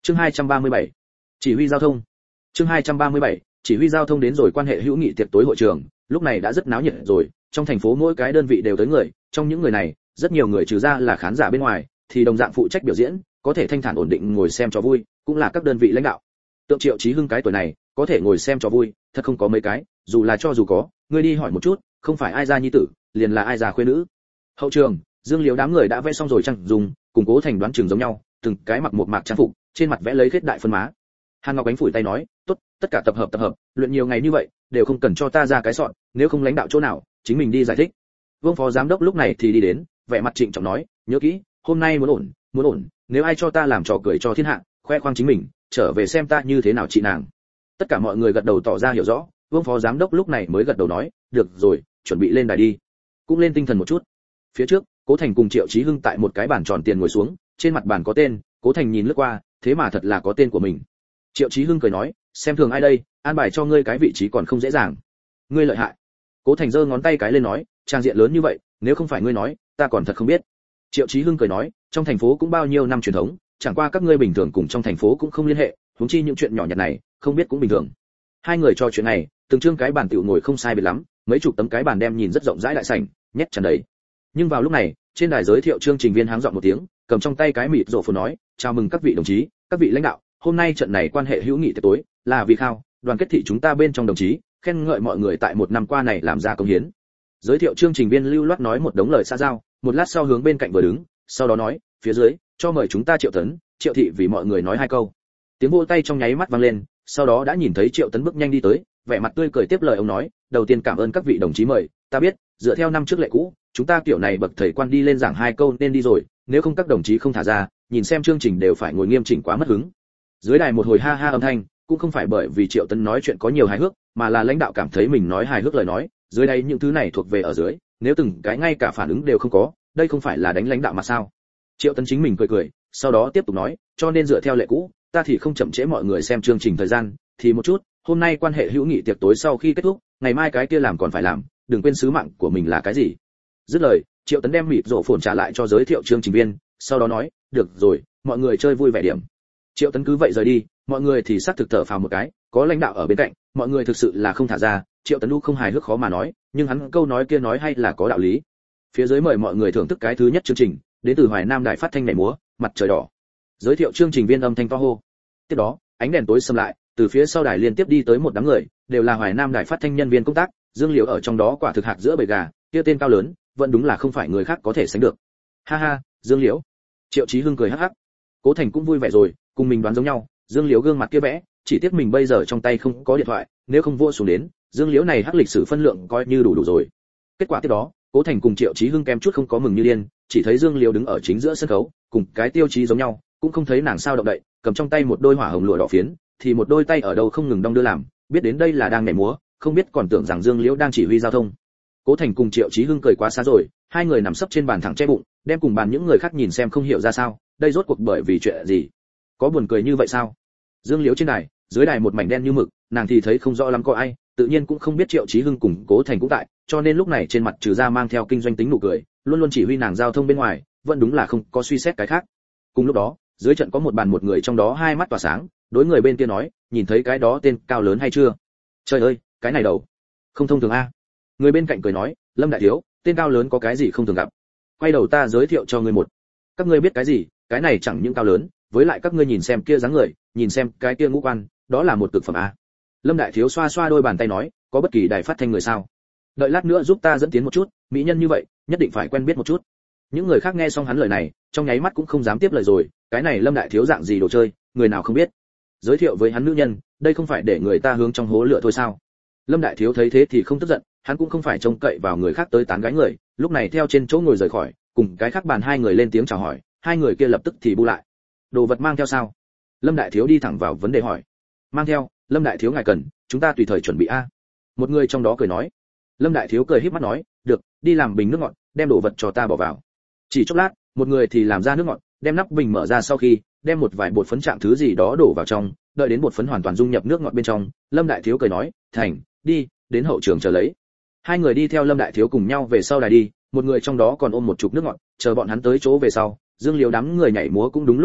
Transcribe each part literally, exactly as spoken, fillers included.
Chương hai trăm ba mươi bảy, chỉ huy giao thông. Chương hai trăm ba mươi bảy, chỉ huy giao thông đến rồi quan hệ hữu nghị tiệc tối hội trường, lúc này đã rất náo nhiệt rồi, trong thành phố mỗi cái đơn vị đều tới người, trong những người này, rất nhiều người trừ ra là khán giả bên ngoài, thì đồng dạng phụ trách biểu diễn, có thể thanh thản ổn định ngồi xem cho vui, cũng là các đơn vị lãnh đạo. Tượng Triệu Chí Hưng cái tuổi này, có thể ngồi xem cho vui, thật không có mấy cái, dù là cho dù có, ngươi đi hỏi một chút, không phải ai ra nhi tử, liền là ai ra khuê nữ. Hậu trường, Dương Liễu đám người đã vẽ xong rồi chẳng dùng, củng cố thành đoán trường giống nhau, từng cái mặc một mạc trang phục, trên mặt vẽ lấy khết đại phân má. Hàn Ngọc Ánh phủi tay nói, tốt, tất cả tập hợp tập hợp, luyện nhiều ngày như vậy, đều không cần cho ta ra cái soạn, nếu không lãnh đạo chỗ nào, chính mình đi giải thích. Vương phó giám đốc lúc này thì đi đến, vẻ mặt trịnh trọng nói, nhớ kỹ, hôm nay muốn ổn, muốn ổn, nếu ai cho ta làm trò cười cho thiên hạ, khoe khoang chính mình, trở về xem ta như thế nào trị nàng. Tất cả mọi người gật đầu tỏ ra hiểu rõ, Vương phó giám đốc lúc này mới gật đầu nói, được rồi, chuẩn bị lên đài đi. Cũng lên tinh thần một chút. Phía trước, Cố Thành cùng Triệu Chí Hưng tại một cái bàn tròn tiền ngồi xuống, trên mặt bàn có tên, Cố Thành nhìn lướt qua, thế mà thật là có tên của mình. Triệu Chí Hưng cười nói, xem thường ai đây, an bài cho ngươi cái vị trí còn không dễ dàng. Ngươi lợi hại. Cố Thành giơ ngón tay cái lên nói, trang diện lớn như vậy, nếu không phải ngươi nói, ta còn thật không biết. Triệu Chí Hưng cười nói, trong thành phố cũng bao nhiêu năm truyền thống, chẳng qua các ngươi bình thường cùng trong thành phố cũng không liên hệ, huống chi những chuyện nhỏ nhặt này, không biết cũng bình thường. Hai người trò chuyện này, từng trương cái bàn tiểu ngồi không sai biệt lắm, mấy chục tấm cái bàn đem nhìn rất rộng rãi đại sảnh, nhét tràn đầy. Nhưng vào lúc này, trên đài giới thiệu chương trình viên háng giọng một tiếng, cầm trong tay cái mịt rộ phồn nói, chào mừng các vị đồng chí, các vị lãnh đạo, hôm nay trận này quan hệ hữu nghị tiệc tối, là vì khao đoàn kết thị chúng ta bên trong đồng chí, khen ngợi mọi người tại một năm qua này làm ra công hiến. Giới thiệu chương trình viên lưu loát nói một đống lời xã giao, một lát sau hướng bên cạnh vừa đứng, sau đó nói, phía dưới, cho mời chúng ta Triệu Tấn, Triệu thị vì mọi người nói hai câu. Tiếng vỗ tay trong nháy mắt vang lên, sau đó đã nhìn thấy Triệu Tấn bước nhanh đi tới, vẻ mặt tươi cười tiếp lời ông nói, đầu tiên cảm ơn các vị đồng chí mời, ta biết, dựa theo năm trước lệ cũ, chúng ta kiểu này bậc thầy quan đi lên giảng hai câu nên đi rồi, nếu không các đồng chí không thả ra, nhìn xem chương trình đều phải ngồi nghiêm chỉnh quá mất hứng. Dưới đài một hồi ha ha âm thanh, cũng không phải bởi vì Triệu Tấn nói chuyện có nhiều hài hước, mà là lãnh đạo cảm thấy mình nói hài hước lời nói, dưới đây những thứ này thuộc về ở dưới, nếu từng cái ngay cả phản ứng đều không có, đây không phải là đánh lãnh đạo mà sao? Triệu Tấn chính mình cười cười, sau đó tiếp tục nói, cho nên dựa theo lệ cũ, ta thì không chậm trễ mọi người xem chương trình thời gian, thì một chút, hôm nay quan hệ hữu nghị tiệc tối sau khi kết thúc, ngày mai cái kia làm còn phải làm, đừng quên sứ mạng của mình là cái gì. Dứt lời, Triệu Tấn đem mịt rộ phồn trả lại cho giới thiệu chương trình viên, sau đó nói, được rồi, mọi người chơi vui vẻ điểm. Triệu Tấn cứ vậy rời đi, mọi người thì xác thực thở phào một cái, có lãnh đạo ở bên cạnh, mọi người thực sự là không thả ra, Triệu Tấn Lu không hài hước khó mà nói, nhưng hắn câu nói kia nói hay là có đạo lý. Phía dưới mời mọi người thưởng thức cái thứ nhất chương trình, đến từ Hoài Nam Đài Phát thanh nhảy múa, mặt trời đỏ. Giới thiệu chương trình viên âm thanh to hô. Tiếp đó, ánh đèn tối sầm lại, từ phía sau đài liên tiếp đi tới một đám người, đều là Hoài Nam Đài Phát thanh nhân viên công tác, Dương Liễu ở trong đó quả thực hạt giữa bầy gà, kia tên cao lớn, vẫn đúng là không phải người khác có thể sánh được. Ha ha, Dương Liễu. Triệu Chí Hưng cười hắc hắc. Cố Thành cũng vui vẻ rồi, cùng mình đoán giống nhau, Dương Liễu gương mặt kia vẽ, chỉ tiếc mình bây giờ trong tay không có điện thoại, nếu không vua xuống đến, Dương Liễu này hắc lịch sử phân lượng coi như đủ đủ rồi. Kết quả tiếp đó, Cố Thành cùng Triệu Chí Hưng kem chút không có mừng như điên, chỉ thấy Dương Liễu đứng ở chính giữa sân khấu, cùng cái tiêu chí giống nhau, cũng không thấy nàng sao động đậy, cầm trong tay một đôi hỏa hồng lụa đỏ phiến, thì một đôi tay ở đâu không ngừng đong đưa làm, biết đến đây là đang nhảy múa, không biết còn tưởng rằng Dương Liễu đang chỉ huy giao thông. Cố Thành cùng Triệu Chí Hưng cười quá xa rồi, hai người nằm sấp trên bàn thẳng che bụng, đem cùng bàn những người khác nhìn xem không hiểu ra sao, đây rốt cuộc bởi vì chuyện gì? Có buồn cười như vậy sao? Dương Liễu trên đài, dưới đài một mảnh đen như mực, nàng thì thấy không rõ lắm có ai, tự nhiên cũng không biết Triệu Chí Hưng cùng Cố Thành cũng tại, cho nên lúc này trên mặt trừ ra mang theo kinh doanh tính nụ cười, luôn luôn chỉ huy nàng giao thông bên ngoài, vẫn đúng là không có suy xét cái khác. Cùng lúc đó, dưới trận có một bàn một người trong đó hai mắt tỏa sáng, đối người bên kia nói, nhìn thấy cái đó tên cao lớn hay chưa? Trời ơi, cái này đầu, không thông thường a. Người bên cạnh cười nói, Lâm đại thiếu, tên cao lớn có cái gì không thường gặp? Quay đầu ta giới thiệu cho ngươi một. Các ngươi biết cái gì? Cái này chẳng những cao lớn, với lại các ngươi nhìn xem kia dáng người, nhìn xem cái kia ngũ quan, đó là một cực phẩm a. Lâm đại thiếu xoa xoa đôi bàn tay nói, có bất kỳ đài phát thanh người sao? Đợi lát nữa giúp ta dẫn tiến một chút, mỹ nhân như vậy, nhất định phải quen biết một chút. Những người khác nghe xong hắn lời này, trong nháy mắt cũng không dám tiếp lời rồi, cái này Lâm đại thiếu dạng gì đồ chơi, người nào không biết. Giới thiệu với hắn nữ nhân, đây không phải để người ta hướng trong hố lửa thôi sao? Lâm đại thiếu thấy thế thì không tức giận, hắn cũng không phải trông cậy vào người khác tới tán gái người, lúc này theo trên chỗ ngồi rời khỏi, cùng cái khác bàn hai người lên tiếng chào hỏi, hai người kia lập tức thì bu lại. Đồ vật mang theo sao? Lâm đại thiếu đi thẳng vào vấn đề hỏi. Mang theo, Lâm đại thiếu ngài cần, chúng ta tùy thời chuẩn bị a. Một người trong đó cười nói. Lâm đại thiếu cười híp mắt nói, được, đi làm bình nước ngọt, đem đồ vật cho ta bỏ vào. Chỉ chốc lát, một người thì làm ra nước ngọt, đem nắp bình mở ra sau khi, đem một vài bột phấn trạng thứ gì đó đổ vào trong, đợi đến bột phấn hoàn toàn dung nhập nước ngọt bên trong, Lâm đại thiếu cười nói, thành, đi, đến hậu trường chờ lấy. Hai người đi theo Lâm đại thiếu cùng nhau về sau đài đi, một người trong đó còn ôm một chục nước ngọt, chờ bọn hắn tới chỗ về sau, Dương Liễu đám người nhảy múa cũng đúng lúc kết thúc,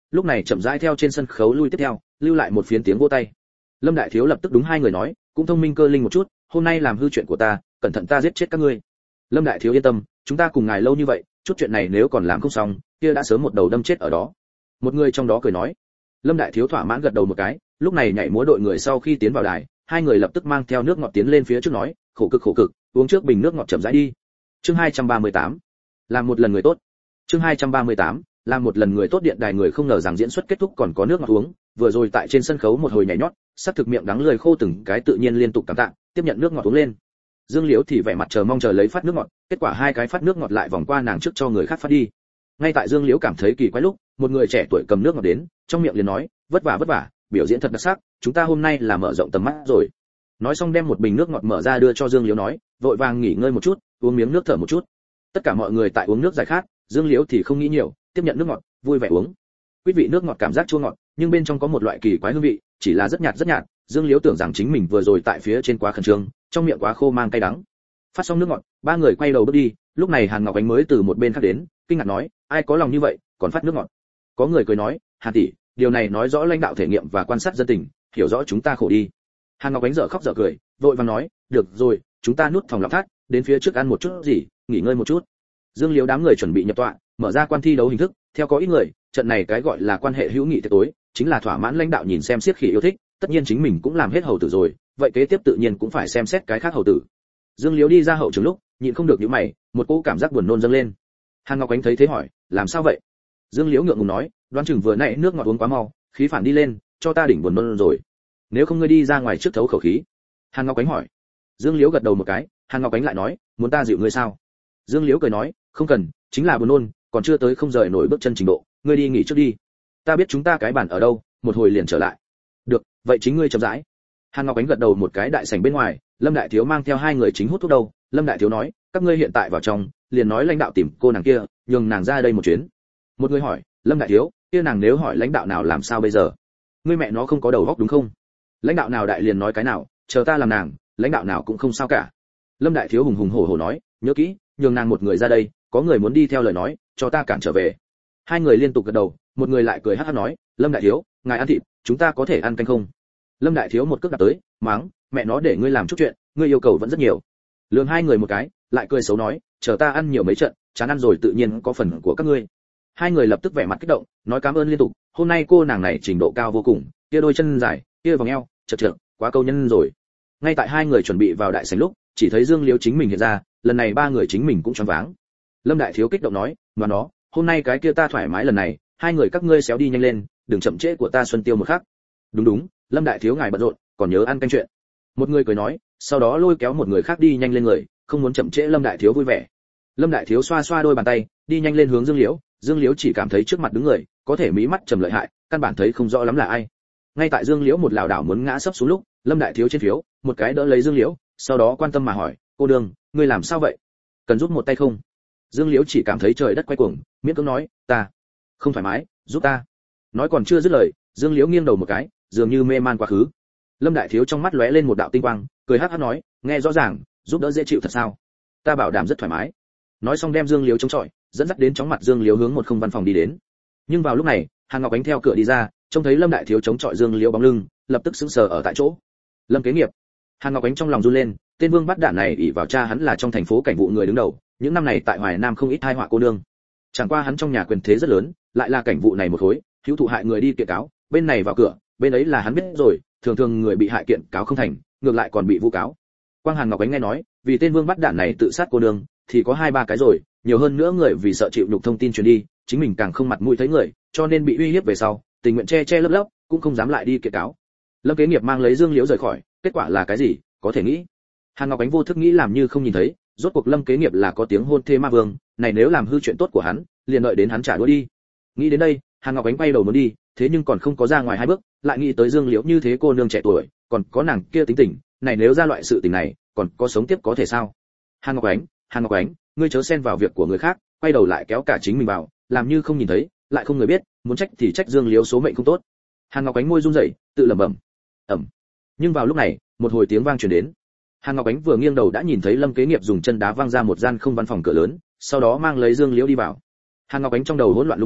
lúc này chậm rãi theo trên sân khấu lui tiếp theo, lưu lại một phiến tiếng vỗ tay. Lâm Đại Thiếu lập tức đúng hai người nói, cũng thông minh cơ linh một chút, hôm nay làm hư chuyện của ta, cẩn thận ta giết chết các ngươi. Lâm Đại Thiếu yên tâm, chúng ta cùng ngài lâu như vậy, chút chuyện này nếu còn làm không xong, kia đã sớm một đầu đâm chết ở đó. Một người trong đó cười nói. Lâm Đại Thiếu thỏa mãn gật đầu một cái, lúc này nhảy múa đội người sau khi tiến vào đài, hai người lập tức mang theo nước ngọt tiến lên phía trước nói, khổ cực khổ cực, uống trước bình nước ngọt chậm rãi đi. Chương hai trăm ba mươi tám, làm một lần người tốt. Chương hai trăm ba mươi tám, làm một lần người tốt. Điện đài người không ngờ rằng diễn xuất kết thúc còn có nước ngọt uống, vừa rồi tại trên sân khấu một hồi nhảy nhót, sắc thực miệng đắng lưỡi khô từng cái tự nhiên liên tục cảm tạ, tiếp nhận nước ngọt uống lên. Dương Liễu thì vẻ mặt chờ mong chờ lấy phát nước ngọt, kết quả hai cái phát nước ngọt lại vòng qua nàng trước cho người khác phát đi. Ngay tại Dương Liễu cảm thấy kỳ quái lúc, một người trẻ tuổi cầm nước ngọt đến, trong miệng liền nói, vất vả vất vả, biểu diễn thật đặc sắc, chúng ta hôm nay là mở rộng tầm mắt rồi. Nói xong đem một bình nước ngọt mở ra đưa cho Dương Liễu nói, vội vàng nghỉ ngơi một chút, uống miếng nước thở một chút. Tất cả mọi người tại uống nước giải khát, Dương Liễu thì không nghĩ nhiều, tiếp nhận nước ngọt, vui vẻ uống. Quý vị nước ngọt cảm giác chua ngọt, nhưng bên trong có một loại kỳ quái hương vị, chỉ là rất nhạt rất nhạt. Dương Liễu tưởng rằng chính mình vừa rồi tại phía trên quá khẩn trương, trong miệng quá khô mang cay đắng. Phát xong nước ngọt, ba người quay đầu bước đi, lúc này Hàn Ngọc Ánh mới từ một bên khác đến, kinh ngạc nói, ai có lòng như vậy, còn phát nước ngọt. Có người cười nói, Hàn tỷ, điều này nói rõ lãnh đạo thể nghiệm và quan sát dân tình, hiểu rõ chúng ta khổ đi. Hàn Ngọc Ánh dở khóc dở cười, vội vàng nói, được rồi, chúng ta nuốt phòng lọc thắt, đến phía trước ăn một chút gì, nghỉ ngơi một chút. Dương Liễu đám người chuẩn bị nhập tọa, mở ra quan thi đấu hình thức, theo có ít người, trận này cái gọi là quan hệ hữu nghị tiệc tối, chính là thỏa mãn lãnh đạo nhìn xem siết khỉ yêu thích, tất nhiên chính mình cũng làm hết hầu tử rồi, vậy kế tiếp tự nhiên cũng phải xem xét cái khác hầu tử. Dương Liễu đi ra hậu trường lúc, nhịn không được nhíu mày, một cỗ cảm giác buồn nôn dâng lên. Hàn Ngọc Ánh thấy thế hỏi, làm sao vậy? Dương Liễu ngượng ngùng nói, đoán chừng vừa nãy nước ngọt uống quá mau, khí phản đi lên, cho ta đỉnh buồn nôn rồi. Nếu không ngươi đi ra ngoài trước thấu khẩu khí. Hàn Ngọc Ánh hỏi. Dương Liễu gật đầu một cái, Hàn Ngọc Ánh lại nói, muốn ta dịu ngươi sao? Dương Liễu cười nói, không cần, chính là buồn nôn, còn chưa tới không rời nổi bước chân trình độ, ngươi đi nghỉ trước đi. Ta biết chúng ta cái bàn ở đâu, một hồi liền trở lại. Được, vậy chính ngươi chậm rãi. Hàn Ngọc Ánh gật đầu một cái. Đại sảnh bên ngoài, Lâm Đại Thiếu mang theo hai người chính hút thuốc đâu. Lâm Đại Thiếu nói, các ngươi hiện tại vào trong, liền nói lãnh đạo tìm cô nàng kia, nhường nàng ra đây một chuyến. Một người hỏi, Lâm Đại Thiếu, kia nàng nếu hỏi lãnh đạo nào làm sao bây giờ? Ngươi mẹ nó không có đầu óc đúng không? Lãnh đạo nào đại liền nói cái nào, chờ ta làm nàng, lãnh đạo nào cũng không sao cả. Lâm Đại Thiếu hùng hùng hổ hổ nói, nhớ kỹ, nhường nàng một người ra đây, có người muốn đi theo lời nói, cho ta cản trở về. Hai người liên tục gật đầu, một người lại cười hắc hắc nói, Lâm Đại Thiếu, ngài ăn thịt, chúng ta có thể ăn canh không? Lâm Đại Thiếu một cước đạp tới, mắng, mẹ nó để ngươi làm chút chuyện, ngươi yêu cầu vẫn rất nhiều. Lườm hai người một cái, lại cười xấu nói, chờ ta ăn nhiều mấy trận, chán ăn rồi tự nhiên có phần của các ngươi. Hai người lập tức vẻ mặt kích động, nói cảm ơn liên tục, hôm nay cô nàng này trình độ cao vô cùng, kia đôi chân dài, kia vòng eo, chật chật, quá câu nhân rồi. Ngay tại hai người chuẩn bị vào đại sảnh lúc, chỉ thấy Dương Liễu chính mình hiện ra, lần này ba người chính mình cũng choáng váng. Lâm Đại Thiếu kích động nói, mà nó, hôm nay cái kia ta thoải mái lần này, hai người các ngươi xéo đi nhanh lên, đừng chậm trễ của ta xuân tiêu một khắc. Đúng đúng, Lâm Đại Thiếu ngài bận rộn, còn nhớ ăn canh chuyện. Một người cười nói, sau đó lôi kéo một người khác đi nhanh lên người, không muốn chậm trễ Lâm Đại Thiếu vui vẻ. Lâm Đại Thiếu xoa xoa đôi bàn tay, đi nhanh lên hướng Dương Liễu. Dương Liễu chỉ cảm thấy trước mặt đứng người, có thể mí mắt trầm lợi hại, căn bản thấy không rõ lắm là ai. Ngay tại Dương Liễu một lảo đảo muốn ngã sấp xuống lúc, Lâm Đại Thiếu trên phiếu, một cái đỡ lấy Dương Liễu, sau đó quan tâm mà hỏi, cô đường, ngươi làm sao vậy? Cần giúp một tay không? Dương Liễu chỉ cảm thấy trời đất quay cuồng, miễn cưỡng nói, ta không thoải mái, giúp ta. Nói còn chưa dứt lời, Dương Liễu nghiêng đầu một cái, dường như mê man quá khứ. Lâm Đại Thiếu trong mắt lóe lên một đạo tinh quang, cười hắc hắc nói, nghe rõ ràng, giúp đỡ dễ chịu thật sao? Ta bảo đảm rất thoải mái. Nói xong đem Dương Liễu chống chọi, dẫn dắt đến chóng mặt Dương Liễu hướng một không văn phòng đi đến. Nhưng vào lúc này, Hàn Ngọc Ánh theo cửa đi ra, trông thấy Lâm Đại Thiếu chống chọi Dương Liễu bóng lưng, lập tức sững sờ ở tại chỗ. Lâm Kế Nghiệp. Hàn Ngọc Ánh trong lòng run lên, tên Vương Bát Đản này ỷ vào cha hắn là trong thành phố cảnh vụ người đứng đầu, những năm này tại Hoài Nam không ít tai họa cô nương. Chẳng qua hắn trong nhà quyền thế rất lớn, lại là cảnh vụ này một khối, hữu thụ hại người đi kiện cáo, bên này vào cửa, bên ấy là hắn biết rồi, thường thường người bị hại kiện cáo không thành, ngược lại còn bị vu cáo. Quang Hàn Ngọc Ánh nghe nói, vì tên Vương Bát Đản này tự sát cô nương, thì có hai ba cái rồi, nhiều hơn nữa người vì sợ chịu nhục thông tin truyền đi, chính mình càng không mặt mũi thấy người, cho nên bị uy hiếp về sau, tình nguyện che che lấp lấp, cũng không dám lại đi kiện cáo. Lâm Kế Nghiệp mang lấy Dương Liễu rời khỏi, kết quả là cái gì, có thể nghĩ. Hàn Ngọc Ánh vô thức nghĩ làm như không nhìn thấy, rốt cuộc Lâm Kế Nghiệp là có tiếng hôn thê ma vương, này nếu làm hư chuyện tốt của hắn, liền đợi đến hắn trả đũa đi. Nghĩ đến đây, Hàn Ngọc Ánh quay đầu muốn đi, thế nhưng còn không có ra ngoài hai bước, lại nghĩ tới Dương Liễu như thế cô nương trẻ tuổi, còn có nàng kia tính tình, này nếu ra loại sự tình này, còn có sống tiếp có thể sao? Hàn Ngọc Ánh, Hàn Ngọc Ánh, ngươi chớ xen vào việc của người khác, quay đầu lại kéo cả chính mình vào, làm như không nhìn thấy, lại không người biết, muốn trách thì trách Dương Liễu số mệnh không tốt. Hàn Ngọc Ánh môi run rẩy, tự lẩm bẩm. Ầm. Nhưng vào lúc này, một hồi tiếng vang truyền đến. Hàn Ngọc Ánh vừa nghiêng đầu đã nhìn thấy Lâm Kế Nghiệp dùng chân đá văng ra một gian không văn phòng cửa lớn, sau đó mang lấy Dương Liễu đi vào. Hàn Ngọc Ánh trong đầu hỗn loạn lung tung,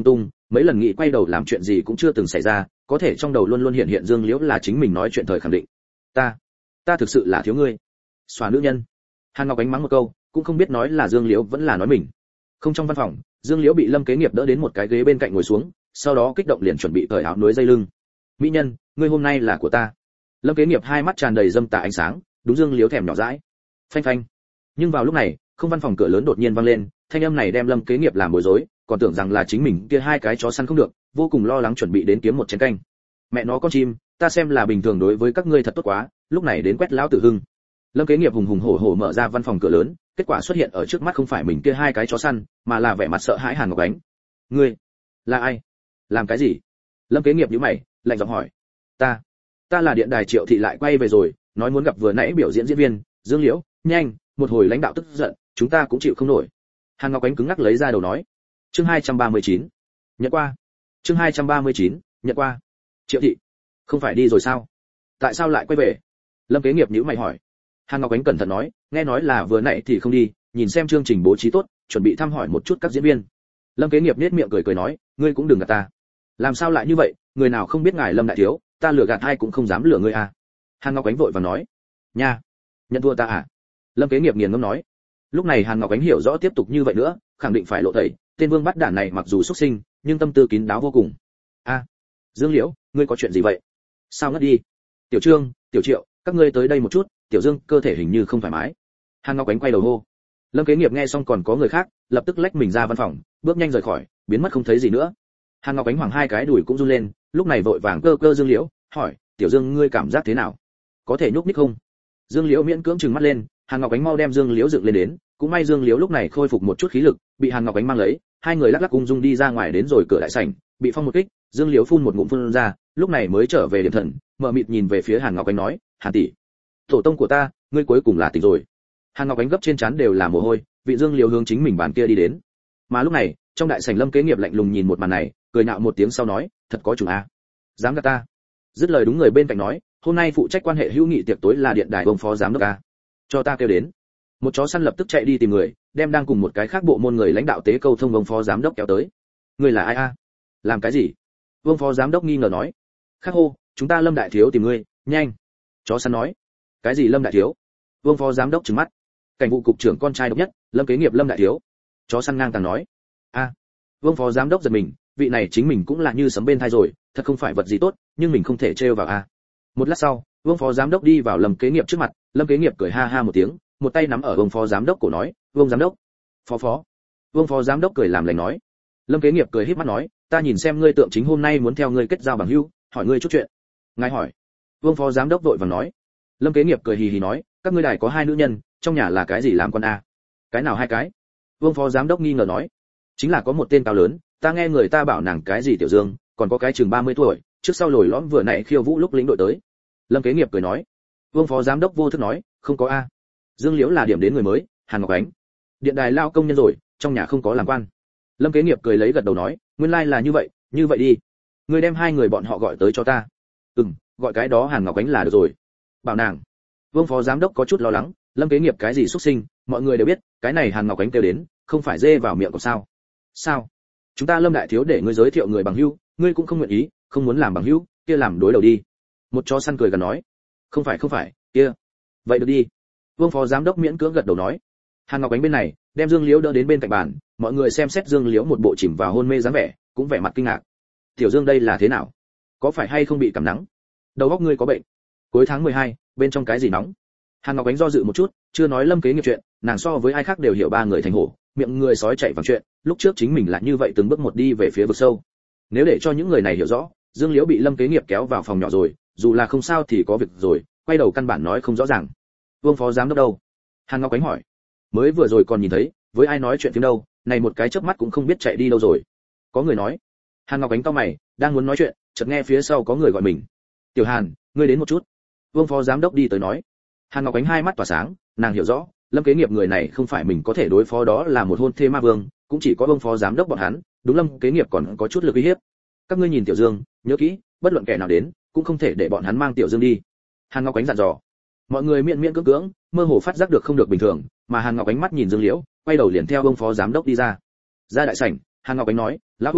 mấy lần nghĩ quay đầu làm chuyện gì cũng chưa từng xảy ra, có thể trong đầu luôn luôn hiện hiện Dương Liễu là chính mình nói chuyện thời khẳng định. Ta, ta thực sự là thiếu ngươi. Xóa nữ nhân. Hàn Ngọc Ánh mắng một câu, cũng không biết nói là Dương Liễu vẫn là nói mình. Không, trong văn phòng, Dương Liễu bị Lâm Kế Nghiệp đỡ đến một cái ghế bên cạnh ngồi xuống, sau đó kích động liền chuẩn bị cởi áo núi dây lưng. Mỹ nhân, ngươi hôm nay là của ta. Lâm Kế Nghiệp hai mắt tràn đầy dâm tà ánh sáng, đúng Dương Liễu thèm nhỏ dãi. Phanh phanh. Nhưng vào lúc này, không văn phòng cửa lớn đột nhiên vang lên, thanh âm này đem Lâm Kế Nghiệp làm bối rối, còn tưởng rằng là chính mình kia hai cái chó săn không được, vô cùng lo lắng chuẩn bị đến kiếm một chén canh. Mẹ nó con chim, ta xem là bình thường đối với các ngươi thật tốt quá, lúc này đến quét lão tử hưng. Lâm Kế Nghiệp hùng hùng hổ hổ mở ra văn phòng cửa lớn, kết quả xuất hiện ở trước mắt không phải mình kia hai cái chó săn, mà là vẻ mặt sợ hãi Hàn Ngọc Ánh. Ngươi là ai? Làm cái gì? Lâm Kế Nghiệp nhíu mày, lạnh giọng hỏi. Ta, ta là điện đài Triệu thị lại quay về rồi, nói muốn gặp vừa nãy biểu diễn diễn viên Dương Liễu, nhanh, một hồi lãnh đạo tức giận, chúng ta cũng chịu không nổi. Hàn Ngọc Ánh cứng ngắc lấy ra đầu nói. Chương hai trăm ba mươi chín. Nhận qua. Chương hai trăm ba mươi chín. Nhận qua. Triệu thị, không phải đi rồi sao? Tại sao lại quay về? Lâm Kế Nghiệp nhíu mày hỏi. Hàn Ngọc Ánh cẩn thận nói, nghe nói là vừa nãy thì không đi, nhìn xem chương trình bố trí tốt, chuẩn bị thăm hỏi một chút các diễn viên. Lâm Kế Nghiệp nhếch miệng cười cười nói, ngươi cũng đừng gạt ta. Làm sao lại như vậy, người nào không biết ngài Lâm đại thiếu, ta lừa gạt ai cũng không dám lừa ngươi à. Hàn Ngọc Ánh vội vàng nói, nha, nhận thua ta à? Lâm Kế Nghiệp nghiền ngẫm nói. Lúc này Hàn Ngọc Ánh hiểu rõ tiếp tục như vậy nữa, khẳng định phải lộ tẩy, tên vương bắt đản này mặc dù xuất sinh, nhưng tâm tư kín đáo vô cùng. A, à, Dương Liễu, ngươi có chuyện gì vậy? Sao ngất đi? Tiểu Trương, Tiểu Triệu, các ngươi tới đây một chút, Tiểu Dương cơ thể hình như không thoải mái. Hàn Ngọc Ánh quay đầu hô. Lâm Kế Nghiệp nghe xong còn có người khác, lập tức lách mình ra văn phòng, bước nhanh rời khỏi, biến mất không thấy gì nữa. Hàn Ngọc Ánh hoảng hai cái đùi cũng run lên, lúc này vội vàng cơ cơ Dương Liễu, hỏi, Tiểu Dương ngươi cảm giác thế nào? Có thể nhúc nhích không? Dương Liễu miễn cưỡng trừng mắt lên, Hàn Ngọc Ánh mau đem Dương Liễu dựng lên đến, cũng may Dương Liễu lúc này khôi phục một chút khí lực, bị Hàn Ngọc Ánh mang lấy, hai người lắc lắc ung dung đi ra ngoài đến rồi cửa đại sảnh, bị phong một kích, Dương Liễu phun một ngụm phun ra, lúc này mới trở về điểm thần, mở mịt nhìn về phía Hàn Ngọc Ánh nói, Hàn tỷ, tổ tông của ta, ngươi cuối cùng là tỉnh rồi. Hàn Ngọc Ánh gấp trên trán đều là mồ hôi, vị Dương Liễu hướng chính mình bàn kia đi đến. Mà lúc này, trong đại sảnh Lâm Kế Nghiệp lạnh lùng nhìn một màn này, cười nhạo một tiếng sau nói, thật có chủ a, dám gạt ta. Dứt lời đúng người bên cạnh nói, hôm nay phụ trách quan hệ hữu nghị tiệc tối là điện đài ông phó giám đốc a, cho ta kêu đến. Một chó săn lập tức chạy đi tìm người, đem đang cùng một cái khác bộ môn người lãnh đạo tế câu thông ông phó giám đốc kéo tới. Ngươi là ai a? Làm cái gì? Vương phó giám đốc nghi ngờ nói. Khắc hô, chúng ta Lâm đại thiếu tìm ngươi, nhanh. Chó săn nói. Cái gì Lâm đại thiếu? Vương phó giám đốc trừng mắt. Cảnh vụ cục trưởng con trai độc nhất, Lâm Kế Nghiệp Lâm đại thiếu. Chó săn ngang tàng nói. A. Vương phó giám đốc giật mình, vị này chính mình cũng là như sấm bên tai rồi, thật không phải vật gì tốt, nhưng mình không thể trêu vào a. Một lát sau, Vương phó giám đốc đi vào Lâm Kế Nghiệp trước mặt, Lâm Kế Nghiệp cười ha ha một tiếng, một tay nắm ở Vương phó giám đốc cổ nói, Vương giám đốc. Phó phó. Vương phó giám đốc cười làm lành nói. Lâm Kế Nghiệp cười híp mắt nói, ta nhìn xem ngươi tượng chính hôm nay muốn theo ngươi kết giao bằng hữu, hỏi ngươi chút chuyện. Ngài hỏi. Vương phó giám đốc vội vàng nói. Lâm Kế Nghiệp cười hì hì nói, các ngươi đài có hai nữ nhân, trong nhà là cái gì làm con a? Cái nào hai cái? Vương phó giám đốc nghi ngờ nói. Chính là có một tên cao lớn, ta nghe người ta bảo nàng cái gì Tiểu Dương, còn có cái chừng ba mươi tuổi, trước sau lồi lõm vừa nãy khiêu vũ lúc lĩnh đội tới. Lâm Kế Nghiệp cười nói. Vương phó giám đốc vô thức nói, không có a. Dương Liễu là điểm đến người mới, Hàn Ngọc Ánh. Điện đài lao công nhân rồi, trong nhà không có làm quan. Lâm Kế Nghiệp cười lấy gật đầu nói, nguyên lai là như vậy, như vậy đi, ngươi đem hai người bọn họ gọi tới cho ta. Ừm, gọi cái đó Hàn Ngọc Ánh là được rồi. Bảo nàng. Vương phó giám đốc có chút lo lắng, Lâm Kế Nghiệp cái gì xuất sinh, mọi người đều biết, cái này Hàn Ngọc Ánh kêu đến, không phải dê vào miệng của sao? Sao? Chúng ta Lâm đại thiếu để ngươi giới thiệu người bằng hữu, ngươi cũng không nguyện ý, không muốn làm bằng hữu, kia làm đối đầu đi. Một chó săn cười gần nói, không phải không phải, kia, vậy được đi. Vương phó giám đốc miễn cưỡng gật đầu nói. Hàn Ngọc Ánh bên này, đem Dương Liễu đỡ đến bên cạnh bàn, mọi người xem xét Dương Liễu một bộ chìm vào hôn mê dáng vẻ, cũng vẻ mặt kinh ngạc. Tiểu Dương đây là thế nào? Có phải hay không bị cảm nắng? Đầu óc ngươi có bệnh? Cuối tháng mười hai, bên trong cái gì nóng? Hàn Ngọc Ánh do dự một chút, chưa nói Lâm Kế Nghiệp chuyện, nàng so với ai khác đều hiểu ba người thành hổ, miệng người sói chạy vàng chuyện, lúc trước chính mình là như vậy từng bước một đi về phía vực sâu. Nếu để cho những người này hiểu rõ, Dương Liễu bị Lâm Kế Nghiệp kéo vào phòng nhỏ rồi, dù là không sao thì có việc rồi, quay đầu căn bản nói không rõ ràng. Vương phó giám đốc đâu? Hàn Ngọc Ánh hỏi. Mới vừa rồi còn nhìn thấy, với ai nói chuyện phim đâu, này một cái chớp mắt cũng không biết chạy đi đâu rồi. Có người nói. Hàn Ngọc Ánh cau mày, đang muốn nói chuyện, chợt nghe phía sau có người gọi mình. Tiểu Hàn, ngươi đến một chút. Vương phó giám đốc đi tới nói. Hàn Ngọc Ánh hai mắt tỏa sáng, nàng hiểu rõ, Lâm Kế Nghiệp người này không phải mình có thể đối phó, đó là một hôn thê ma vương, cũng chỉ có Vương phó giám đốc bọn hắn, đúng Lâm Kế Nghiệp còn có chút lực uy hiếp. Các ngươi nhìn Tiểu Dương, nhớ kỹ, bất luận kẻ nào đến, cũng không thể để bọn hắn mang Tiểu Dương đi. Hàn Ngọc Ánh dặn dò. Mọi người miễn miễn cưỡng cưỡng, mơ hồ phát giác được không được bình thường, mà Hàn Ngọc Ánh mắt nhìn Dương Liễu, quay đầu liền theo Vương phó giám đốc đi ra. Ra đại sảnh, Hàn Ngọc Ánh nói, lão ông,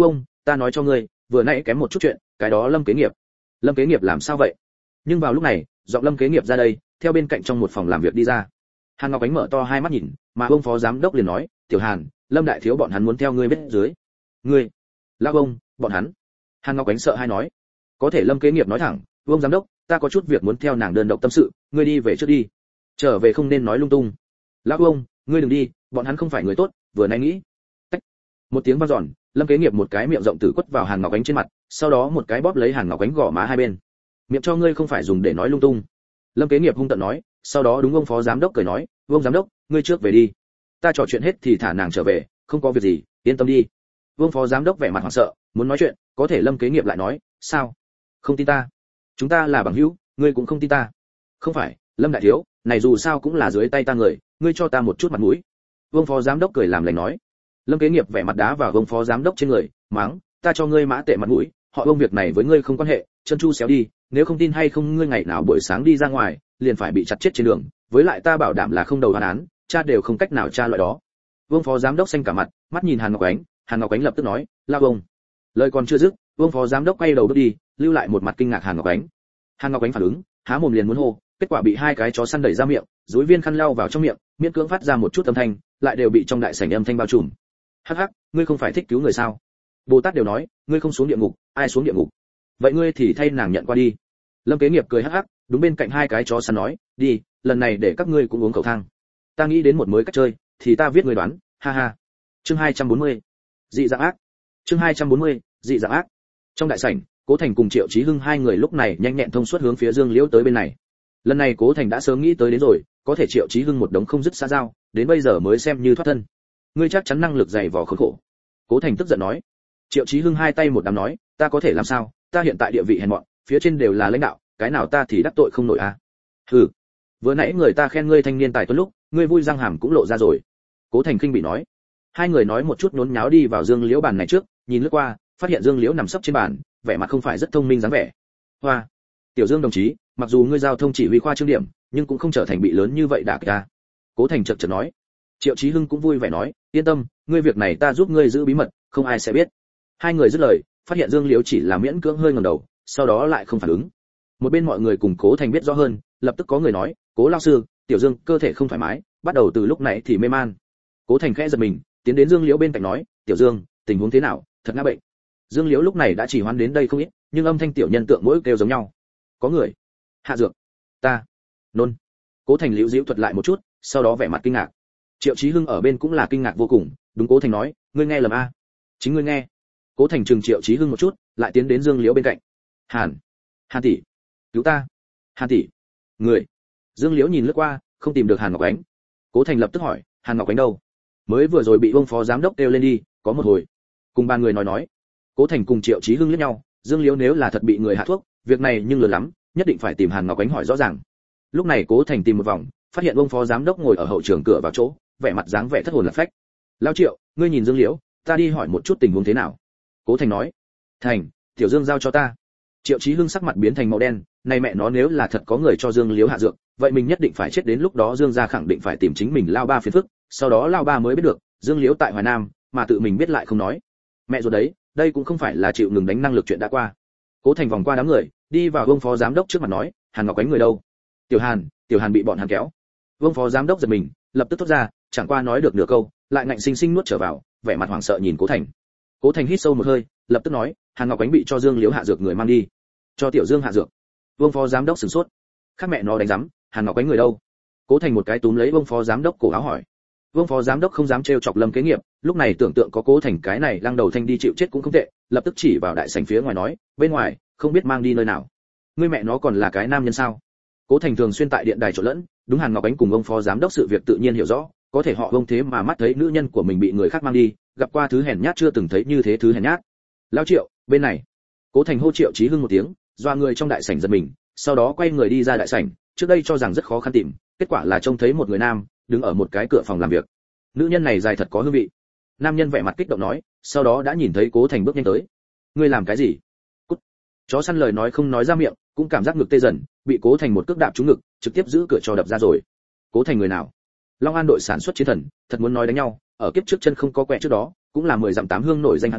ta nói cho ngươi, vừa nãy kém một chút chuyện, cái đó Lâm Kế Nghiệp. Lâm Kế Nghiệp làm sao vậy? Nhưng vào lúc này, giọng Lâm Kế Nghiệp ra đây, theo bên cạnh trong một phòng làm việc đi ra. Hàn Ngọc Ánh mở to hai mắt nhìn, mà ông phó giám đốc liền nói, "Tiểu Hàn, Lâm đại thiếu bọn hắn muốn theo ngươi biết dưới." "Ngươi?" "Lão ông, bọn hắn." Hàn Ngọc Ánh sợ hai nói. Có thể Lâm Kế Nghiệp nói thẳng, "Ông giám đốc, ta có chút việc muốn theo nàng đơn độc tâm sự, ngươi đi về trước đi. Trở về không nên nói lung tung." "Lão ông, ngươi đừng đi, bọn hắn không phải người tốt, vừa nãy nghĩ." Tách. Một tiếng vang dọn, Lâm Kế Nghiệp một cái miệng rộng tử quất vào Hàn Ngọc Ánh trên mặt, sau đó một cái bóp lấy Hàn Ngọc Ánh gò má hai bên. "Miệng cho ngươi không phải dùng để nói lung tung." Lâm Kế Nghiệp hung tợn nói, sau đó đúng ông phó giám đốc cười nói, "Ông giám đốc, ngươi trước về đi. Ta trò chuyện hết thì thả nàng trở về, không có việc gì, yên tâm đi." Ông phó giám đốc vẻ mặt hoảng sợ, muốn nói chuyện, có thể Lâm Kế Nghiệp lại nói, "Sao? Không tin ta? Chúng ta là bằng hữu, ngươi cũng không tin ta?" "Không phải, Lâm đại thiếu, này dù sao cũng là dưới tay ta người, ngươi cho ta một chút mặt mũi." Ông phó giám đốc cười làm lành nói. Lâm Kế Nghiệp vẻ mặt đá vào ông phó giám đốc trên người, mắng, "Ta cho ngươi mã tệ mặt mũi, họ ông việc này với ngươi không quan hệ, chân chu xéo đi, nếu không tin hay không ngươi ngày nào buổi sáng đi ra ngoài, liền phải bị chặt chết trên đường, với lại ta bảo đảm là không đầu đoán án, cha đều không cách nào tra loại đó." Vương phó giám đốc xanh cả mặt, mắt nhìn Hàn Ngọc Ánh, Hàn Ngọc Ánh lập tức nói, "La ông." Lời còn chưa dứt, Vương phó giám đốc quay đầu bước đi, lưu lại một mặt kinh ngạc Hàn Ngọc Ánh. Hàn Ngọc Ánh phản ứng, há mồm liền muốn hô, kết quả bị hai cái chó săn đẩy ra miệng, dối viên khăn lau vào trong miệng, miễn cưỡng phát ra một chút âm thanh, lại đều bị trong đại sảnh âm thanh bao trùm. "Hắc hắc, ngươi không phải thích cứu người sao? Bồ Tát đều nói, ngươi không xuống địa ngục, ai xuống địa ngục? Vậy ngươi thì thay nàng nhận qua đi." Lâm Kế Nghiệp cười hắc hắc, đúng bên cạnh hai cái chó săn nói, "Đi, lần này để các ngươi cũng uống khẩu thang. Ta nghĩ đến một mới cách chơi, thì ta viết ngươi đoán, ha ha." Chương hai trăm bốn mươi. Dị dạng ác. Chương hai trăm bốn mươi. Dị dạng ác. Trong đại sảnh, Cố Thành cùng Triệu Chí Hưng hai người lúc này nhanh nhẹn thông suốt hướng phía Dương Liễu tới bên này. Lần này Cố Thành đã sớm nghĩ tới đến rồi, có thể Triệu Chí Hưng một đống không dứt xã giao, đến bây giờ mới xem như thoát thân. Ngươi chắc chắn năng lực dày vò khốn khổ. Cố Thành tức giận nói. Triệu Chí Hưng hai tay một đám nói, "Ta có thể làm sao, ta hiện tại địa vị hèn mọn, phía trên đều là lãnh đạo, cái nào ta thì đắc tội không nổi à?" "Hừ, vừa nãy người ta khen ngươi thanh niên tài tuấn lúc, ngươi vui răng hàm cũng lộ ra rồi." Cố Thành khinh bị nói. Hai người nói một chút nhốn nháo đi vào Dương Liễu bàn này trước, nhìn lướt qua, phát hiện Dương Liễu nằm sấp trên bàn, vẻ mặt không phải rất thông minh dáng vẻ. "Hoa, Tiểu Dương đồng chí, mặc dù ngươi giao thông chỉ huy khoa trương điểm, nhưng cũng không trở thành bị lớn như vậy đả kích ta." Cố Thành chợt chợt nói. Triệu Chí Hưng cũng vui vẻ nói, "Yên tâm, ngươi việc này ta giúp ngươi giữ bí mật, không ai sẽ biết." Hai người dứt lời, phát hiện Dương Liễu chỉ là miễn cưỡng hơi ngẩng đầu, sau đó lại không phản ứng. Một bên mọi người cùng Cố Thành biết rõ hơn, lập tức có người nói, "Cố lão sư, Tiểu Dương cơ thể không thoải mái, bắt đầu từ lúc nãy thì mê man." Cố Thành khẽ giật mình, tiến đến Dương Liễu bên cạnh nói, "Tiểu Dương, tình huống thế nào, thật ngã bệnh?" Dương Liễu lúc này đã chỉ hoán đến đây không ít, nhưng âm thanh tiểu nhân tượng mỗi kêu giống nhau. "Có người hạ dược, ta nôn." Cố Thành liễu diễu thuật lại một chút, sau đó vẻ mặt kinh ngạc. Triệu Chí Hưng ở bên cũng là kinh ngạc vô cùng, đúng Cố Thành nói, "Ngươi nghe lầm a?" "Chính ngươi nghe." Cố Thành trừng Triệu Chí Hưng một chút, lại tiến đến Dương Liễu bên cạnh. "Hàn, Hàn tỷ, cứu ta." "Hàn tỷ, người?" Dương Liễu nhìn lướt qua, không tìm được Hàn Ngọc Ánh. Cố Thành lập tức hỏi, "Hàn Ngọc Ánh đâu?" "Mới vừa rồi bị ông phó giám đốc kêu lên đi, có một hồi." Cùng ba người nói nói. Cố Thành cùng Triệu Chí Hưng liếc nhau, Dương Liễu nếu là thật bị người hạ thuốc, việc này nhưng lớn lắm, nhất định phải tìm Hàn Ngọc Ánh hỏi rõ ràng. Lúc này Cố Thành tìm một vòng, phát hiện ông phó giám đốc ngồi ở hậu trường cửa vào chỗ, vẻ mặt dáng vẻ thất hồn lạc phách. "Lão Triệu, ngươi nhìn Dương Liễu, ta đi hỏi một chút tình huống thế nào." Cố Thành nói. "Thành, Tiểu Dương giao cho ta." Triệu Chí Hưng sắc mặt biến thành màu đen, này mẹ nó nếu là thật có người cho Dương Liễu hạ dược, vậy mình nhất định phải chết, đến lúc đó Dương gia khẳng định phải tìm chính mình lao ba phiền phức, sau đó lao ba mới biết được Dương Liễu tại Hoài Nam, mà tự mình biết lại không nói. Mẹ rồi đấy, đây cũng không phải là chịu ngừng đánh năng lực chuyện đã qua. Cố Thành vòng qua đám người, đi vào ông phó giám đốc trước mặt nói, "Hàn Ngọc Ánh người đâu?" "Tiểu Hàn, Tiểu Hàn bị bọn hắn kéo." Ông phó giám đốc giật mình, lập tức thốt ra, chẳng qua nói được nửa câu, lại ngạnh sinh sinh nuốt trở vào, vẻ mặt hoảng sợ nhìn Cố Thành. Cố Thành hít sâu một hơi, lập tức nói, "Hàn Ngọc Ánh bị cho Dương Liễu hạ dược người mang đi." "Cho Tiểu Dương hạ dược?" Vương phó giám đốc sửng sốt. Khác mẹ nó đánh rắm, Hàn Ngọc Ánh người đâu? Cố Thành một cái túm lấy Vương phó giám đốc cổ áo hỏi. Vương phó giám đốc không dám trêu chọc Lâm Kế Nghiệp, lúc này tưởng tượng có Cố Thành cái này lăng đầu thanh đi chịu chết cũng không tệ, lập tức chỉ vào đại sảnh phía ngoài nói, "Bên ngoài, không biết mang đi nơi nào." "Ngươi mẹ nó còn là cái nam nhân sao?" Cố Thành thường xuyên tại điện đài trộn lẫn, đúng Hàn Ngọc Ánh cùng ông phó giám đốc sự việc tự nhiên hiểu rõ, có thể họ Vương thế mà mắt thấy nữ nhân của mình bị người khác mang đi, gặp qua thứ hèn nhát chưa từng thấy như thế thứ hèn nhát. "Lão Triệu, bên này." Cố Thành hô Triệu Chí Hưng một tiếng, doa người trong đại sảnh giật mình, sau đó quay người đi ra đại sảnh, trước đây cho rằng rất khó khăn tìm, kết quả là trông thấy một người nam đứng ở một cái cửa phòng làm việc. Nữ nhân này dài thật có hương vị. Nam nhân vẻ mặt kích động nói, sau đó đã nhìn thấy Cố Thành bước nhanh tới. "Ngươi làm cái gì?" "Cút." Chó săn lời nói không nói ra miệng, cũng cảm giác ngực tê dần, bị Cố Thành một cước đạp trúng ngực, trực tiếp giữ cửa cho đập ra rồi. Cố Thành người nào? Long An đội sản xuất chiến thần, thật muốn nói đánh nhau, ở kiếp trước chân không có quẹ trước đó, cũng là mười dặm tám hương nổi danh hạng tướng,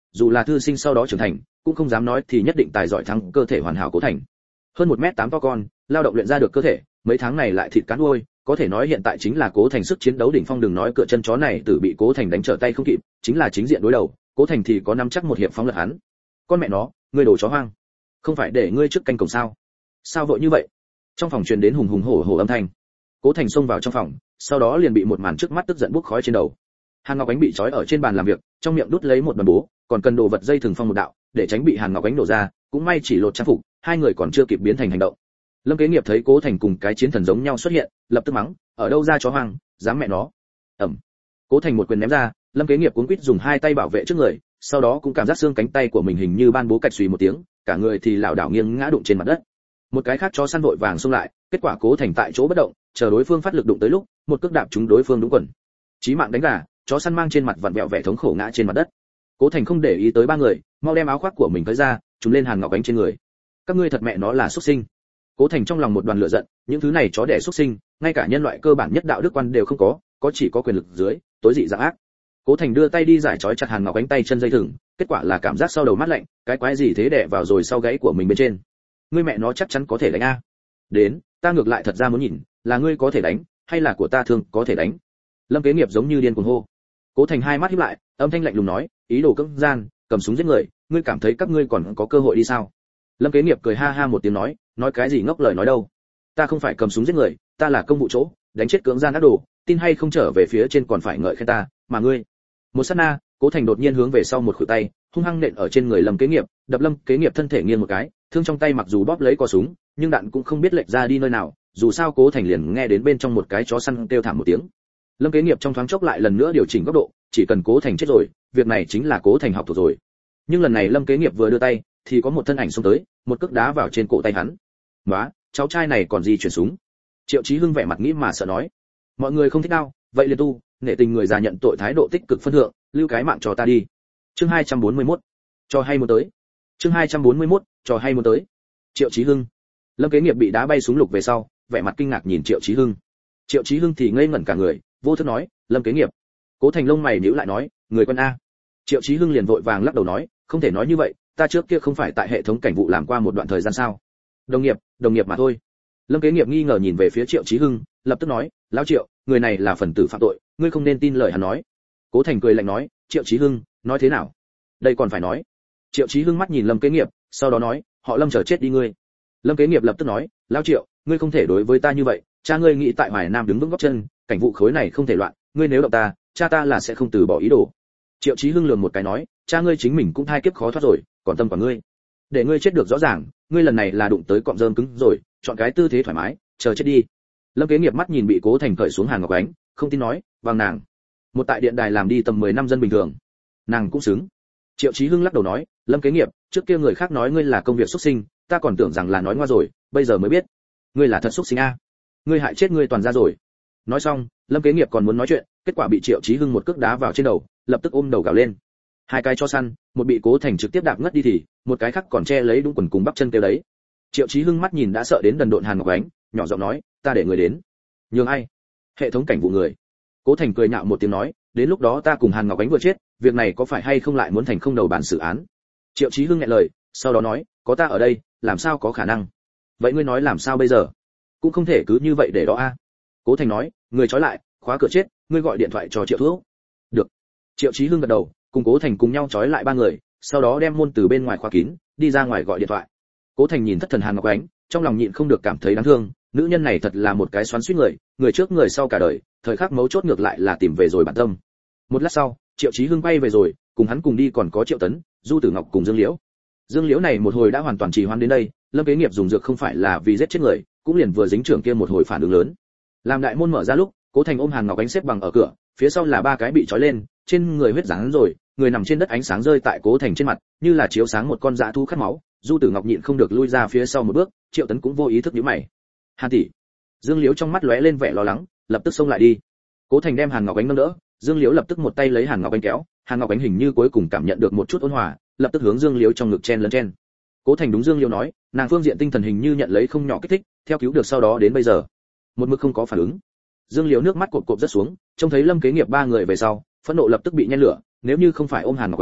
dù là thư sinh sau đó trưởng thành cũng không dám nói thì nhất định tài giỏi thắng cơ thể hoàn hảo Cố Thành. Hơn một mét tám to con, lao động luyện ra được cơ thể, mấy tháng này lại thịt cán nuôi, có thể nói hiện tại chính là Cố Thành sức chiến đấu đỉnh phong, đừng nói cựa chân chó này tử bị Cố Thành đánh trở tay không kịp, chính là chính diện đối đầu, Cố Thành thì có nắm chắc một hiệp phóng lật hắn. Con mẹ nó, ngươi đồ chó hoang, không phải để ngươi trước canh cổng sao? Sao vội như vậy? Trong phòng truyền đến hùng hùng hổ hổ âm thanh. Cố Thành xông vào trong phòng, sau đó liền bị một màn trước mắt tức giận bốc khói trên đầu. Hàn Ngọc Ánh bị trói ở trên bàn làm việc, trong miệng đút lấy một đoàn bố, còn cần đồ vật dây thừng phong một đạo, để tránh bị Hàn Ngọc Ánh nổ ra, cũng may chỉ lột trang phục, hai người còn chưa kịp biến thành hành động. Lâm Kế Nghiệp thấy Cố Thành cùng cái chiến thần giống nhau xuất hiện, lập tức mắng, ở đâu ra chó hoang, dám mẹ nó. Ầm. Cố Thành một quyền ném ra, Lâm Kế Nghiệp cuống quýt dùng hai tay bảo vệ trước người, sau đó cũng cảm giác xương cánh tay của mình hình như ban bố cạch xùy một tiếng, cả người thì lảo đảo nghiêng ngã đụng trên mặt đất. Một cái khác chó săn vội vàng xông lại, kết quả Cố Thành tại chỗ bất động, chờ đối phương phát lực đụng tới lúc, một cước đạp trúng đối phương đúng quần. Chí mạng đánh gà, chó săn mang trên mặt vặn vẹo vẻ thống khổ ngã trên mặt đất. Cố Thành không để ý tới ba người, mau đem áo khoác của mình tới ra, trùm lên Hàn Ngọc Ánh trên người. Các ngươi thật mẹ nó là xuất sinh. Cố Thành trong lòng một đoàn lửa giận, những thứ này chó đẻ xuất sinh, ngay cả nhân loại cơ bản nhất đạo đức quan đều không có, có chỉ có quyền lực dưới, tối dị dạng ác. Cố Thành đưa tay đi giải trói chặt Hàn Ngọc Ánh tay chân dây thừng, kết quả là cảm giác sau đầu mát lạnh, cái quái gì thế đè vào rồi sau gáy của mình bên trên. Ngươi mẹ nó chắc chắn có thể đánh a. Đến, ta ngược lại thật ra muốn nhìn, là ngươi có thể đánh, hay là của ta thương có thể đánh. Lâm Kế Nghiệp giống như điên cuồng hô. Cố Thành hai mắt híp lại, âm thanh lạnh lùng nói, ý đồ cưỡng gian, cầm súng giết người, ngươi cảm thấy các ngươi còn có cơ hội đi sao? Lâm Kế Nghiệp cười ha ha một tiếng nói, nói cái gì ngốc lời nói đâu. Ta không phải cầm súng giết người, ta là công vụ chỗ, đánh chết cưỡng gian ác đồ, tin hay không trở về phía trên còn phải ngợi khen ta, mà ngươi. Một sát na, Cố Thành đột nhiên hướng về sau một khuỷu tay, hung hăng nện ở trên người Lâm Kế Nghiệp, đập Lâm Kế Nghiệp thân thể nghiêng một cái, thương trong tay mặc dù bóp lấy cò súng, nhưng đạn cũng không biết lệch ra đi nơi nào, dù sao Cố Thành liền nghe đến bên trong một cái chó săn kêu thảm một tiếng. Lâm Kế Nghiệp trong thoáng chốc lại lần nữa điều chỉnh góc độ, chỉ cần Cố Thành chết rồi, việc này chính là Cố Thành học thuộc rồi. Nhưng lần này Lâm Kế Nghiệp vừa đưa tay, thì có một thân ảnh xông tới, một cước đá vào trên cổ tay hắn. "Nóa, cháu trai này còn gì chuyển súng?" Triệu Chí Hưng vẻ mặt nghĩ mà sợ nói. "Mọi người không thích đau, vậy liền tu, nể tình người già nhận tội thái độ tích cực phân thượng, lưu cái mạng cho ta đi." Chương hai trăm bốn mươi mốt. Cho hay muốn tới. Chương hai trăm bốn mươi mốt. Cho hay muốn tới. Triệu Chí Hưng. Lâm Kế Nghiệp bị đá bay súng lục về sau, vẻ mặt kinh ngạc nhìn Triệu Chí Hưng. Triệu Chí Hưng thì ngây ngẩn cả người, vô thức nói, "Lâm Kế Nghiệp." Cố Thành lông mày nhíu lại nói, "Người quân a." Triệu Chí Hưng liền vội vàng lắc đầu nói, "Không thể nói như vậy, ta trước kia không phải tại hệ thống cảnh vụ làm qua một đoạn thời gian sao? Đồng nghiệp, đồng nghiệp mà thôi." Lâm Kế Nghiệp nghi ngờ nhìn về phía Triệu Chí Hưng, lập tức nói, "Lão Triệu, người này là phần tử phạm tội, ngươi không nên tin lời hắn nói." Cố Thành cười lạnh nói, "Triệu Chí Hưng, nói thế nào? Đây còn phải nói." Triệu Chí Hưng mắt nhìn Lâm Kế Nghiệp, sau đó nói, "Họ Lâm chờ chết đi ngươi." Lâm Kế Nghiệp lập tức nói, "Lão Triệu, ngươi không thể đối với ta như vậy, cha ngươi nghĩ tại Hoài Nam đứng vững gót chân, cảnh vụ khối này không thể loạn, ngươi nếu động ta, cha ta là sẽ không từ bỏ ý đồ." Triệu Chí Hưng lườm một cái nói, "Cha ngươi chính mình cũng thai kiếp khó thoát rồi, còn tâm của ngươi. Để ngươi chết được rõ ràng, ngươi lần này là đụng tới cọng rơm cứng rồi, chọn cái tư thế thoải mái, chờ chết đi." Lâm Kế Nghiệp mắt nhìn bị Cố Thành cởi xuống Hàn Ngọc Ánh, không tin nói, "Bằng nàng, một tại điện đài làm đi tầm mười năm dân bình thường, nàng cũng xứng." Triệu Chí Hưng lắc đầu nói, "Lâm Kế Nghiệp, trước kia người khác nói ngươi là công việc xuất sinh, ta còn tưởng rằng là nói ngoa rồi, bây giờ mới biết, ngươi là thật xuất sinh a. Ngươi hại chết ngươi toàn ra rồi." Nói xong, Lâm Kế Nghiệp còn muốn nói chuyện, kết quả bị Triệu Chí Hưng một cước đá vào trên đầu, lập tức ôm đầu gào lên. Hai cái cho săn, một bị Cố Thành trực tiếp đạp ngất đi thì, một cái khác còn che lấy đúng quần cùng bắp chân kêu đấy. Triệu Chí Hưng mắt nhìn đã sợ đến đần độn Hàn Ngọc Ánh, nhỏ giọng nói, "Ta để người đến." "Nhường ai?" "Hệ thống cảnh vụ người." Cố Thành cười nhạo một tiếng nói, "Đến lúc đó ta cùng Hàn Ngọc Ánh vừa chết, việc này có phải hay không lại muốn thành không đầu bản xử án?" Triệu Chí Hưng nghẹn lời, sau đó nói, "Có ta ở đây, làm sao có khả năng?" "Vậy ngươi nói làm sao bây giờ?" "Cũng không thể cứ như vậy để đó a." Cố Thành nói, "Người trói lại, khóa cửa chết, ngươi gọi điện thoại cho Triệu Thuốc." "Được." Triệu Chí Hưng gật đầu, cùng Cố Thành cùng nhau trói lại ba người, sau đó đem môn từ bên ngoài khóa kín, đi ra ngoài gọi điện thoại. Cố Thành nhìn thất thần Hàn Ngọc Ánh, trong lòng nhịn không được cảm thấy đáng thương, nữ nhân này thật là một cái xoắn xuýt người, người trước người sau cả đời, thời khắc mấu chốt ngược lại là tìm về rồi bản tâm. Một lát sau, Triệu Chí Hưng bay về rồi, cùng hắn cùng đi còn có Triệu Tấn, Du Tử Ngọc cùng Dương Liễu. Dương Liễu này một hồi đã hoàn toàn trì hoãn đến đây, Lâm Kế Nghiệp dùng dược không phải là vì giết chết người, cũng liền vừa dính trưởng kia một hồi phản ứng lớn. Làm đại môn mở ra lúc, Cố Thành ôm Hàn Ngọc Ánh xếp bằng ở cửa, phía sau là ba cái bị trói lên, trên người huyết rắn rồi, người nằm trên đất, ánh sáng rơi tại Cố Thành trên mặt, như là chiếu sáng một con dã thú khát máu. Du Tử Ngọc nhịn không được lui ra phía sau một bước, Triệu Tấn cũng vô ý thức nhíu mày. "Hàn tỷ." Dương Liễu trong mắt lóe lên vẻ lo lắng, lập tức xông lại đi. Cố Thành đem Hàn Ngọc Ánh nâng đỡ, Dương Liễu lập tức một tay lấy Hàn Ngọc Ánh kéo, Hàn Ngọc Ánh hình như cuối cùng cảm nhận được một chút ôn hòa, lập tức hướng Dương Liễu trong ngực chen lấn chen. Cố Thành đúng Dương Liễu nói, nàng phương diện tinh thần hình như nhận lấy không nhỏ kích thích, theo cứu được sau đó đến bây giờ, một mực không có phản ứng. Dương Liễu nước mắt cộp cộp rất xuống, trông thấy Lâm Kế Nghiệp ba người về sau, phẫn nộ lập tức bị nhen lửa, nếu như không phải ôm Hàn Ngọc Ánh,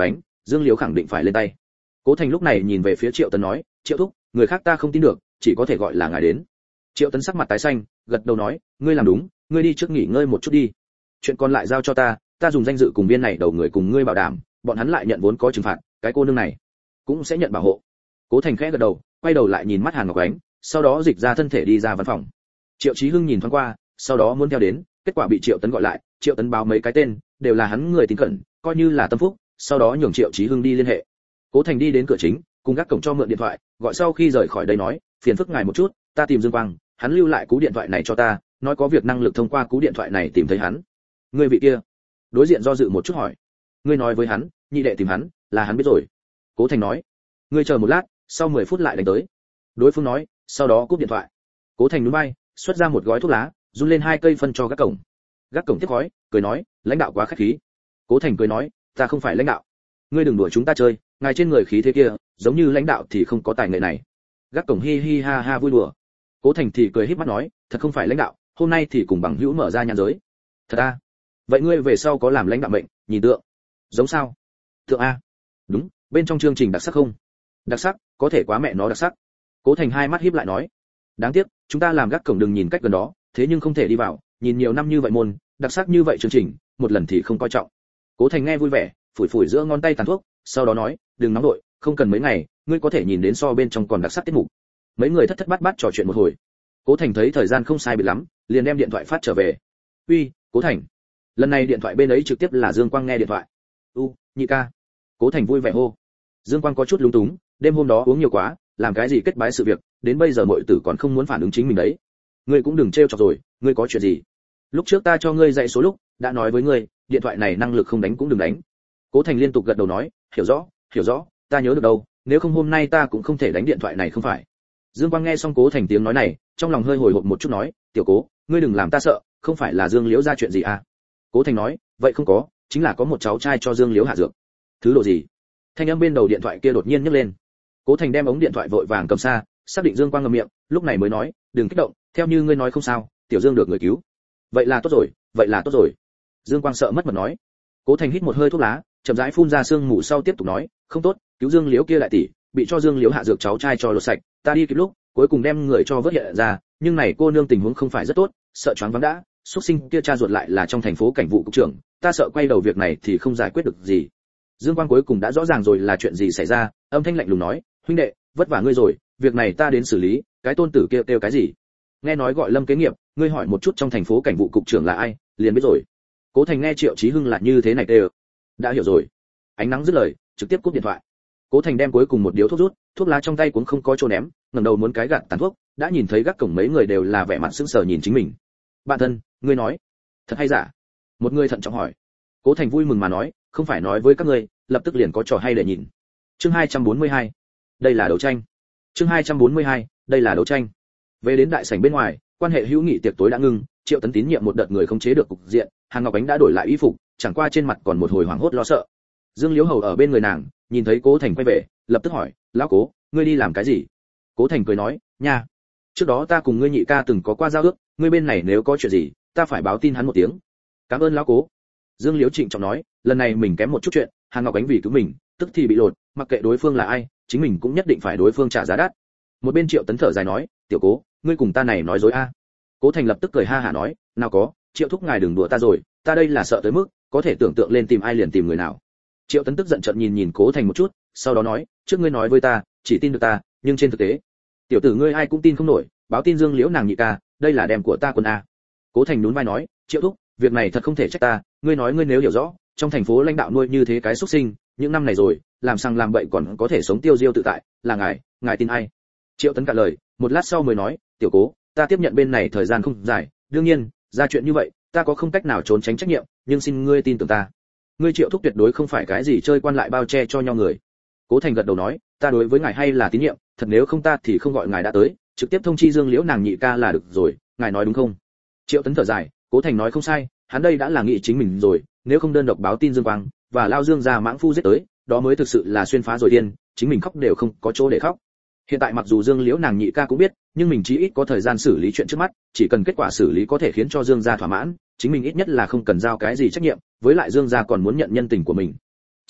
Dương Liễu khẳng định phải lên tay. Cố Thành lúc này nhìn về phía Triệu Tấn nói, Triệu thúc, người khác ta không tin được, chỉ có thể gọi là ngài đến. Triệu Tấn sắc mặt tái xanh, gật đầu nói, ngươi làm đúng, ngươi đi trước nghỉ ngơi một chút đi. Chuyện còn lại giao cho ta, ta dùng danh dự cùng viên này đầu người cùng ngươi bảo đảm, bọn hắn lại nhận vốn có trừng phạt, cái cô nương này cũng sẽ nhận bảo hộ. Cố Thành khẽ gật đầu, quay đầu lại nhìn mắt Hàn Ngọc Ánh, sau đó dịch ra thân thể đi ra văn phòng. Triệu Chí Hưng nhìn thoáng qua, sau đó muốn theo đến, kết quả bị Triệu Tấn gọi lại, Triệu Tấn báo mấy cái tên, đều là hắn người tín cẩn, coi như là tâm phúc, sau đó nhường Triệu Chí Hưng đi liên hệ. Cố Thành đi đến cửa chính, cùng gác cổng cho mượn điện thoại, gọi sau khi rời khỏi đây nói, phiền phức ngài một chút, ta tìm Dương Quang, hắn lưu lại cú điện thoại này cho ta, nói có việc năng lực thông qua cú điện thoại này tìm thấy hắn. Người vị kia, đối diện do dự một chút hỏi, ngươi nói với hắn, nhị đệ tìm hắn, là hắn biết rồi. Cố Thành nói, ngươi chờ một lát, sau mười phút lại đánh tới. Đối phương nói, sau đó cúp điện thoại. Cố Thành nhún vai, xuất ra một gói thuốc lá, run lên hai cây phân cho gác cổng. Gác cổng tiếp khói, cười nói, lãnh đạo quá khách khí. Cố Thành cười nói, ta không phải lãnh đạo, ngươi đừng đùa chúng ta chơi, ngài trên người khí thế kia, giống như lãnh đạo thì không có tài nghệ này. Gác cổng hi hi ha ha vui đùa. Cố Thành thì cười híp mắt nói, thật không phải lãnh đạo, hôm nay thì cùng bằng hữu mở ra nhãn giới. Thật à? Vậy ngươi về sau có làm lãnh đạo mệnh, nhìn tượng, giống sao? Tượng a? Đúng, bên trong chương trình đặc sắc không? Đặc sắc, có thể quá mẹ nó đặc sắc. Cố Thành hai mắt híp lại nói, đáng tiếc, chúng ta làm gác cổng đừng nhìn cách gần đó, thế nhưng không thể đi vào, nhìn nhiều năm như vậy môn, đặc sắc như vậy chương trình, một lần thì không coi trọng. Cố Thành nghe vui vẻ, phủi phủi giữa ngón tay tàn thuốc, sau đó nói, đừng nóng đội, không cần mấy ngày, ngươi có thể nhìn đến so bên trong còn đặc sắc tiết mục. Mấy người thất thất bát bát trò chuyện một hồi. Cố Thành thấy thời gian không sai biệt lắm, liền đem điện thoại phát trở về. Uy, Cố Thành. Lần này điện thoại bên ấy trực tiếp là Dương Quang nghe điện thoại. U, nhị ca. Cố Thành vui vẻ hô. Dương Quang có chút lúng túng, đêm hôm đó uống nhiều quá, làm cái gì kết bái sự việc, đến bây giờ muội tử còn không muốn phản ứng chính mình đấy. Ngươi cũng đừng trêu chọc rồi, ngươi có chuyện gì? Lúc trước ta cho ngươi dạy số lúc, đã nói với ngươi, điện thoại này năng lực không đánh cũng đừng đánh. Cố Thành liên tục gật đầu nói, hiểu rõ, hiểu rõ, ta nhớ được đâu, nếu không hôm nay ta cũng không thể đánh điện thoại này không phải. Dương Quang nghe xong Cố Thành tiếng nói này, trong lòng hơi hồi hộp một chút nói, tiểu Cố, ngươi đừng làm ta sợ, không phải là Dương Liễu ra chuyện gì à? Cố Thành nói, vậy không có, chính là có một cháu trai cho Dương Liễu hạ dược. Thứ độ gì? Thanh âm bên đầu điện thoại kia đột nhiên nhấc lên. Cố Thành đem ống điện thoại vội vàng cầm xa, xác định Dương Quang ngậm miệng, lúc này mới nói, đừng kích động, theo như ngươi nói không sao, tiểu Dương được người cứu. Vậy là tốt rồi, vậy là tốt rồi. Dương Quang sợ mất mật nói. Cố Thành hít một hơi thuốc lá, chậm rãi phun ra sương mù sau tiếp tục nói, không tốt, cứu Dương Liễu kia lại tỷ, bị cho Dương Liễu hạ dược cháu trai cho lột sạch, ta đi kịp lúc, cuối cùng đem người cho vớt hiện ra, nhưng này cô nương tình huống không phải rất tốt, sợ choáng váng đã, xuất sinh kia cha ruột lại là trong thành phố cảnh vụ cục trưởng, ta sợ quay đầu việc này thì không giải quyết được gì. Dương Quang cuối cùng đã rõ ràng rồi là chuyện gì xảy ra, âm thanh lạnh lùng nói, huynh đệ, vất vả ngươi rồi, việc này ta đến xử lý, cái tôn tử kia kêu, kêu cái gì? Nghe nói gọi Lâm Kế Nghiệp, ngươi hỏi một chút trong thành phố cảnh vụ cục trưởng là ai, liền biết rồi. Cố Thành nghe Triệu Chí Hưng là như thế này đều, đã hiểu rồi. Ánh nắng dứt lời, trực tiếp cúp điện thoại. Cố Thành đem cuối cùng một điếu thuốc rút, thuốc lá trong tay cũng không có chỗ ném, ngẩng đầu muốn cái gạt tàn thuốc, đã nhìn thấy gác cổng mấy người đều là vẻ mặt sững sờ nhìn chính mình. Bạn thân, ngươi nói, thật hay giả? Một người thận trọng hỏi. Cố Thành vui mừng mà nói, không phải nói với các ngươi, lập tức liền có trò hay để nhìn. Chương hai trăm bốn mươi hai, đây là đấu tranh. Chương hai trăm bốn mươi hai, đây là đấu tranh. Về đến đại sảnh bên ngoài, quan hệ hữu nghị tiệc tối đã ngưng, Triệu Tấn tín nhiệm một đợt người không chế được cục diện, Hàn Ngọc Ánh đã đổi lại y phục, chẳng qua trên mặt còn một hồi hoảng hốt lo sợ. Dương Liễu Hầu ở bên người nàng, nhìn thấy Cố Thành quay về, lập tức hỏi, lão Cố, ngươi đi làm cái gì? Cố Thành cười nói, nha, trước đó ta cùng ngươi nhị ca từng có qua giao ước, ngươi bên này nếu có chuyện gì, ta phải báo tin hắn một tiếng. Cảm ơn lão Cố. Dương Liễu trịnh trọng nói, lần này mình kém một chút chuyện, Hàn Ngọc Ánh vì cứu mình, tức thì bị lột, mặc kệ đối phương là ai, chính mình cũng nhất định phải đối phương trả giá đắt. Một bên Triệu Tấn thở dài nói, tiểu Cố, ngươi cùng ta này nói dối a? Cố Thành lập tức cười ha hả nói, nào có, Triệu thúc ngài đừng đùa ta rồi, ta đây là sợ tới mức, có thể tưởng tượng lên tìm ai liền tìm người nào. Triệu Tấn tức giận trợn nhìn nhìn Cố Thành một chút, sau đó nói, trước ngươi nói với ta, chỉ tin được ta, nhưng trên thực tế, tiểu tử ngươi ai cũng tin không nổi, báo tin Dương Liễu nàng nhị ca, đây là đem của ta quân a. Cố Thành nhún vai nói, Triệu thúc, việc này thật không thể trách ta, ngươi nói ngươi nếu hiểu rõ, trong thành phố lãnh đạo nuôi như thế cái xuất sinh, những năm này rồi, làm sang làm bậy còn có thể sống tiêu diêu tự tại, là ngài, ngài tin ai? Triệu Tấn cạn lời, một lát sau mới nói, tiểu Cố, ta tiếp nhận bên này thời gian không dài, đương nhiên, ra chuyện như vậy, ta có không cách nào trốn tránh trách nhiệm, nhưng xin ngươi tin tưởng ta. Ngươi Triệu thúc tuyệt đối không phải cái gì chơi quan lại bao che cho nhau người. Cố Thành gật đầu nói, ta đối với ngài hay là tín nhiệm, thật nếu không ta thì không gọi ngài đã tới, trực tiếp thông chi Dương Liễu nàng nhị ca là được rồi, ngài nói đúng không? Triệu Tấn thở dài, Cố Thành nói không sai, hắn đây đã là nghĩ chính mình rồi, nếu không đơn độc báo tin Dương Quang và lao Dương gia mãng phu giết tới, đó mới thực sự là xuyên phá rồi điên, chính mình khóc đều không có chỗ để khóc. Hiện tại mặc dù Dương Liễu nàng nhị ca cũng biết, nhưng mình chí ít có thời gian xử lý chuyện trước mắt, chỉ cần kết quả xử lý có thể khiến cho Dương gia thỏa mãn, chính mình ít nhất là không cần giao cái gì trách nhiệm, với lại Dương gia còn muốn nhận nhân tình của mình. Cha,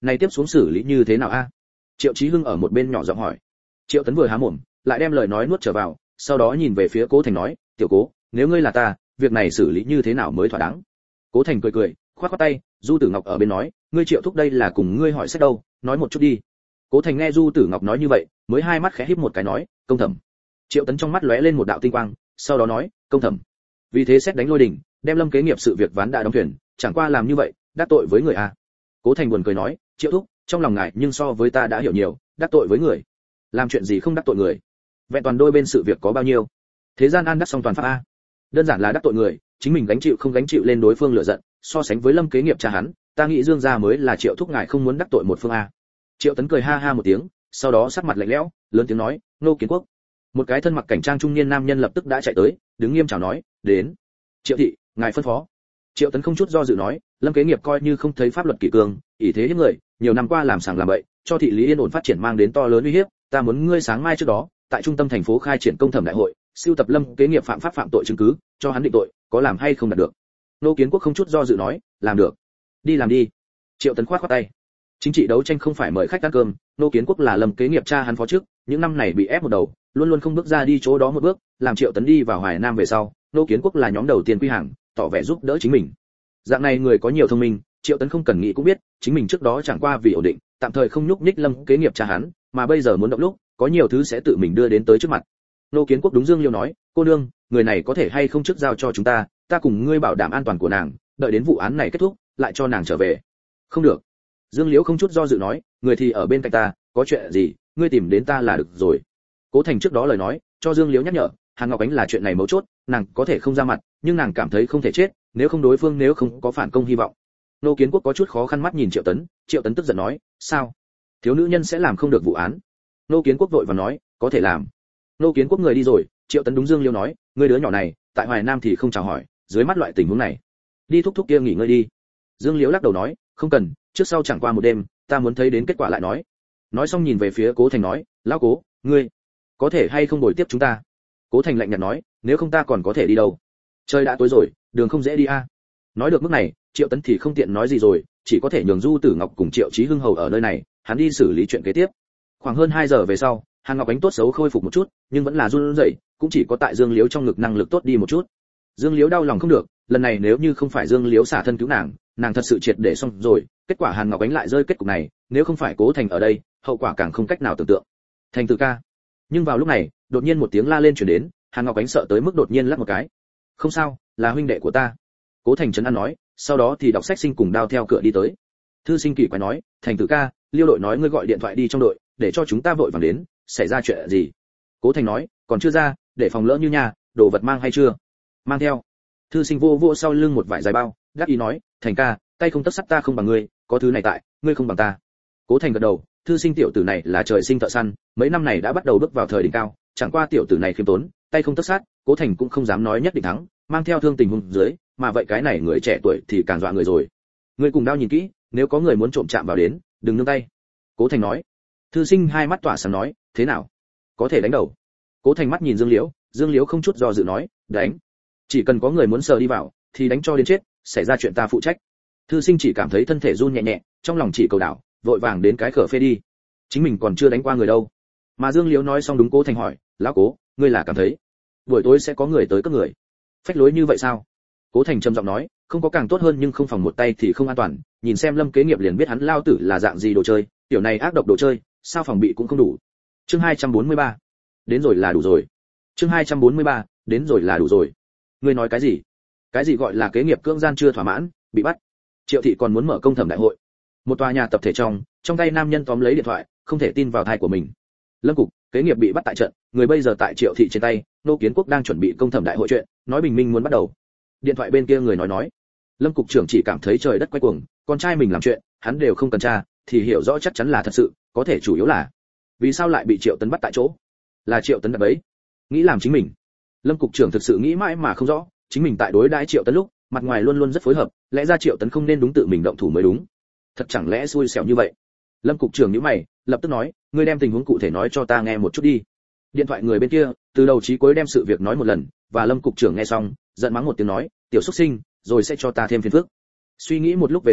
này tiếp xuống xử lý như thế nào a? Triệu Chí Hưng ở một bên nhỏ giọng hỏi. Triệu Tấn vừa há mồm, lại đem lời nói nuốt trở vào, sau đó nhìn về phía Cố Thành nói, "Tiểu Cố, nếu ngươi là ta, việc này xử lý như thế nào mới thỏa đáng?" Cố Thành cười cười, khoát khoát tay, Du Tử Ngọc ở bên nói, "Ngươi Triệu thúc đây là cùng ngươi hỏi xét đâu, nói một chút đi." Cố Thành nghe Du Tử Ngọc nói như vậy, mới hai mắt khẽ híp một cái nói, "Công thẩm." Triệu Tấn trong mắt lóe lên một đạo tinh quang, sau đó nói, "Công thẩm." Vì thế xét đánh lôi đình, đem Lâm Kế Nghiệp sự việc ván đã đóng thuyền, chẳng qua làm như vậy, đắc tội với người a. Cố Thành buồn cười nói, "Triệu thúc, trong lòng ngài nhưng so với ta đã hiểu nhiều, đắc tội với người. Làm chuyện gì không đắc tội người? Vẹn toàn đôi bên sự việc có bao nhiêu? Thế gian an đắc song toàn pháp a. Đơn giản là đắc tội người, chính mình gánh chịu không gánh chịu lên đối phương lựa giận, so sánh với Lâm Kế Nghiệp cha hắn, ta nghĩ Dương gia mới là Triệu thúc ngài không muốn đắc tội một phương a." Triệu Tấn cười ha ha một tiếng, sau đó sắc mặt lạnh lẽo, lớn tiếng nói, "Nô Kiến Quốc." Một cái thân mặc cảnh trang trung niên nam nhân lập tức đã chạy tới, đứng nghiêm chào nói, "Đến." "Triệu thị, ngài phân phó." Triệu Tấn không chút do dự nói, Lâm Kế Nghiệp coi như không thấy pháp luật kỷ cương, ỷ thế hiếp người, nhiều năm qua làm sàng làm bậy, cho thị lý yên ổn phát triển mang đến to lớn uy hiếp, ta muốn ngươi sáng mai trước đó, tại trung tâm thành phố khai triển công thẩm đại hội, siêu tập Lâm Kế Nghiệp phạm pháp phạm tội chứng cứ, cho hắn định tội, có làm hay không đạt được. Nô Kiến Quốc không chút do dự nói, làm được. Đi làm đi. Triệu Tấn khoát khoát tay. Chính trị đấu tranh không phải mời khách ăn cơm, Nô Kiến Quốc là Lâm Kế Nghiệp cha hắn phó trước, những năm này bị ép một đầu, luôn luôn không bước ra đi chỗ đó một bước, làm Triệu Tấn đi vào Hoài Nam về sau, Nô Kiến Quốc là nhóm đầu tiên quy hàng, tỏ vẻ giúp đỡ chính mình. Dạng này người có nhiều thông minh, Triệu Tấn không cần nghĩ cũng biết, chính mình trước đó chẳng qua vì ổn định, tạm thời không nhúc nhích Lâm Kế Nghiệp cha hắn, mà bây giờ muốn động lúc, có nhiều thứ sẽ tự mình đưa đến tới trước mặt. Nô Kiến Quốc đúng Dương Liêu nói, "Cô nương, người này có thể hay không trước giao cho chúng ta, ta cùng ngươi bảo đảm an toàn của nàng, đợi đến vụ án này kết thúc, lại cho nàng trở về." "Không được." Dương Liễu không chút do dự nói, "Người thì ở bên cạnh ta, có chuyện gì, ngươi tìm đến ta là được rồi." Cố Thành trước đó lời nói, cho Dương Liễu nhắc nhở, Hàn Ngọc Ánh là chuyện này mấu chốt, nàng có thể không ra mặt, nhưng nàng cảm thấy không thể chết, nếu không đối phương nếu không có phản công hy vọng. Nô Kiến Quốc có chút khó khăn mắt nhìn Triệu Tấn, Triệu Tấn tức giận nói, "Sao? Thiếu nữ nhân sẽ làm không được vụ án?" Nô Kiến Quốc vội vàng nói, "Có thể làm." Nô Kiến Quốc người đi rồi, Triệu Tấn đúng Dương Liễu nói, "Ngươi đứa nhỏ này, tại Hoài Nam thì không chào hỏi, dưới mắt loại tình huống này, đi thúc thúc kia nghỉ ngơi đi." Dương Liễu lắc đầu nói, "Không cần, trước sau chẳng qua một đêm, ta muốn thấy đến kết quả lại nói." Nói xong nhìn về phía Cố Thành nói, "Lão Cố, ngươi có thể hay không bồi tiếp chúng ta?" Cố Thành lạnh nhạt nói, "Nếu không ta còn có thể đi đâu? Trời đã tối rồi, đường không dễ đi a." Nói được mức này, Triệu Tấn thì không tiện nói gì rồi, chỉ có thể nhường Du Tử Ngọc cùng Triệu Chí Hưng hầu ở nơi này, hắn đi xử lý chuyện kế tiếp. Khoảng hơn hai giờ về sau, Hàn Ngọc Ánh tốt xấu khôi phục một chút, nhưng vẫn là run rẩy, cũng chỉ có tại Dương Liễu trong ngực năng lực tốt đi một chút. Dương Liễu đau lòng không được, lần này nếu như không phải Dương Liễu xả thân cứu nàng, nàng thật sự triệt để xong rồi, kết quả Hàn Ngọc Ánh lại rơi kết cục này, nếu không phải Cố Thành ở đây, hậu quả càng không cách nào tưởng tượng. Thành Tử ca. Nhưng vào lúc này, đột nhiên một tiếng la lên truyền đến, Hàn Ngọc Ánh sợ tới mức đột nhiên lắc một cái. "Không sao, là huynh đệ của ta." Cố Thành trấn an nói, sau đó thì đọc sách sinh cùng đao theo cửa đi tới. Thư sinh kỳ quái nói, "Thành Tử ca, Liêu đội nói ngươi gọi điện thoại đi trong đội, để cho chúng ta vội vàng đến, xảy ra chuyện gì?" Cố Thành nói, "Còn chưa ra, để phòng lỡ như nhà, đồ vật mang hay chưa?" "Mang theo." Thư sinh vô vô sau lưng một vải dài bao, đáp ý nói, "Thành ca, tay không tất sắt ta không bằng ngươi, có thứ này tại, ngươi không bằng ta." Cố Thành gật đầu, thư sinh tiểu tử này là trời sinh thợ săn, mấy năm này đã bắt đầu bước vào thời đỉnh cao, chẳng qua tiểu tử này khiêm tốn, tay không tất sát, Cố Thành cũng không dám nói nhất định thắng, mang theo thương tình hung dưới, mà vậy cái này người trẻ tuổi thì càng dọa người rồi. "Ngươi cùng đao nhìn kỹ, nếu có người muốn trộm chạm vào đến, đừng nương tay." Cố Thành nói. Thư sinh hai mắt tỏa sáng nói, "Thế nào? Có thể đánh đầu?" Cố Thành mắt nhìn Dương Liễu, Dương Liễu không chút do dự nói, "Đánh. Chỉ cần có người muốn sờ đi vào, thì đánh cho đến chết, xảy ra chuyện ta phụ trách." Thư sinh chỉ cảm thấy thân thể run nhẹ nhẹ, trong lòng chỉ cầu đảo, vội vàng đến cái cửa phê đi. Chính mình còn chưa đánh qua người đâu. Mà Dương Liễu nói xong đúng Cố Thành hỏi, "Lão Cố, ngươi là cảm thấy buổi tối sẽ có người tới cướp người? Phách lối như vậy sao?" Cố Thành trầm giọng nói, "Không có càng tốt hơn nhưng không phòng một tay thì không an toàn, nhìn xem Lâm Kế Nghiệp liền biết hắn lao tử là dạng gì đồ chơi, tiểu này ác độc đồ chơi, sao phòng bị cũng không đủ." Chương hai trăm bốn mươi ba. Đến rồi là đủ rồi. Chương hai trăm bốn mươi ba. Đến rồi là đủ rồi. Ngươi nói cái gì? Cái gì gọi là kế nghiệp cưỡng gian chưa thỏa mãn, bị bắt? Triệu thị còn muốn mở công thẩm đại hội. Một tòa nhà tập thể trong, trong tay nam nhân tóm lấy điện thoại, không thể tin vào tai của mình. Lâm cục, kế nghiệp bị bắt tại trận, người bây giờ tại Triệu thị trên tay, Nô Kiến Quốc đang chuẩn bị công thẩm đại hội chuyện, nói bình minh muốn bắt đầu. Điện thoại bên kia người nói nói. Lâm cục trưởng chỉ cảm thấy trời đất quay cuồng, con trai mình làm chuyện, hắn đều không cần tra, thì hiểu rõ chắc chắn là thật sự, có thể chủ yếu là vì sao lại bị Triệu Tấn bắt tại chỗ? Là Triệu Tấn đập bẫy, nghĩ làm chính mình. Lâm cục trưởng thực sự nghĩ mãi mà không rõ, chính mình tại đối đãi Triệu Tấn lúc, mặt ngoài luôn luôn rất phối hợp, lẽ ra Triệu Tấn không nên đúng tự mình động thủ mới đúng. Thật chẳng lẽ xui xẻo như vậy? Lâm cục trưởng nhíu mày, lập tức nói, ngươi đem tình huống cụ thể nói cho ta nghe một chút đi. Điện thoại người bên kia, từ đầu chí cuối đem sự việc nói một lần, và Lâm cục trưởng nghe xong, giận mắng một tiếng nói, tiểu xuất sinh, rồi sẽ cho ta thêm phiền phức. Suy nghĩ một lúc về sau,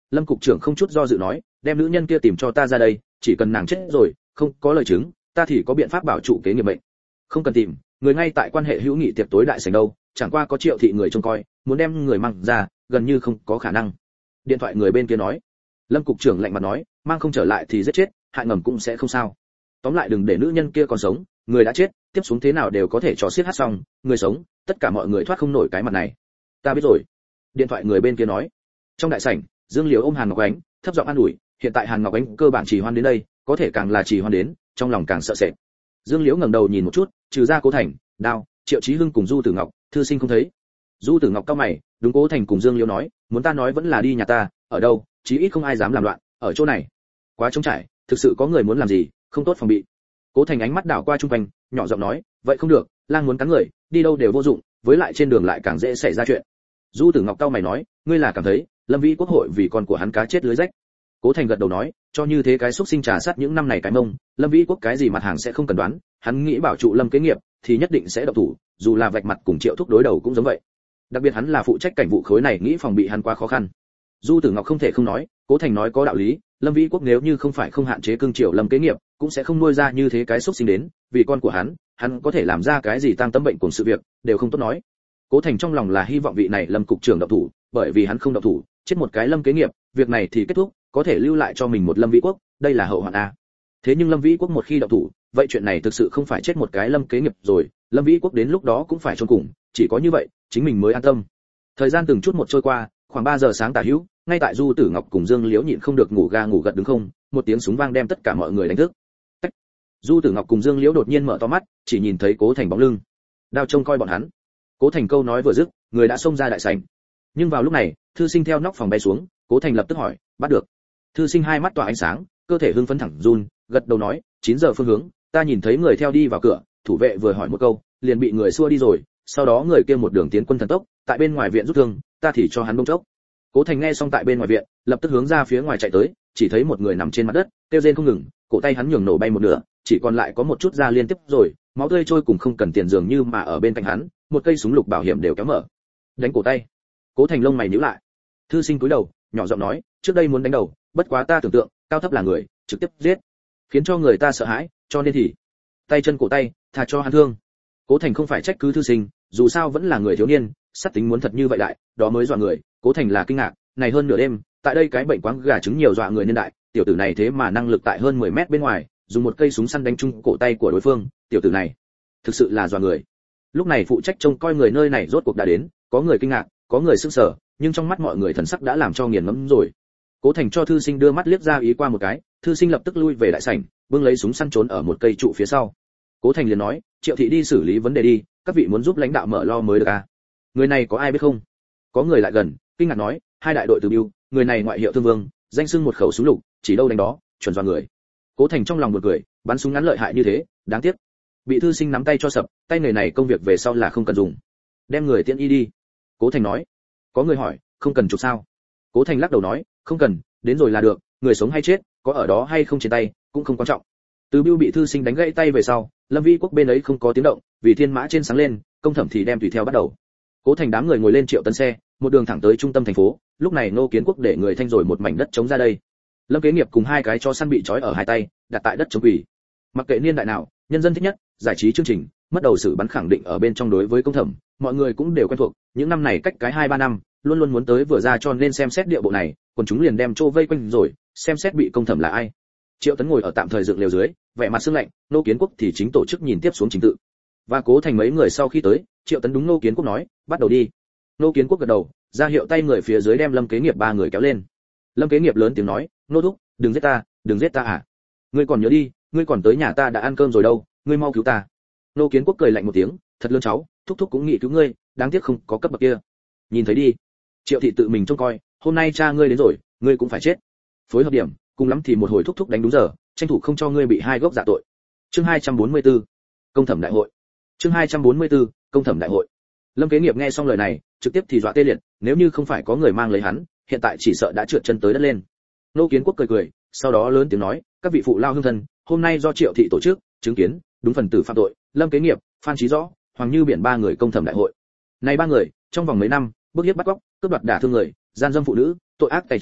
Lâm cục trưởng không chút do dự nói, đem nữ nhân kia tìm cho ta ra đây, chỉ cần nàng chết rồi, không có lời chứng, ta thì có biện pháp bảo trụ kế nghiệp mệnh. Không cần tìm, người ngay tại quan hệ hữu nghị tiệc tối đại sảnh đâu, chẳng qua có Triệu thị người trông coi, muốn đem người mang ra, gần như không có khả năng. Điện thoại người bên kia nói. Lâm cục trưởng lạnh mặt nói, mang không trở lại thì giết chết, hại ngầm cũng sẽ không sao. Tóm lại đừng để nữ nhân kia còn sống, người đã chết, tiếp xuống thế nào đều có thể trò xiết hát xong, người sống, tất cả mọi người thoát không nổi cái mặt này. Ta biết rồi. Điện thoại người bên kia nói. Trong đại sảnh, Dương Liễu ôm Hàn Ngọc Ánh, thấp giọng an ủi, hiện tại Hàn Ngọc Ánh cơ bản chỉ hoan đến đây, có thể càng là chỉ hoan đến, trong lòng càng sợ sệt. Dương Liễu ngẩng đầu nhìn một chút, trừ ra Cố Thành, Đao, Triệu Chí Hưng cùng Du Tử Ngọc, thư sinh không thấy. Du Tử Ngọc cau mày, đúng Cố Thành cùng Dương Liễu nói, muốn ta nói vẫn là đi nhà ta, ở đâu, chí ít không ai dám làm loạn, ở chỗ này. Quá trống trải, thực sự có người muốn làm gì, không tốt phòng bị. Cố Thành ánh mắt đảo qua trung quanh, nhỏ giọng nói, vậy không được, lang muốn cắn người, đi đâu đều vô dụng, với lại trên đường lại càng dễ xảy ra chuyện. Du Tử Ngọc cau mày nói, ngươi là cảm thấy Lâm Vĩ Quốc hội vì con của hắn cá chết lưới rách. Cố Thành gật đầu nói, cho như thế cái xúc sinh trà sát những năm này cái mông, Lâm Vĩ Quốc cái gì mặt hàng sẽ không cần đoán, hắn nghĩ bảo trụ Lâm kế nghiệp thì nhất định sẽ động thủ, dù là vạch mặt cùng Triệu Thúc đối đầu cũng giống vậy. Đặc biệt hắn là phụ trách cảnh vụ khối này, nghĩ phòng bị hắn quá khó khăn. Du Tử Ngọc không thể không nói, Cố Thành nói có đạo lý, Lâm Vĩ Quốc nếu như không phải không hạn chế cương triều Lâm kế nghiệp, cũng sẽ không nuôi ra như thế cái xúc sinh đến, vì con của hắn, hắn có thể làm ra cái gì tăng tâm bệnh cùng sự việc, đều không tốt nói. Cố Thành trong lòng là hy vọng vị này Lâm cục trưởng động thủ, bởi vì hắn không động thủ, chết một cái Lâm kế nghiệp, việc này thì kết thúc, có thể lưu lại cho mình một Lâm Vĩ Quốc, đây là hậu hoạn a. Thế nhưng Lâm Vĩ Quốc một khi động thủ, vậy chuyện này thực sự không phải chết một cái Lâm kế nghiệp rồi, Lâm Vĩ Quốc đến lúc đó cũng phải chôn cùng, chỉ có như vậy, chính mình mới an tâm. Thời gian từng chút một trôi qua, khoảng ba giờ sáng tả hữu, ngay tại Du Tử Ngọc cùng Dương Liễu nhịn không được ngủ ga ngủ gật đứng không, một tiếng súng vang đem tất cả mọi người đánh thức. Tách. Du Tử Ngọc cùng Dương Liễu đột nhiên mở to mắt, chỉ nhìn thấy Cố Thành bóng lưng. Đao trông coi bọn hắn. Cố Thành câu nói vừa dứt, người đã xông ra đại sảnh. Nhưng vào lúc này, thư sinh theo nóc phòng bay xuống, Cố Thành lập tức hỏi, bắt được. Thư sinh hai mắt tỏa ánh sáng, cơ thể hưng phấn thẳng run, gật đầu nói, chín giờ phương hướng, ta nhìn thấy người theo đi vào cửa, thủ vệ vừa hỏi một câu, liền bị người xua đi rồi, sau đó người kia một đường tiến quân thần tốc, tại bên ngoài viện rút thương, ta thì cho hắn bông chốc. Cố Thành nghe xong tại bên ngoài viện, lập tức hướng ra phía ngoài chạy tới, chỉ thấy một người nằm trên mặt đất, kêu rên không ngừng, cổ tay hắn nhường nổ bay một nửa, chỉ còn lại có một chút da liên tiếp rồi, máu tươi trôi cùng không cần tiền dường như mà ở bên cạnh hắn, một cây súng lục bảo hiểm đều kéo mở. Đánh cổ tay. Cố Thành lông mày nhíu lại. Thư sinh cúi đầu, nhỏ giọng nói, trước đây muốn đánh đầu, bất quá ta tưởng tượng, cao thấp là người, trực tiếp giết, khiến cho người ta sợ hãi, cho nên thì tay chân cổ tay, thà cho hắn thương. Cố Thành không phải trách cứ thư sinh, dù sao vẫn là người thiếu niên, sát tính muốn thật như vậy đại, đó mới dọa người. Cố Thành là kinh ngạc, này hơn nửa đêm, tại đây cái bệnh quáng gà trứng nhiều dọa người niên đại, tiểu tử này thế mà năng lực tại hơn mười mét bên ngoài, dùng một cây súng săn đánh trúng cổ tay của đối phương, tiểu tử này, thực sự là dọa người. Lúc này phụ trách trông coi người nơi này rốt cuộc đã đến, có người kinh ngạc, có người sững sờ, nhưng trong mắt mọi người thần sắc đã làm cho nghiền ngẫm rồi. Cố Thành cho thư sinh đưa mắt liếc ra ý qua một cái, thư sinh lập tức lui về đại sảnh, bưng lấy súng săn trốn ở một cây trụ phía sau. Cố Thành liền nói, Triệu thị đi xử lý vấn đề đi, các vị muốn giúp lãnh đạo mở lo mới được à? Người này có ai biết không? Có người lại gần, kinh ngạc nói, hai đại đội từ biêu, người này ngoại hiệu Thương Vương, danh xưng một khẩu súng lục, chỉ đâu đánh đó, chuẩn dọa người. Cố Thành trong lòng buồn cười, bắn súng ngắn lợi hại như thế, đáng tiếc. Bị thư sinh nắm tay cho sập, tay người này công việc về sau là không cần dùng. Đem người tiễn y đi. Cố Thành nói. Có người hỏi, không cần chụp sao? Cố Thành lắc đầu nói, không cần, đến rồi là được, người sống hay chết, có ở đó hay không trên tay, cũng không quan trọng. Từ Bưu bị thư sinh đánh gãy tay về sau, Lâm Vĩ Quốc bên ấy không có tiếng động, vì thiên mã trên sáng lên, công thẩm thì đem tùy theo bắt đầu. Cố Thành đám người ngồi lên Triệu Tấn xe, một đường thẳng tới trung tâm thành phố, lúc này Ngô Kiến Quốc để người thanh rồi một mảnh đất trống ra đây. Lâm Kế Nghiệp cùng hai cái chó săn bị trói ở hai tay, đặt tại đất trống quỷ. Mặc kệ niên đại nào, nhân dân thích nhất, giải trí chương trình, mất đầu xử bắn khẳng định ở bên trong đối với công thẩm, mọi người cũng đều quen thuộc, những năm này cách cái hai ba năm, luôn luôn muốn tới vừa ra cho nên xem xét địa bộ này, còn chúng liền đem trô vây quanh rồi, xem xét bị công thẩm là ai. Triệu Tấn ngồi ở tạm thời dựng lều dưới, vẻ mặt sương lạnh, Ngô Kiến Quốc thì chính tổ chức nhìn tiếp xuống trình tự. Và Cố Thành mấy người sau khi tới, Triệu Tấn đúng Ngô Kiến Quốc nói, bắt đầu đi. Ngô Kiến Quốc gật đầu, ra hiệu tay người phía dưới đem Lâm Kế Nghiệp ba người kéo lên. Lâm Kế Nghiệp lớn tiếng nói, Ngô thúc, đừng giết ta, đừng giết ta à? Ngươi còn nhớ đi, ngươi còn tới nhà ta đã ăn cơm rồi đâu, ngươi mau cứu ta. Ngô Kiến Quốc cười lạnh một tiếng, thật lớn cháu, thúc thúc cũng nghĩ cứu ngươi, đáng tiếc không có cấp bậc kia. Nhìn thấy đi. Triệu thị tự mình trông coi, hôm nay cha ngươi đến rồi, ngươi cũng phải chết. Phối hợp điểm, cùng lắm thì một hồi thúc thúc đánh đúng giờ, tranh thủ không cho ngươi bị hai gốc dạ tội. Chương hai trăm bốn mươi tư, công thẩm đại hội. Chương hai trăm bốn mươi tư, công thẩm đại hội. Lâm Kế Nghiệp nghe xong lời này, trực tiếp thì dọa tê liệt, nếu như không phải có người mang lấy hắn, hiện tại chỉ sợ đã trượt chân tới đất lên. Ngô Kiến Quốc cười cười, sau đó lớn tiếng nói, các vị phụ lao hương thân, hôm nay do Triệu thị tổ chức, chứng kiến, đúng phần tử phạm tội, Lâm Kế Nghiệp, Phan Chí Rõ, Hoàng Như Biển ba người công thẩm đại hội. Này ba người, trong vòng mấy năm, bức hiếp bắt cóc, cướp đoạt đả thương người, gian dâm phụ nữ, tội ác tày trời,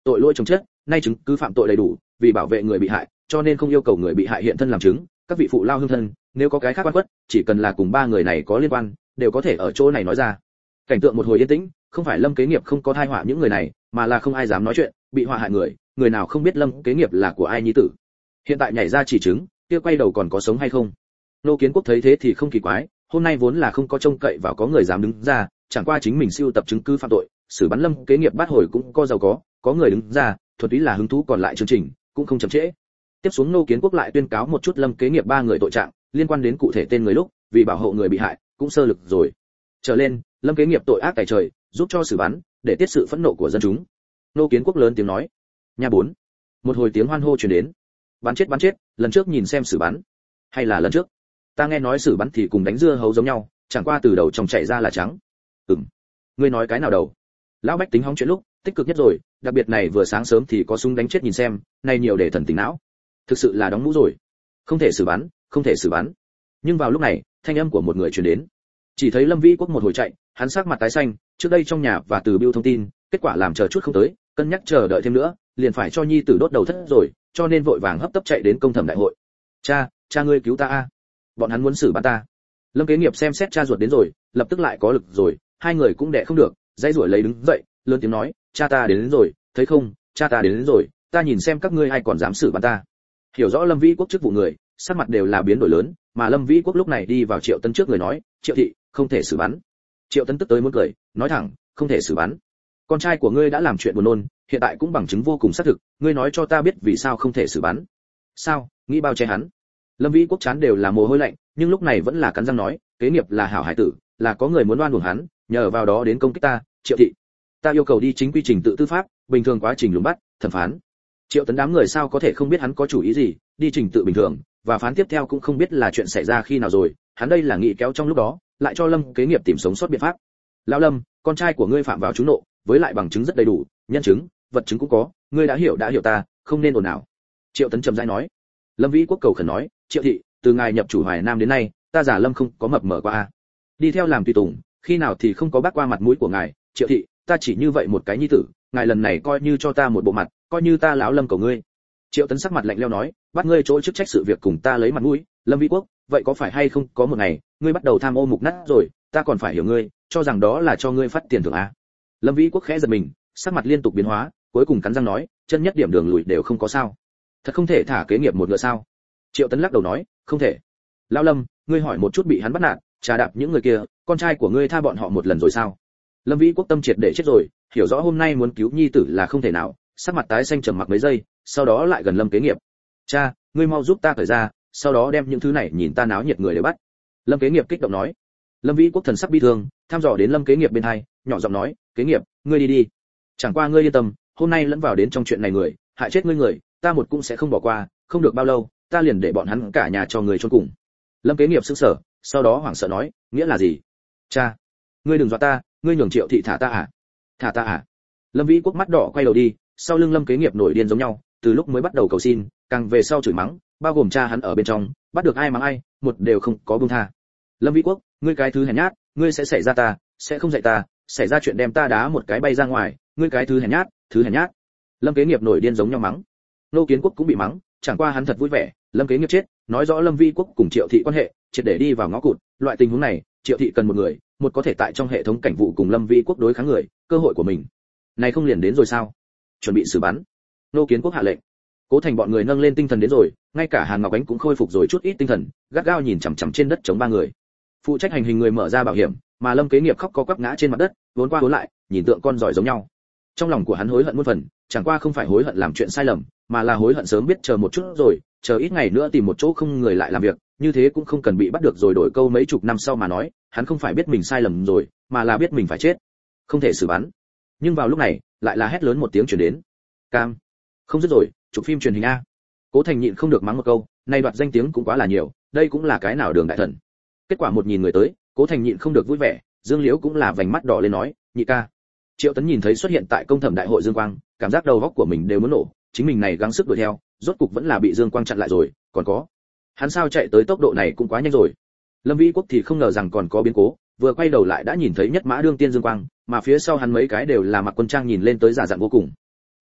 tội lỗi chồng chất, nay chứng cứ phạm tội đầy đủ, vì bảo vệ người bị hại, cho nên không yêu cầu người bị hại hiện thân làm chứng. Các vị phụ lao hương thân, nếu có cái khác oan khuất, chỉ cần là cùng ba người này có liên quan, đều có thể ở chỗ này nói ra. Cảnh tượng một hồi yên tĩnh, không phải Lâm Kế Nghiệp không có thai họa những người này, mà là không ai dám nói chuyện, bị họa hại người, người nào không biết Lâm Kế Nghiệp là của ai nhi tử. Hiện tại nhảy ra chỉ chứng, kia quay đầu còn có sống hay không? Nô Kiến Quốc thấy thế thì không kỳ quái, hôm nay vốn là không có trông cậy vào có người dám đứng ra, chẳng qua chính mình siêu tập chứng cứ phạm tội, xử bắn Lâm Kế Nghiệp bắt hồi cũng có giàu có, có người đứng ra, thuật ý là hứng thú còn lại chương trình, cũng không chậm trễ. Tiếp xuống Nô Kiến Quốc lại tuyên cáo một chút Lâm Kế Nghiệp ba người tội trạng, liên quan đến cụ thể tên người lúc, vì bảo hộ người bị hại, cũng sơ lược rồi. Trở lên, Lâm Kế Nghiệp tội ác tày trời, giúp cho xử bắn, để tiết sự phẫn nộ của dân chúng. Nô Kiến Quốc lớn tiếng nói. Nhà bốn. Một hồi tiếng hoan hô truyền đến. Bắn chết bắn chết, lần trước nhìn xem xử bắn. Hay là lần trước? Ta nghe nói xử bắn thì cùng đánh dưa hấu giống nhau, chẳng qua từ đầu trong chảy ra là trắng. Ừm. Ngươi nói cái nào đầu? Lão Bách tính hóng chuyện lúc, tích cực nhất rồi, đặc biệt này vừa sáng sớm thì có súng đánh chết nhìn xem, này nhiều để thần tính não. Thực sự là đóng mũ rồi. Không thể xử bắn, không thể xử bắn. Nhưng vào lúc này, thanh âm của một người truyền đến. Chỉ thấy Lâm Vĩ Quốc một hồi chạy, hắn sắc mặt tái xanh, trước đây trong nhà và từ Biêu thông tin, kết quả làm chờ chút không tới, cân nhắc chờ đợi thêm nữa, liền phải cho nhi tử đốt đầu thất rồi, cho nên vội vàng hấp tấp chạy đến công thẩm đại hội. Cha, cha ngươi cứu ta a. Bọn hắn muốn xử bắn ta. Lâm Kế Nghiệp xem xét cha ruột đến rồi, lập tức lại có lực rồi, hai người cũng đẻ không được, dãy rủa lấy đứng dậy, lớn tiếng nói, cha ta đến, đến rồi, thấy không, cha ta đến, đến rồi, ta nhìn xem các ngươi ai còn dám xử bắn ta. Hiểu rõ Lâm Vĩ Quốc chức vụ người, sắc mặt đều là biến đổi lớn, mà Lâm Vĩ Quốc lúc này đi vào Triệu Tấn trước người nói, Triệu thị, không thể xử bắn. Triệu Tấn tức tới muốn cười, nói thẳng, không thể xử bắn. Con trai của ngươi đã làm chuyện buồn nôn, hiện tại cũng bằng chứng vô cùng xác thực, ngươi nói cho ta biết vì sao không thể xử bắn. Sao, nghĩ bao che hắn? Lâm Vĩ Quốc chán đều là mồ hôi lạnh, nhưng lúc này vẫn là cắn răng nói, Kế Nghiệp là hảo hải tử, là có người muốn oan uổng hắn, nhờ vào đó đến công kích ta, Triệu thị. Ta yêu cầu đi chính quy trình tự tư pháp, bình thường quá trình lùng bắt, thẩm phán. Triệu Tấn đám người sao có thể không biết hắn có chủ ý gì, đi trình tự bình thường, và phán tiếp theo cũng không biết là chuyện xảy ra khi nào rồi, hắn đây là nghĩ kéo trong lúc đó, lại cho Lâm Kế Nghiệp tìm sống sót biện pháp. Lão Lâm, con trai của ngươi phạm vào trúng nộ, với lại bằng chứng rất đầy đủ, nhân chứng, vật chứng cũng có, ngươi đã hiểu đã hiểu ta, không nên ồn ào. Triệu Tấn trầm rãi nói. Lâm Vĩ Quốc cầu khẩn nói, Triệu thị, từ ngài nhập chủ Hoài Nam đến nay, ta giả Lâm không có mập mờ qua a. Đi theo làm tùy tùng, khi nào thì không có bác qua mặt mũi của ngài, Triệu thị, ta chỉ như vậy một cái nhi tử, ngài lần này coi như cho ta một bộ mặt, coi như ta lão Lâm cầu ngươi. Triệu Tấn sắc mặt lạnh lẽo nói, bắt ngươi chỗ chức trách sự việc cùng ta lấy mặt mũi, Lâm Vĩ Quốc, vậy có phải hay không có một ngày, ngươi bắt đầu tham ô mục nát rồi, ta còn phải hiểu ngươi, cho rằng đó là cho ngươi phát tiền thưởng a. Lâm Vĩ Quốc khẽ giật mình, sắc mặt liên tục biến hóa, cuối cùng cắn răng nói, chân nhất điểm đường lùi đều không có sao. Thật không thể thả Kế Nghiệp một ngựa sao? Triệu Tấn lắc đầu nói, không thể. Lão Lâm, ngươi hỏi một chút bị hắn bắt nạt, trà đạp những người kia, con trai của ngươi tha bọn họ một lần rồi sao? Lâm Vĩ Quốc tâm triệt để chết rồi, hiểu rõ hôm nay muốn cứu nhi tử là không thể nào, sắc mặt tái xanh trầm mặc mấy giây, sau đó lại gần Lâm Kế Nghiệp. Cha, ngươi mau giúp ta cởi ra, sau đó đem những thứ này nhìn ta náo nhiệt người để bắt. Lâm Kế Nghiệp kích động nói. Lâm Vĩ Quốc thần sắc bi thương, tham dò đến Lâm Kế Nghiệp bên hai, nhỏ giọng nói, Kế Nghiệp, ngươi đi đi. Chẳng qua ngươi yên tâm, hôm nay lẫn vào đến trong chuyện này người, hại chết ngươi người, ta một cũng sẽ không bỏ qua, không được bao lâu, ta liền để bọn hắn cả nhà cho người chôn cùng. Lâm Kế Nghiệp sững sờ, sau đó hoảng sợ nói, nghĩa là gì? Cha, ngươi đừng dọa ta, ngươi nhường Triệu thị thả ta à? Thả ta à? Lâm Vĩ Quốc mắt đỏ quay đầu đi, sau lưng Lâm Kế Nghiệp nổi điên giống nhau, từ lúc mới bắt đầu cầu xin, càng về sau chửi mắng, bao gồm cha hắn ở bên trong, bắt được ai mắng ai, một đều không có buông tha. Lâm Vĩ Quốc, ngươi cái thứ hèn nhát, ngươi sẽ xảy ra ta, sẽ không dạy ta, xảy ra chuyện đem ta đá một cái bay ra ngoài, ngươi cái thứ hèn nhát, thứ hèn nhát. Lâm Kế Nghiệp nổi điên giống nhau mắng. Nô Kiến Quốc cũng bị mắng, chẳng qua hắn thật vui vẻ, Lâm Kế Nghiệp chết, nói rõ Lâm Vĩ Quốc cùng Triệu thị quan hệ, triệt để đi vào ngõ cụt, loại tình huống này, Triệu thị cần một người, một có thể tại trong hệ thống cảnh vụ cùng Lâm Vĩ Quốc đối kháng người, cơ hội của mình. Này không liền đến rồi sao? Chuẩn bị xử bắn. Nô Kiến Quốc hạ lệnh. Cố Thành bọn người nâng lên tinh thần đến rồi, ngay cả Hàn Ngọc Ánh cũng khôi phục rồi chút ít tinh thần, gắt gao nhìn chằm chằm trên đất chống ba người. Phụ trách hành hình người mở ra bảo hiểm, mà Lâm Kế Nghiệp khóc có quắp ngã trên mặt đất, vốn qua vốn lại, nhìn tượng con giỏi giống nhau. Trong lòng của hắn hối hận muôn phần, chẳng qua không phải hối hận làm chuyện sai lầm, mà là hối hận sớm biết chờ một chút rồi, chờ ít ngày nữa tìm một chỗ không người lại làm việc, như thế cũng không cần bị bắt được rồi đổi câu mấy chục năm sau mà nói, hắn không phải biết mình sai lầm rồi, mà là biết mình phải chết. Không thể xử bắn. Nhưng vào lúc này, lại là hét lớn một tiếng truyền đến. Cam. Không dứt rồi, chụp phim truyền hình a. Cố Thành nhịn không được mắng một câu, này đoạt danh tiếng cũng quá là nhiều, đây cũng là cái nào đường đại thần. Kết quả một nhìn người tới, Cố Thành nhịn không được vui vẻ, Dương Liễu cũng là vành mắt đỏ lên nói, nhị ca. Triệu Tấn nhìn thấy xuất hiện tại công thẩm đại hội Dương Quang, cảm giác đầu óc của mình đều muốn nổ, chính mình này gắng sức đuổi theo, rốt cục vẫn là bị Dương Quang chặn lại rồi, còn có. Hắn sao chạy tới tốc độ này cũng quá nhanh rồi. Lâm Vĩ Quốc thì không ngờ rằng còn có biến cố, vừa quay đầu lại đã nhìn thấy nhất mã đương tiên Dương Quang, mà phía sau hắn mấy cái đều là mặc quân trang nhìn lên tới giả dặn vô cùng.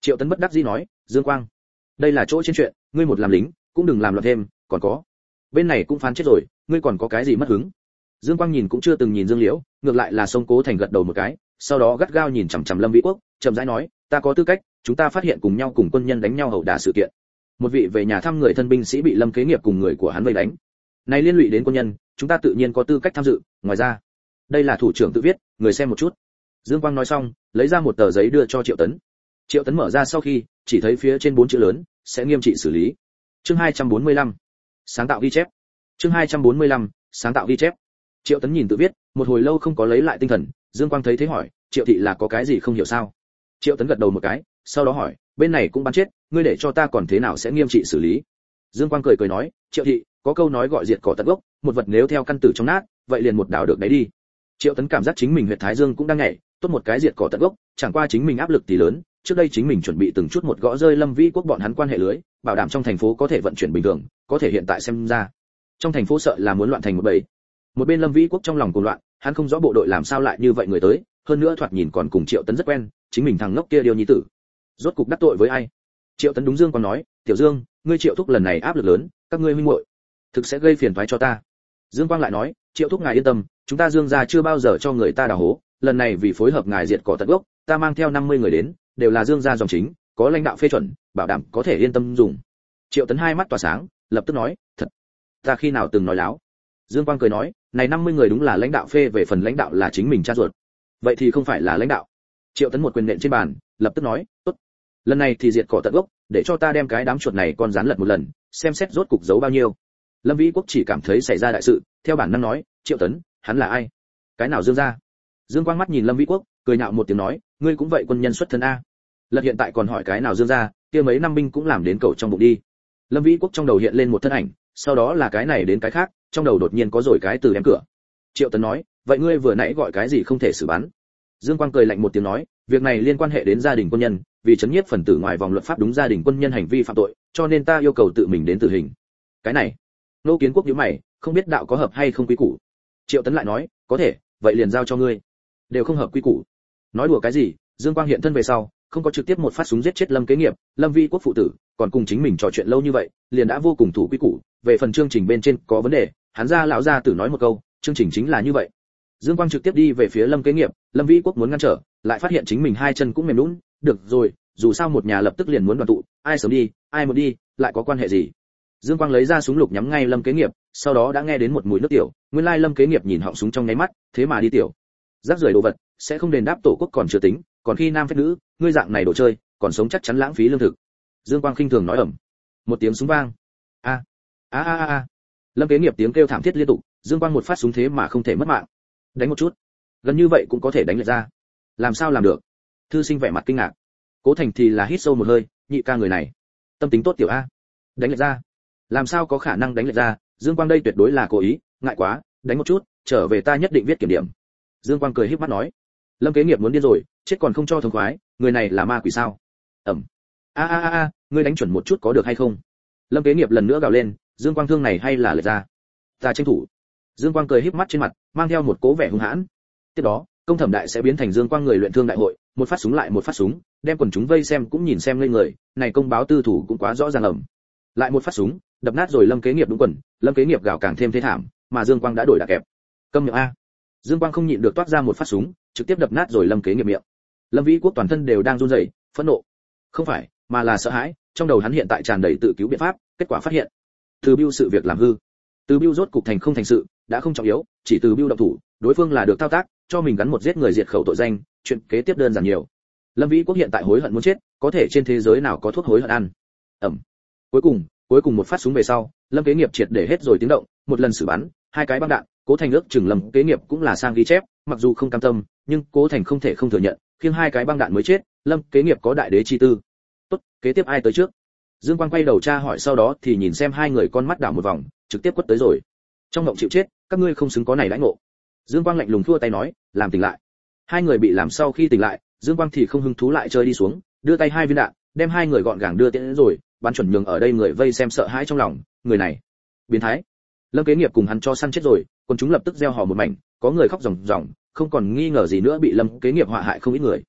Triệu Tấn bất đắc dĩ nói, Dương Quang, đây là chỗ trên chuyện, ngươi một làm lính, cũng đừng làm loạn thêm, còn có, bên này cũng phán chết rồi, ngươi còn có cái gì mất hứng? Dương Quang nhìn cũng chưa từng nhìn Dương Liễu, ngược lại là Sông Cố Thành gật đầu một cái, sau đó gắt gao nhìn chằm chằm Lâm Vĩ Quốc, chậm rãi nói, ta có tư cách, chúng ta phát hiện cùng nhau cùng quân nhân đánh nhau hậu đả sự kiện. Một vị về nhà thăm người thân binh sĩ bị Lâm Kế Nghiệp cùng người của hắn vây đánh. Này liên lụy đến quân nhân, chúng ta tự nhiên có tư cách tham dự, ngoài ra, đây là thủ trưởng tự viết, người xem một chút. Dương Quang nói xong, lấy ra một tờ giấy đưa cho Triệu Tấn. Triệu Tấn mở ra sau khi, chỉ thấy phía trên bốn chữ lớn, sẽ nghiêm trị xử lý. Chương hai trăm bốn mươi lăm, sáng tạo ghi chép. Chương hai trăm bốn mươi lăm, sáng tạo ghi chép. Triệu Tấn nhìn tự viết, một hồi lâu không có lấy lại tinh thần, Dương Quang thấy thế hỏi, Triệu thị là có cái gì không hiểu sao? Triệu Tấn gật đầu một cái, sau đó hỏi, bên này cũng bắn chết, ngươi để cho ta còn thế nào sẽ nghiêm trị xử lý? Dương Quang cười cười nói, Triệu thị, có câu nói gọi diệt cỏ tận gốc, một vật nếu theo căn tử trong nát, vậy liền một đào được đấy đi. Triệu Tấn cảm giác chính mình huyệt thái dương cũng đang nhảy, tốt một cái diệt cỏ tận gốc, chẳng qua chính mình áp lực thì lớn, trước đây chính mình chuẩn bị từng chút một gõ rơi Lâm Vĩ Quốc bọn hắn quan hệ lưới, bảo đảm trong thành phố có thể vận chuyển bình thường, có thể hiện tại xem ra, trong thành phố sợ là muốn loạn thành một bầy. Một bên Lâm Vĩ Quốc trong lòng cuồng loạn, hắn không rõ bộ đội làm sao lại như vậy người tới, hơn nữa thoạt nhìn còn cùng Triệu Tấn rất quen, chính mình thằng ngốc kia điều nhi tử, rốt cục đắc tội với ai? Triệu Tấn đúng Dương còn nói, Tiểu Dương, ngươi Triệu thúc lần này áp lực lớn, các ngươi huynh muội thực sẽ gây phiền toái cho ta. Dương Quang lại nói, Triệu thúc ngài yên tâm, chúng ta Dương gia chưa bao giờ cho người ta đào hố, lần này vì phối hợp ngài diệt cỏ tận gốc, ta mang theo năm mươi người đến, đều là Dương gia dòng chính, có lãnh đạo phê chuẩn, bảo đảm có thể yên tâm dùng. Triệu Tấn hai mắt tỏa sáng, lập tức nói, thật, ta khi nào từng nói láo? Dương Quang cười nói, này năm mươi người đúng là lãnh đạo phê, về phần lãnh đạo là chính mình cha ruột, vậy thì không phải là lãnh đạo. Triệu Tấn một quyền nện trên bàn, lập tức nói, tốt, lần này thì diệt cỏ tận gốc, để cho ta đem cái đám chuột này con rán lật một lần, xem xét rốt cục giấu bao nhiêu. Lâm Vĩ Quốc chỉ cảm thấy xảy ra đại sự, theo bản năng nói, Triệu Tấn, hắn là ai? Cái nào Dương gia? Dương Quang mắt nhìn Lâm Vĩ Quốc, cười nhạo một tiếng nói, ngươi cũng vậy quân nhân xuất thân a. Lật hiện tại còn hỏi cái nào Dương gia, kia mấy năm binh cũng làm đến cầu trong bụng đi. Lâm Vĩ Quốc trong đầu hiện lên một thân ảnh, sau đó là cái này đến cái khác, trong đầu đột nhiên có rồi cái từ đem cửa. Triệu Tấn nói, vậy ngươi vừa nãy gọi cái gì không thể xử bắn? Dương Quang cười lạnh một tiếng nói, việc này liên quan hệ đến gia đình quân nhân, vì chấn nhiếp phần tử ngoài vòng luật pháp đúng gia đình quân nhân hành vi phạm tội, cho nên ta yêu cầu tự mình đến tử hình. Cái này, Nô Kiến Quốc nhíu mày, không biết đạo có hợp hay không quy củ. Triệu Tấn lại nói, có thể, vậy liền giao cho ngươi. Đều không hợp quy củ. Nói đùa cái gì? Dương Quang hiện thân về sau, không có trực tiếp một phát súng giết chết Lâm Kế Nghiệp, Lâm Vĩ Quốc phụ tử, còn cùng chính mình trò chuyện lâu như vậy, liền đã vô cùng thủ quy củ. Về phần chương trình bên trên có vấn đề, hắn ra lão gia tử nói một câu, chương trình chính là như vậy. Dương Quang trực tiếp đi về phía Lâm Kế Nghiệp, Lâm Vĩ Quốc muốn ngăn trở, lại phát hiện chính mình hai chân cũng mềm nhũn, được rồi, dù sao một nhà lập tức liền muốn đoàn tụ, ai sớm đi, ai một đi, lại có quan hệ gì? Dương Quang lấy ra súng lục nhắm ngay Lâm Kế Nghiệp, sau đó đã nghe đến một mùi nước tiểu, nguyên lai Lâm Kế Nghiệp nhìn họng súng trong nháy mắt, thế mà đi tiểu. Rác rưởi đồ vật, sẽ không đền đáp tổ quốc còn chưa tính, còn khi nam phế nữ, ngươi dạng này đồ chơi, còn sống chắc chắn lãng phí lương thực. Dương Quang khinh thường nói ầm. Một tiếng súng vang. A a a a. Lâm Kế Nghiệp tiếng kêu thảm thiết liên tục, Dương Quang một phát súng thế mà không thể mất mạng. Đánh một chút, gần như vậy cũng có thể đánh lại ra. Làm sao làm được? Thư sinh vẻ mặt kinh ngạc. Cố Thành thì là hít sâu một hơi, nhị ca người này, tâm tính tốt tiểu a. Đánh lại ra? Làm sao có khả năng đánh lại ra? Dương Quang đây tuyệt đối là cố ý, ngại quá, đánh một chút, trở về ta nhất định viết kiểm điểm. Dương Quang cười híp mắt nói. Lâm Kế Nghiệp muốn điên rồi, chết còn không cho thống khoái, người này là ma quỷ sao? Ẩm. A a a a, ngươi đánh chuẩn một chút có được hay không? Lâm Kế Nghiệp lần nữa gào lên, Dương Quang thương này hay là lệch ra? Ta tranh thủ. Dương Quang cười híp mắt trên mặt, mang theo một cố vẻ hung hãn. Tiếp đó, công thẩm đại sẽ biến thành Dương Quang người luyện thương đại hội, một phát súng lại một phát súng, đem quần chúng vây xem cũng nhìn xem lên người, này công báo tư thủ cũng quá rõ ràng ẩm. Lại một phát súng, đập nát rồi Lâm Kế Nghiệp đúng quần, Lâm Kế Nghiệp gào càng thêm thế thảm, mà Dương Quang đã đổi đà kẹp. Câm miệng a. Dương Quang không nhịn được toát ra một phát súng, trực tiếp đập nát rồi Lâm Kế Nghiệp miệng. Lâm Vĩ Quốc toàn thân đều đang run rẩy, phẫn nộ. Không phải, mà là sợ hãi, trong đầu hắn hiện tại tràn đầy tự cứu biện pháp, kết quả phát hiện, Từ Bưu sự việc làm hư. Từ Bưu rốt cục thành không thành sự, đã không trọng yếu, chỉ Từ Bưu động thủ, đối phương là được thao tác, cho mình gắn một giết người diệt khẩu tội danh, chuyện kế tiếp đơn giản nhiều. Lâm Vĩ Quốc hiện tại hối hận muốn chết, có thể trên thế giới nào có thuốc hối hận ăn. Ẩm. Cuối cùng, cuối cùng một phát súng về sau, Lâm Kế Nghiệp triệt để hết rồi tiếng động, một lần xử bắn, hai cái băng đạn, Cố Thành ước chừng Lâm Kế Nghiệp cũng là sang ghi chép, mặc dù không cam tâm, nhưng Cố Thành không thể không thừa nhận, khiêng hai cái băng đạn mới chết, Lâm Kế Nghiệp có đại đế chi tư. Tốt, kế tiếp ai tới trước? Dương Quang quay đầu tra hỏi, sau đó thì nhìn xem hai người con mắt đảo một vòng, trực tiếp quất tới rồi. Trong ngộng chịu chết, các ngươi không xứng có này đãi ngộ. Dương Quang lạnh lùng thua tay nói, làm tỉnh lại. Hai người bị làm sau khi tỉnh lại, Dương Quang thì không hứng thú lại chơi đi xuống, đưa tay hai viên đạn, đem hai người gọn gàng đưa tiễn đến rồi, bắn chuẩn nhường ở đây người vây xem sợ hãi trong lòng, người này, biến thái. Lâm Kế Nghiệp cùng hắn cho săn chết rồi, còn chúng lập tức gieo hò một mảnh, có người khóc ròng ròng, không còn nghi ngờ gì nữa bị Lâm Kế Nghiệp họa hại không ít người.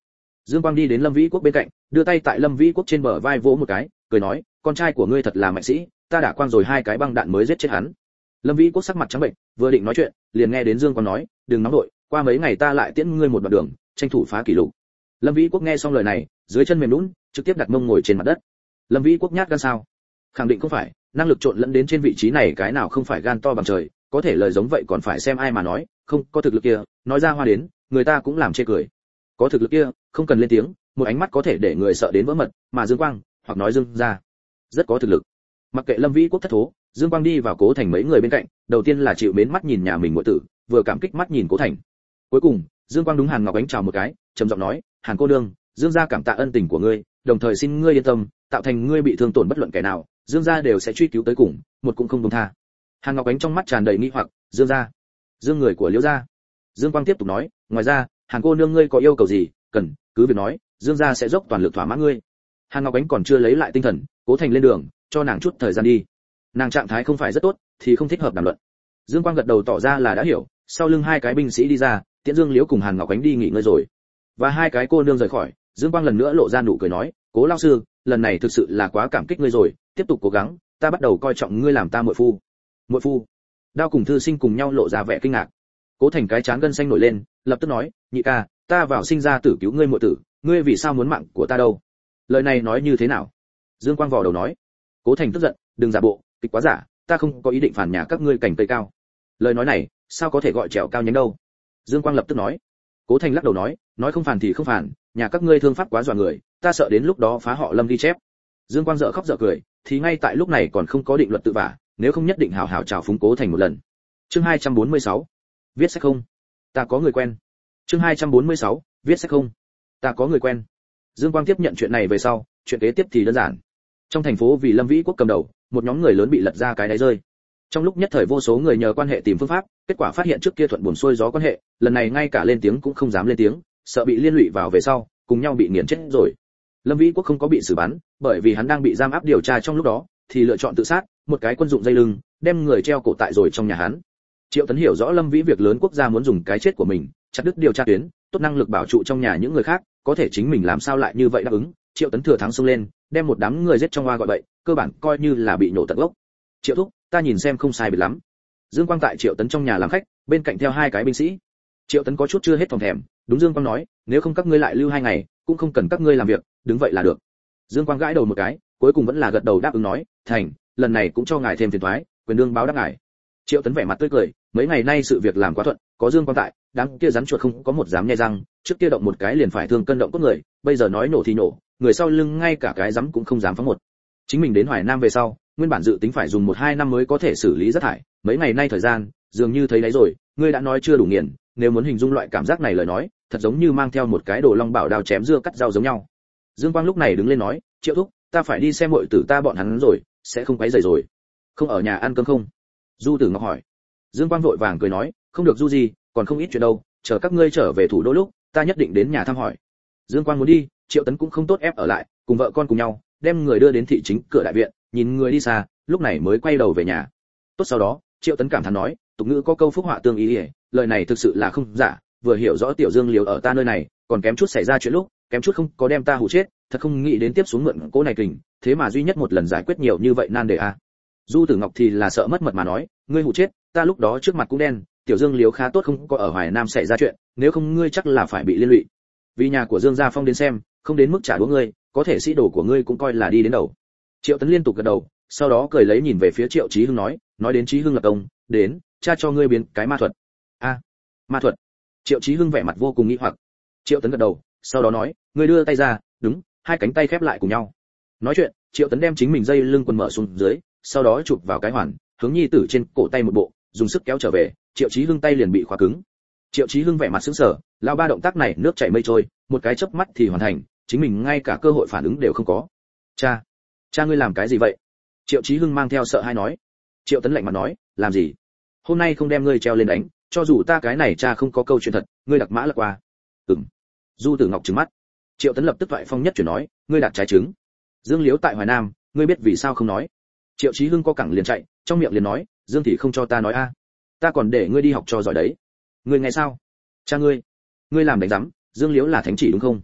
Dương Quang đi đến Lâm Vĩ Quốc bên cạnh, đưa tay tại Lâm Vĩ Quốc trên bờ vai vỗ một cái, cười nói, con trai của ngươi thật là mạnh sĩ, ta đã quang rồi hai cái băng đạn mới giết chết hắn. Lâm Vĩ Quốc sắc mặt trắng bệch, vừa định nói chuyện, liền nghe đến Dương Quang nói, đừng nóng nội, qua mấy ngày ta lại tiễn ngươi một đoạn đường, tranh thủ phá kỷ lục. Lâm Vĩ Quốc nghe xong lời này, dưới chân mềm nhũn, trực tiếp đặt mông ngồi trên mặt đất. Lâm Vĩ Quốc nhát gan sao? Khẳng định không phải, năng lực trộn lẫn đến trên vị trí này cái nào không phải gan to bằng trời, có thể lời giống vậy còn phải xem ai mà nói, không, có thực lực kia, nói ra hoa đến, người ta cũng làm chê cười. Có thực lực kia, không cần lên tiếng, một ánh mắt có thể để người sợ đến vỡ mật, mà Dương Quang, hoặc nói Dương gia, rất có thực lực. Mặc kệ Lâm Vĩ Quốc thất thố, Dương Quang đi vào Cố Thành mấy người bên cạnh, đầu tiên là chịu mến mắt nhìn nhà mình muội tử, vừa cảm kích mắt nhìn Cố Thành. Cuối cùng, Dương Quang đúng Hàn Ngọc Ánh chào một cái, trầm giọng nói, "Hàn cô nương, Dương gia cảm tạ ân tình của ngươi, đồng thời xin ngươi yên tâm, tạo thành ngươi bị thương tổn bất luận kẻ nào, Dương gia đều sẽ truy cứu tới cùng, một cũng không buông tha." Hàn Ngọc Ánh trong mắt tràn đầy nghi hoặc, "Dương gia? Dương người của Liễu gia?" Dương Quang tiếp tục nói, "Ngoài ra, Hàn cô nương ngươi có yêu cầu gì, cần cứ việc nói, Dương gia sẽ dốc toàn lực thỏa mãn ngươi." Hàn Ngọc Ánh còn chưa lấy lại tinh thần, Cố Thành lên đường, cho nàng chút thời gian đi. Nàng trạng thái không phải rất tốt, thì không thích hợp đàm luận. Dương Quang gật đầu tỏ ra là đã hiểu, sau lưng hai cái binh sĩ đi ra, tiễn Dương Liễu cùng Hàn Ngọc Ánh đi nghỉ ngơi rồi. Và hai cái cô nương rời khỏi, Dương Quang lần nữa lộ ra nụ cười nói, "Cố lão sư, lần này thực sự là quá cảm kích ngươi rồi, tiếp tục cố gắng, ta bắt đầu coi trọng ngươi làm ta muội phu." "Muội phu?" Đao cùng Thư Sinh cùng nhau lộ ra vẻ kinh ngạc. Cố Thành cái trán gân xanh nổi lên, lập tức nói, "Nhị ca, ta vào sinh ra tử cứu ngươi muội tử, ngươi vì sao muốn mạng của ta đâu?" Lời này nói như thế nào? Dương Quang vò đầu nói. Cố Thành tức giận, "Đừng giả bộ, kịch quá giả, ta không có ý định phản nhà các ngươi cảnh cây cao." Lời nói này, sao có thể gọi trèo cao nhánh đâu? Dương Quang lập tức nói. Cố Thành lắc đầu nói, "Nói không phản thì không phản, nhà các ngươi thương pháp quá dọa người, ta sợ đến lúc đó phá họ Lâm ghi chép." Dương Quang dở khóc dở cười, thì ngay tại lúc này còn không có định luật tự vả, nếu không nhất định hào hào chào phúng Cố Thành một lần. Chương hai trăm bốn mươi sáu, viết sách không? Ta có người quen. Chương hai trăm bốn mươi sáu, viết sách không? Ta có người quen. Dương Quang tiếp nhận chuyện này về sau, chuyện kế tiếp thì đơn giản. Trong thành phố vì Lâm Vĩ Quốc cầm đầu, một nhóm người lớn bị lật ra cái đáy rơi. Trong lúc nhất thời vô số người nhờ quan hệ tìm phương pháp, kết quả phát hiện trước kia thuận buồm xuôi gió quan hệ, lần này ngay cả lên tiếng cũng không dám lên tiếng, sợ bị liên lụy vào về sau, cùng nhau bị nghiền chết rồi. Lâm Vĩ Quốc không có bị xử bắn, bởi vì hắn đang bị giam áp điều tra trong lúc đó, thì lựa chọn tự sát, một cái quân dụng dây lưng, đem người treo cổ tại rồi trong nhà hắn. Triệu Tấn hiểu rõ Lâm Vĩ việc lớn quốc gia muốn dùng cái chết của mình, chặt đứt điều tra tuyến, tốt năng lực bảo trụ trong nhà những người khác, có thể chính mình làm sao lại như vậy đáp ứng. Triệu Tấn thừa thắng xông lên, đem một đám người giết trong hoa gọi bậy, cơ bản coi như là bị nổ tận gốc. Triệu thúc, ta nhìn xem không sai biệt lắm. Dương Quang tại Triệu Tấn trong nhà làm khách, bên cạnh theo hai cái binh sĩ. Triệu Tấn có chút chưa hết phòng thèm, đúng Dương Quang nói, nếu không các ngươi lại lưu hai ngày, cũng không cần các ngươi làm việc, đứng vậy là được. Dương Quang gãi đầu một cái, cuối cùng vẫn là gật đầu đáp ứng nói, thành, lần này cũng cho ngài thêm phiền toái, quyền đương báo đáp ngài. Triệu Tấn vẻ mặt tươi cười, mấy ngày nay sự việc làm quá thuận, có Dương Quang tại, đám kia rắn chuột không có một dám nhe răng, trước kia động một cái liền phải thương cân động cốt người, bây giờ nói nổ thì nổ, người sau lưng ngay cả cái dám cũng không dám phóng một. Chính mình đến Hoài Nam về sau, nguyên bản dự tính phải dùng một hai năm mới có thể xử lý rác thải, mấy ngày nay thời gian, dường như thấy đấy rồi, ngươi đã nói chưa đủ nghiền, nếu muốn hình dung loại cảm giác này lời nói, thật giống như mang theo một cái đồ long bảo đao chém dưa cắt rau giống nhau. Dương Quang lúc này đứng lên nói, Triệu thúc, ta phải đi xem muội tử ta bọn hắn rồi, sẽ không quấy rầy rồi. Không ở nhà ăn cơm không? Du Tử Ngọc hỏi. Dương Quang vội vàng cười nói, không được Du gì, còn không ít chuyện đâu, chờ các ngươi trở về thủ đô lúc, ta nhất định đến nhà thăm hỏi. Dương Quang muốn đi, Triệu Tấn cũng không tốt ép ở lại, cùng vợ con cùng nhau, đem người đưa đến thị chính cửa đại viện, nhìn người đi xa, lúc này mới quay đầu về nhà. Tốt sau đó, Triệu Tấn cảm thán nói, tục ngữ có câu phúc họa tương ý, lời này thực sự là không giả, vừa hiểu rõ Tiểu Dương Liều ở ta nơi này, còn kém chút xảy ra chuyện lúc, kém chút không có đem ta hù chết, thật không nghĩ đến tiếp xuống mượn cố này kình, thế mà duy nhất một lần giải quyết nhiều như vậy nan đề a. À. Du Tử Ngọc thì là sợ mất mật mà nói, ngươi hù chết, ta lúc đó trước mặt cũng đen, Tiểu Dương Liếu khá tốt không có ở Hoài Nam xảy ra chuyện, nếu không ngươi chắc là phải bị liên lụy. Vì nhà của Dương Gia Phong đến xem, không đến mức trả đũa ngươi, có thể sĩ đồ của ngươi cũng coi là đi đến đầu. Triệu Tấn liên tục gật đầu, sau đó cười lấy nhìn về phía Triệu Chí Hưng nói, nói đến Chí Hưng lập công, đến, cha cho ngươi biến cái ma thuật. A, à, ma thuật. Triệu Chí Hưng vẻ mặt vô cùng nghi hoặc. Triệu Tấn gật đầu, sau đó nói, ngươi đưa tay ra, đúng, hai cánh tay khép lại cùng nhau. Nói chuyện, Triệu Tấn đem chính mình dây lưng quần mở xuống dưới, sau đó chụp vào cái hoàn, hướng nhi tử trên cổ tay một bộ, dùng sức kéo trở về, Triệu Chí Hưng tay liền bị khóa cứng. Triệu Chí Hưng vẻ mặt sững sờ, lao ba động tác này nước chảy mây trôi, một cái chớp mắt thì hoàn thành, chính mình ngay cả cơ hội phản ứng đều không có. Cha, cha ngươi làm cái gì vậy? Triệu Chí Hưng mang theo sợ hãi nói. Triệu Tấn lạnh mặt nói, làm gì? Hôm nay không đem ngươi treo lên đánh, cho dù ta cái này cha không có câu chuyện thật, ngươi đặc mã lật qua. Ừm. Du Tử Ngọc trừng mắt. Triệu Tấn lập tức thoại phong nhất chuyển nói, ngươi đặt trái trứng. Dương Liếu tại Hoài Nam, ngươi biết vì sao không nói? Triệu Chí Hưng co cẳng liền chạy, trong miệng liền nói, Dương thì không cho ta nói a, ta còn để ngươi đi học cho giỏi đấy. Ngươi nghe sao? Cha ngươi, ngươi làm đánh rắm, Dương Liếu là thánh chỉ đúng không?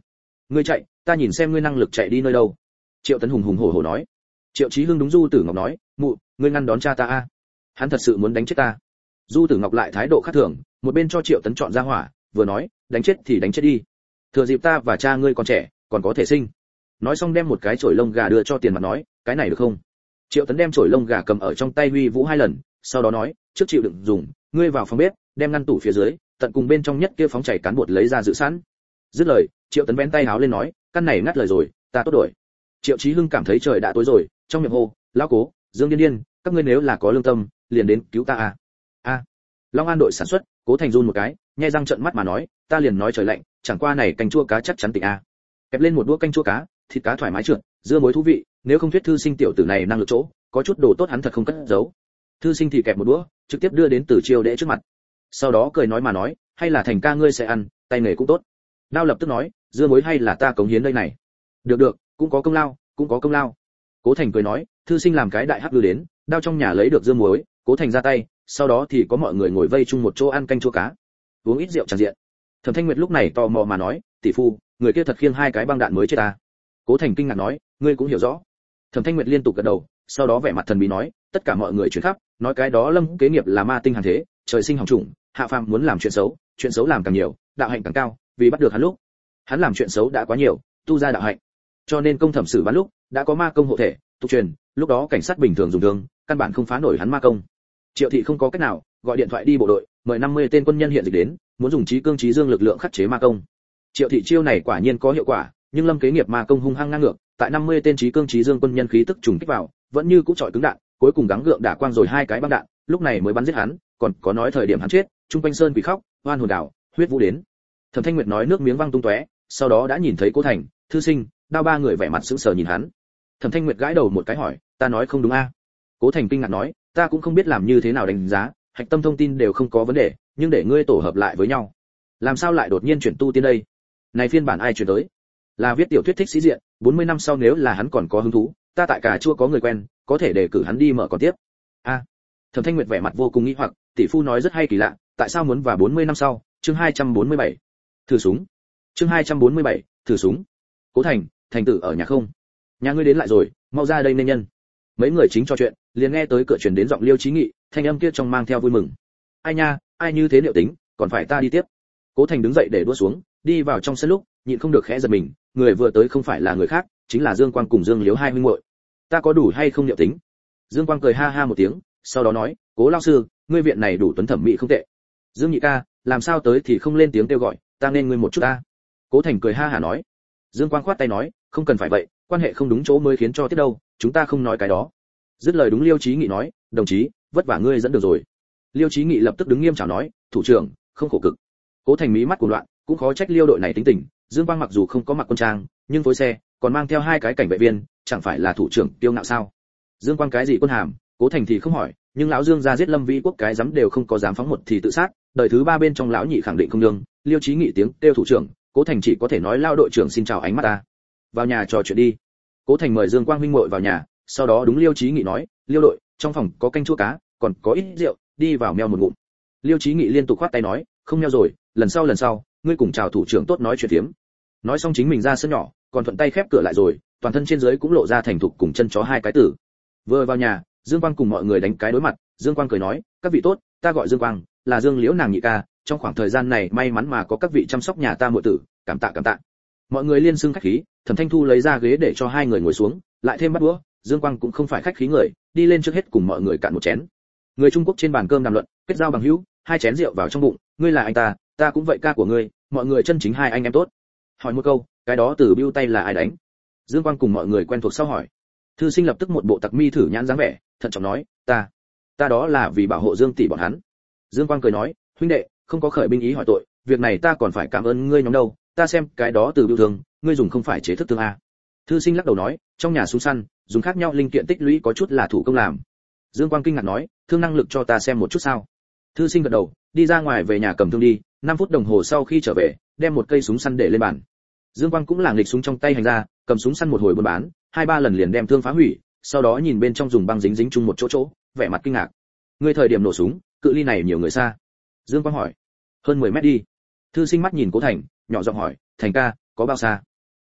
Ngươi chạy, ta nhìn xem ngươi năng lực chạy đi nơi đâu. Triệu Tấn hùng hùng hổ hổ nói. Triệu Chí Hưng đúng Du Tử Ngọc nói, mụ, ngươi ngăn đón cha ta a. Hắn thật sự muốn đánh chết ta. Du Tử Ngọc lại thái độ khác thường, một bên cho Triệu Tấn chọn ra hỏa, vừa nói, đánh chết thì đánh chết đi. Thừa dịp ta và cha ngươi còn trẻ, còn có thể sinh. Nói xong đem một cái chổi lông gà đưa cho Tiền Mặt nói, cái này được không? Triệu Tấn đem chổi lông gà cầm ở trong tay huy vũ hai lần, sau đó nói, trước chịu đựng dùng, ngươi vào phòng bếp, đem ngăn tủ phía dưới, tận cùng bên trong nhất kia phóng chảy cán bột lấy ra dự sẵn. Dứt lời, Triệu Tấn vén tay háo lên nói, căn này ngắt lời rồi, ta tốt đổi. Triệu Chí Hưng cảm thấy trời đã tối rồi, trong miệng hô, lão Cố, Dương Điên Điên, các ngươi nếu là có lương tâm, liền đến cứu ta a. A. Long An đội sản xuất, Cố Thành run một cái, nhe răng trợn mắt mà nói, ta liền nói trời lạnh, chẳng qua này canh chua cá chắc chắn tỉnh a. Kẹp lên một đũa canh chua cá, thịt cá thoải mái trượt, dưa muối thú vị, nếu không thuyết thư sinh tiểu tử này năng lực chỗ, có chút đồ tốt hắn thật không cất giấu. Thư sinh thì kẹp một đũa, trực tiếp đưa đến Từ Chiêu Đệ trước mặt. Sau đó cười nói mà nói, hay là Thành ca ngươi sẽ ăn, tay nghề cũng tốt. Đao lập tức nói, dưa muối hay là ta cống hiến đây này. Được được, cũng có công lao, cũng có công lao. Cố Thành cười nói, thư sinh làm cái đại hắc đưa đến, Đao trong nhà lấy được dưa muối, Cố Thành ra tay, sau đó thì có mọi người ngồi vây chung một chỗ ăn canh chua cá, uống ít rượu tràn diện. Thẩm Thanh Nguyệt lúc này tò mò mà nói, tỷ phu, người kia thật khiêng hai cái băng đạn mới chết ta. Cố Thành kinh ngạc nói, ngươi cũng hiểu rõ. Thẩm Thanh Nguyệt liên tục gật đầu, sau đó vẻ mặt thần bí nói, tất cả mọi người chuyển khắp, nói cái đó Lâm Kế Nghiệp là ma tinh hàng thế, trời sinh hỏng chủng, hạ phàm muốn làm chuyện xấu, chuyện xấu làm càng nhiều, đạo hạnh càng cao, vì bắt được hắn lúc, hắn làm chuyện xấu đã quá nhiều, tu ra đạo hạnh. Cho nên công thẩm xử bán lúc, đã có ma công hộ thể, tục truyền, lúc đó cảnh sát bình thường dùng thương, căn bản không phá nổi hắn ma công. Triệu thị không có cách nào, gọi điện thoại đi bộ đội, mời năm mươi tên quân nhân hiện dịch đến, muốn dùng trí cương trí dương lực lượng khắc chế ma công. Triệu thị chiêu này quả nhiên có hiệu quả, nhưng Lâm Kế Nghiệp ma công hung hăng ngang ngược, tại năm mươi tên trí cương trí dương quân nhân khí tức trùng kích vào, vẫn như cũ chọi cứng đạn, cuối cùng gắng gượng đả quang rồi hai cái băng đạn, lúc này mới bắn giết hắn, còn có nói thời điểm hắn chết, trung quanh sơn quỷ khóc, oan hồn đảo, huyết vũ đến. Thẩm Thanh Nguyệt nói nước miếng văng tung tóe, sau đó đã nhìn thấy Cố Thành, Thư Sinh, Đao ba người vẻ mặt sững sờ nhìn hắn. Thẩm Thanh Nguyệt gãi đầu một cái hỏi, ta nói không đúng a? Cố Thành kinh ngạc nói, ta cũng không biết làm như thế nào đánh giá, hạch tâm thông tin đều không có vấn đề, nhưng để ngươi tổ hợp lại với nhau, làm sao lại đột nhiên chuyển tu tiên đây? Này phiên bản ai chuyển tới? Là viết tiểu thuyết thích sĩ diện, bốn mươi năm sau nếu là hắn còn có hứng thú, ta tại Cà Chua có người quen, có thể đề cử hắn đi mở còn tiếp. A. Thẩm Thanh Nguyệt vẻ mặt vô cùng nghi hoặc, tỷ phu nói rất hay kỳ lạ, tại sao muốn vào bốn mươi năm sau? Chương hai trăm bốn mươi bảy. Thử súng. Chương hai trăm bốn mươi bảy, thử súng. Cố Thành, Thành tử ở nhà không? Nhà ngươi đến lại rồi, mau ra đây nên nhân. Mấy người chính trò chuyện, liền nghe tới cửa truyền đến giọng Liêu Chí Nghị, thanh âm kia trong mang theo vui mừng. Ai nha, ai như thế liệu tính, còn phải ta đi tiếp. Cố Thành đứng dậy để đua xuống, đi vào trong sân lúc, nhịn không được khẽ giật mình, người vừa tới không phải là người khác, chính là Dương Quang cùng Dương Liếu hai huynh muội. Ta có đủ hay không liệu tính? Dương Quang cười ha ha một tiếng, sau đó nói, Cố lão sư, ngươi viện này đủ tuấn thẩm mỹ không tệ. Dương Nhị ca, làm sao tới thì không lên tiếng kêu gọi, ta nên ngươi một chút ta. Cố Thành cười ha hả nói. Dương Quang khoát tay nói, không cần phải vậy, quan hệ không đúng chỗ mới khiến cho tiết đâu, chúng ta không nói cái đó. Dứt lời đúng Liêu Chí Nghị nói, đồng chí, vất vả ngươi dẫn được rồi. Liêu Chí Nghị lập tức đứng nghiêm chào nói, thủ trưởng, không khổ cực. Cố Thành mí mắt cuồng loạn, cũng khó trách Liêu đội này tính tình, Dương Quang mặc dù không có mặc quân trang, nhưng phối xe, còn mang theo hai cái cảnh vệ viên, chẳng phải là thủ trưởng tiêu ngạo sao? Dương Quang cái gì quân hàm, Cố Thành thì không hỏi, nhưng lão Dương ra giết Lâm Vĩ Quốc cái dám đều không có dám phóng một thì tự sát, đời thứ ba bên trong lão nhị khẳng định không đương, Liêu Chí Nghị tiếng kêu thủ trưởng, Cố Thành chỉ có thể nói lao đội trưởng xin chào ánh mắt ta. Vào nhà trò chuyện đi. Cố Thành mời Dương Quang huynh muội vào nhà, sau đó đúng Liêu Chí Nghị nói, Liêu đội, trong phòng có canh chua cá, còn có ít rượu, đi vào meo một ngụm. Liêu Chí Nghị liên tục khoát tay nói, không meo rồi, lần sau lần sau, ngươi cùng chào thủ trưởng tốt nói chuyện tiếm. Nói xong chính mình ra sân nhỏ, còn thuận tay khép cửa lại rồi, toàn thân trên dưới cũng lộ ra thành thục cùng chân chó hai cái tử. Vừa vào nhà, Dương Quang cùng mọi người đánh cái đối mặt, Dương Quang cười nói, các vị tốt, ta gọi Dương Quang, là Dương Liễu nàng nhị ca, trong khoảng thời gian này may mắn mà có các vị chăm sóc nhà ta muội tử, cảm tạ cảm tạ. Mọi người liên xưng khách khí, Thẩm Thanh Thu lấy ra ghế để cho hai người ngồi xuống, lại thêm bát đũa, Dương Quang cũng không phải khách khí người, đi lên trước hết cùng mọi người cạn một chén. Người Trung Quốc trên bàn cơm đàm luận, kết giao bằng hữu, hai chén rượu vào trong bụng, ngươi là anh ta, ta cũng vậy ca của ngươi, mọi người chân chính hai anh em tốt. Hỏi một câu, cái đó từ bưu tay là ai đánh? Dương Quang cùng mọi người quen thuộc sau hỏi. Thư Sinh lập tức một bộ tặc mi thử nhãn dáng vẻ, thận trọng nói, ta, ta đó là vì bảo hộ Dương tỷ bọn hắn. Dương Quang cười nói, huynh đệ, không có khởi binh ý hỏi tội, việc này ta còn phải cảm ơn ngươi nhóm đâu, ta xem cái đó từ bưu thương, ngươi dùng không phải chế thức thương a. Thư Sinh lắc đầu nói, trong nhà súng săn, dùng khác nhau linh kiện tích lũy có chút là thủ công làm. Dương Quang kinh ngạc nói, thương năng lực cho ta xem một chút sao? Thư Sinh gật đầu, đi ra ngoài về nhà cầm thương đi, năm phút đồng hồ sau khi trở về, đem một cây súng săn để lên bàn. Dương Quang cũng lảng lịch súng trong tay hành ra, cầm súng săn một hồi buôn bán, hai ba lần liền đem thương phá hủy, sau đó nhìn bên trong dùng băng dính dính chung một chỗ chỗ, vẻ mặt kinh ngạc. Ngươi thời điểm nổ súng, cự ly này nhiều người xa? Dương Quang hỏi. Hơn mười mét đi. Thư Sinh mắt nhìn Cố Thành, nhỏ giọng hỏi, Thành ca, có bao xa?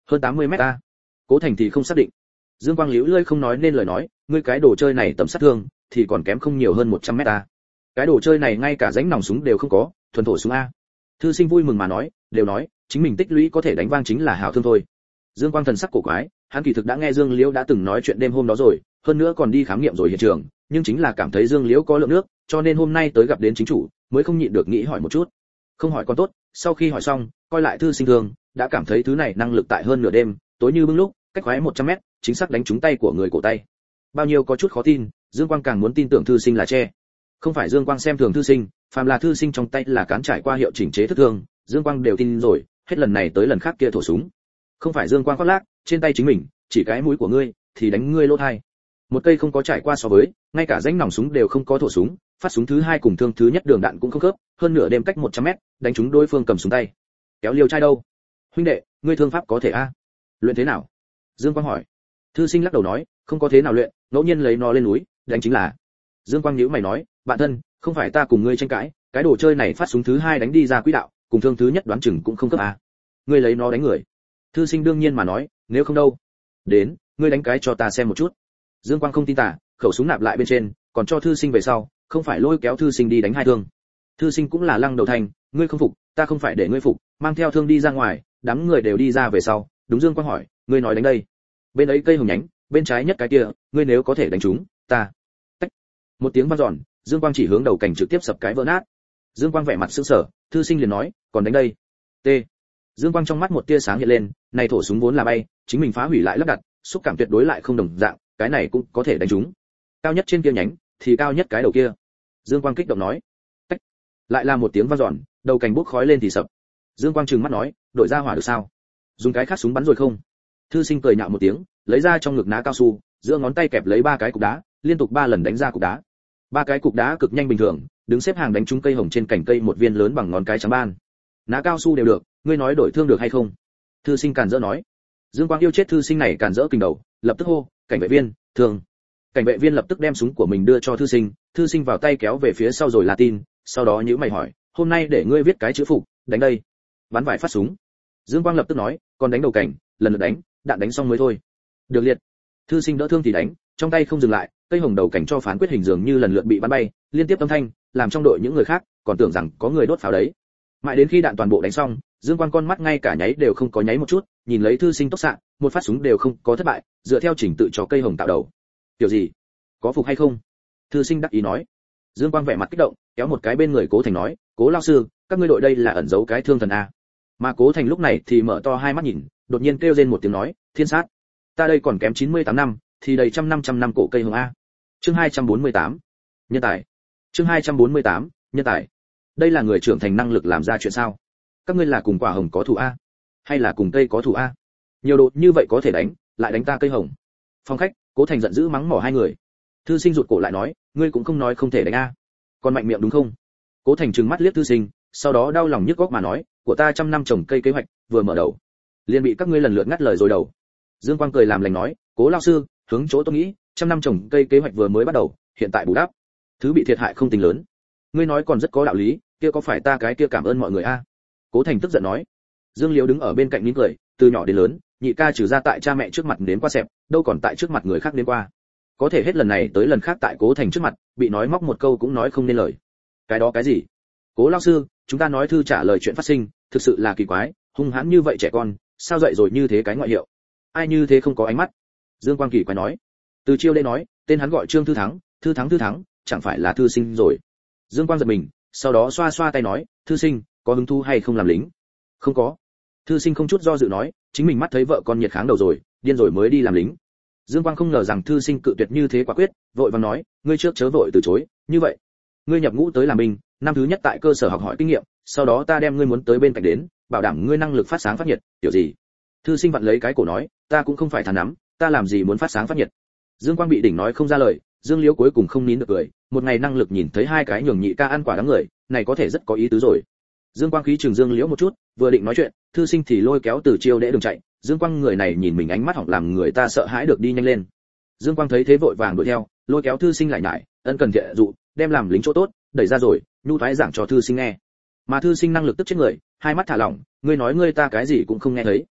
Hơn tám mươi mét a. Cố Thành thì không xác định. Dương Quang liễu lơi không nói nên lời nói, ngươi cái đồ chơi này tầm sát thương thì còn kém không nhiều hơn một trăm mét a. Cái đồ chơi này ngay cả rãnh nòng súng đều không có, thuần thổ súng a. Thư sinh vui mừng mà nói, đều nói, chính mình tích lũy có thể đánh vang chính là hảo thương thôi. Dương Quang thần sắc cổ quái, hắn kỳ thực đã nghe Dương Liễu đã từng nói chuyện đêm hôm đó rồi, hơn nữa còn đi khám nghiệm rồi hiện trường, nhưng chính là cảm thấy Dương Liễu có lượng nước, cho nên hôm nay tới gặp đến chính chủ, mới không nhịn được nghĩ hỏi một chút. Không hỏi còn tốt, sau khi hỏi xong, coi lại thư sinh thương, đã cảm thấy thứ này năng lực tại hơn nửa đêm, tối như bưng lúc, cách khoái một trăm mét, chính xác đánh trúng tay của người cổ tay. Bao nhiêu có chút khó tin, Dương Quang càng muốn tin tưởng thư sinh là che. Không phải Dương Quang xem thường thư sinh, phàm là thư sinh trong tay là cán trải qua hiệu chỉnh chế thức thương, Dương Quang đều tin rồi, hết lần này tới lần khác kia thổ súng. Không phải Dương Quang khoác lác, trên tay chính mình, chỉ cái mũi của ngươi, thì đánh ngươi lỗ tai. Một cây không có trải qua so với, ngay cả rãnh nòng súng đều không có thổ súng, phát súng thứ hai cùng thương thứ nhất đường đạn cũng không khớp, hơn nửa đêm cách một trăm mét, đánh trúng đối phương cầm súng tay. Kéo liều trai đâu? Huynh đệ, ngươi thương pháp có thể a? Luyện thế nào? Dương Quang hỏi. Thư sinh lắc đầu nói, không có thế nào luyện, ngẫu nhiên lấy nó lên núi, đánh chính là. Dương Quang nhíu mày nói, bạn thân, không phải ta cùng ngươi tranh cãi, cái đồ chơi này phát súng thứ hai đánh đi ra quỹ đạo, cùng thương thứ nhất đoán chừng cũng không khớp a. Ngươi lấy nó đánh người. Thư sinh đương nhiên mà nói, nếu không đâu. Đến, ngươi đánh cái cho ta xem một chút. Dương Quang không tin tả, khẩu súng nạp lại bên trên, còn cho thư sinh về sau, không phải lôi kéo thư sinh đi đánh hai thương. Thư sinh cũng là lăng đầu thành, ngươi không phục, ta không phải để ngươi phục, mang theo thương đi ra ngoài, đám người đều đi ra về sau, đúng Dương Quang hỏi, ngươi nói đánh đây. Bên ấy cây hồng nhánh, bên trái nhất cái kia, ngươi nếu có thể đánh chúng, ta. Tách. Một tiếng vang dọn, Dương Quang chỉ hướng đầu cảnh trực tiếp sập cái vỡ nát. Dương Quang vẻ mặt sững sờ, thư sinh liền nói, còn đánh đây. T. Dương Quang trong mắt một tia sáng hiện lên, này thổ súng vốn là bay, chính mình phá hủy lại lắp đặt, xúc cảm tuyệt đối lại không đồng dạng, cái này cũng có thể đánh trúng. Cao nhất trên kia nhánh, thì cao nhất cái đầu kia. Dương Quang kích động nói. Tách. Lại là một tiếng vang dọn, đầu cành bốc khói lên thì sập. Dương Quang trừng mắt nói, đội ra hỏa được sao? Dùng cái khác súng bắn rồi không? Thư sinh cười nhạo một tiếng, lấy ra trong ngực ná cao su, giữa ngón tay kẹp lấy ba cái cục đá, liên tục ba lần đánh ra cục đá. Ba cái cục đá cực nhanh bình thường, đứng xếp hàng đánh trúng cây hồng trên cành cây một viên lớn bằng ngón cái trắng ban. Ná cao su đều được, ngươi nói đổi thương được hay không? Thư sinh càn rỡ nói. Dương Quang yêu chết thư sinh này càn rỡ kinh đầu, lập tức hô, cảnh vệ viên, thương. Cảnh vệ viên lập tức đem súng của mình đưa cho thư sinh, thư sinh vào tay kéo về phía sau rồi là tin, sau đó nhíu mày hỏi, hôm nay để ngươi viết cái chữ phục, đánh đây. Bắn vài phát súng. Dương Quang lập tức nói, còn đánh đầu cảnh, lần lượt đánh, đạn đánh xong mới thôi. Được liệt. Thư sinh đỡ thương thì đánh, trong tay không dừng lại, cây hồng đầu cảnh cho phán quyết hình dường như lần lượt bị bắn bay, liên tiếp âm thanh, làm trong đội những người khác còn tưởng rằng có người đốt pháo đấy. Mãi đến khi đạn toàn bộ đánh xong, Dương Quang con mắt ngay cả nháy đều không có nháy một chút, nhìn lấy thư sinh tốc xạ, một phát súng đều không có thất bại, dựa theo trình tự cho cây hồng tạo đầu. Tiểu gì? Có phục hay không? Thư sinh đắc ý nói. Dương Quang vẻ mặt kích động, kéo một cái bên người Cố Thành nói, Cố lão sư, các ngươi đội đây là ẩn giấu cái thương thần a. Mà Cố Thành lúc này thì mở to hai mắt nhìn, đột nhiên kêu lên một tiếng nói, thiên sát. Ta đây còn kém chín mươi tám năm, thì đầy trăm năm trăm năm cổ cây hồng a. Chương hai trăm bốn mươi tám. Nhân tài. Chương hai trăm bốn mươi tám. Nhân tài. Đây là người trưởng thành năng lực làm ra chuyện sao? Các ngươi là cùng quả hồng có thủ a, hay là cùng cây có thủ a? Nhiều độ như vậy có thể đánh, lại đánh ta cây hồng. Phòng khách, Cố Thành giận dữ mắng mỏ hai người. Thư sinh rụt cổ lại nói, ngươi cũng không nói không thể đánh a, còn mạnh miệng đúng không? Cố Thành trừng mắt liếc thư sinh, sau đó đau lòng nhức góc mà nói, của ta trăm năm trồng cây kế hoạch vừa mở đầu, liền bị các ngươi lần lượt ngắt lời rồi đầu. Dương Quang cười làm lành nói, Cố lão sư, hướng chỗ tôi nghĩ, trăm năm trồng cây kế hoạch vừa mới bắt đầu, hiện tại bù đắp, thứ bị thiệt hại không tính lớn. Ngươi nói còn rất có đạo lý, kia có phải ta cái kia cảm ơn mọi người a? Cố Thành tức giận nói. Dương Liễu đứng ở bên cạnh nín cười, từ nhỏ đến lớn, nhị ca trừ ra tại cha mẹ trước mặt đến qua xẹp, đâu còn tại trước mặt người khác đến qua. Có thể hết lần này tới lần khác tại Cố Thành trước mặt, bị nói móc một câu cũng nói không nên lời. Cái đó cái gì? Cố lão sư, chúng ta nói thư trả lời chuyện phát sinh, thực sự là kỳ quái, hung hãn như vậy trẻ con, sao dậy rồi như thế cái ngoại hiệu? Ai như thế không có ánh mắt? Dương Quang kỳ quái nói. Từ chiêu đây nói, tên hắn gọi Trương Thư Thắng, Thư Thắng Thư Thắng, chẳng phải là thư sinh rồi. Dương Quang giật mình, sau đó xoa xoa tay nói, thư sinh, có hứng thú hay không làm lính? Không có. Thư sinh không chút do dự nói, chính mình mắt thấy vợ con nhiệt kháng đầu rồi, điên rồi mới đi làm lính. Dương Quang không ngờ rằng thư sinh cự tuyệt như thế quả quyết, vội vàng nói, ngươi trước chớ vội từ chối, như vậy, ngươi nhập ngũ tới làm binh, năm thứ nhất tại cơ sở học hỏi kinh nghiệm, sau đó ta đem ngươi muốn tới bên cạnh đến, bảo đảm ngươi năng lực phát sáng phát nhiệt, tiểu gì? Thư sinh vặn lấy cái cổ nói, ta cũng không phải thằng nắm, ta làm gì muốn phát sáng phát nhiệt? Dương Quang bị đỉnh nói không ra lời, Dương Liễu cuối cùng không nín được cười, một ngày năng lực nhìn thấy hai cái nhường nhị ca ăn quả đắng người, này có thể rất có ý tứ rồi. Dương Quang khí chừng Dương Liễu một chút, vừa định nói chuyện, thư sinh thì lôi kéo Từ Chiêu để đường chạy, Dương Quang người này nhìn mình ánh mắt hỏng làm người ta sợ hãi được đi nhanh lên. Dương Quang thấy thế vội vàng đuổi theo, lôi kéo thư sinh lại nhải, ân cần thiện dụ, đem làm lính chỗ tốt, đẩy ra rồi, nhu thoái giảng cho thư sinh nghe. Mà thư sinh năng lực tức chết người, hai mắt thả lỏng, ngươi nói ngươi ta cái gì cũng không nghe thấy.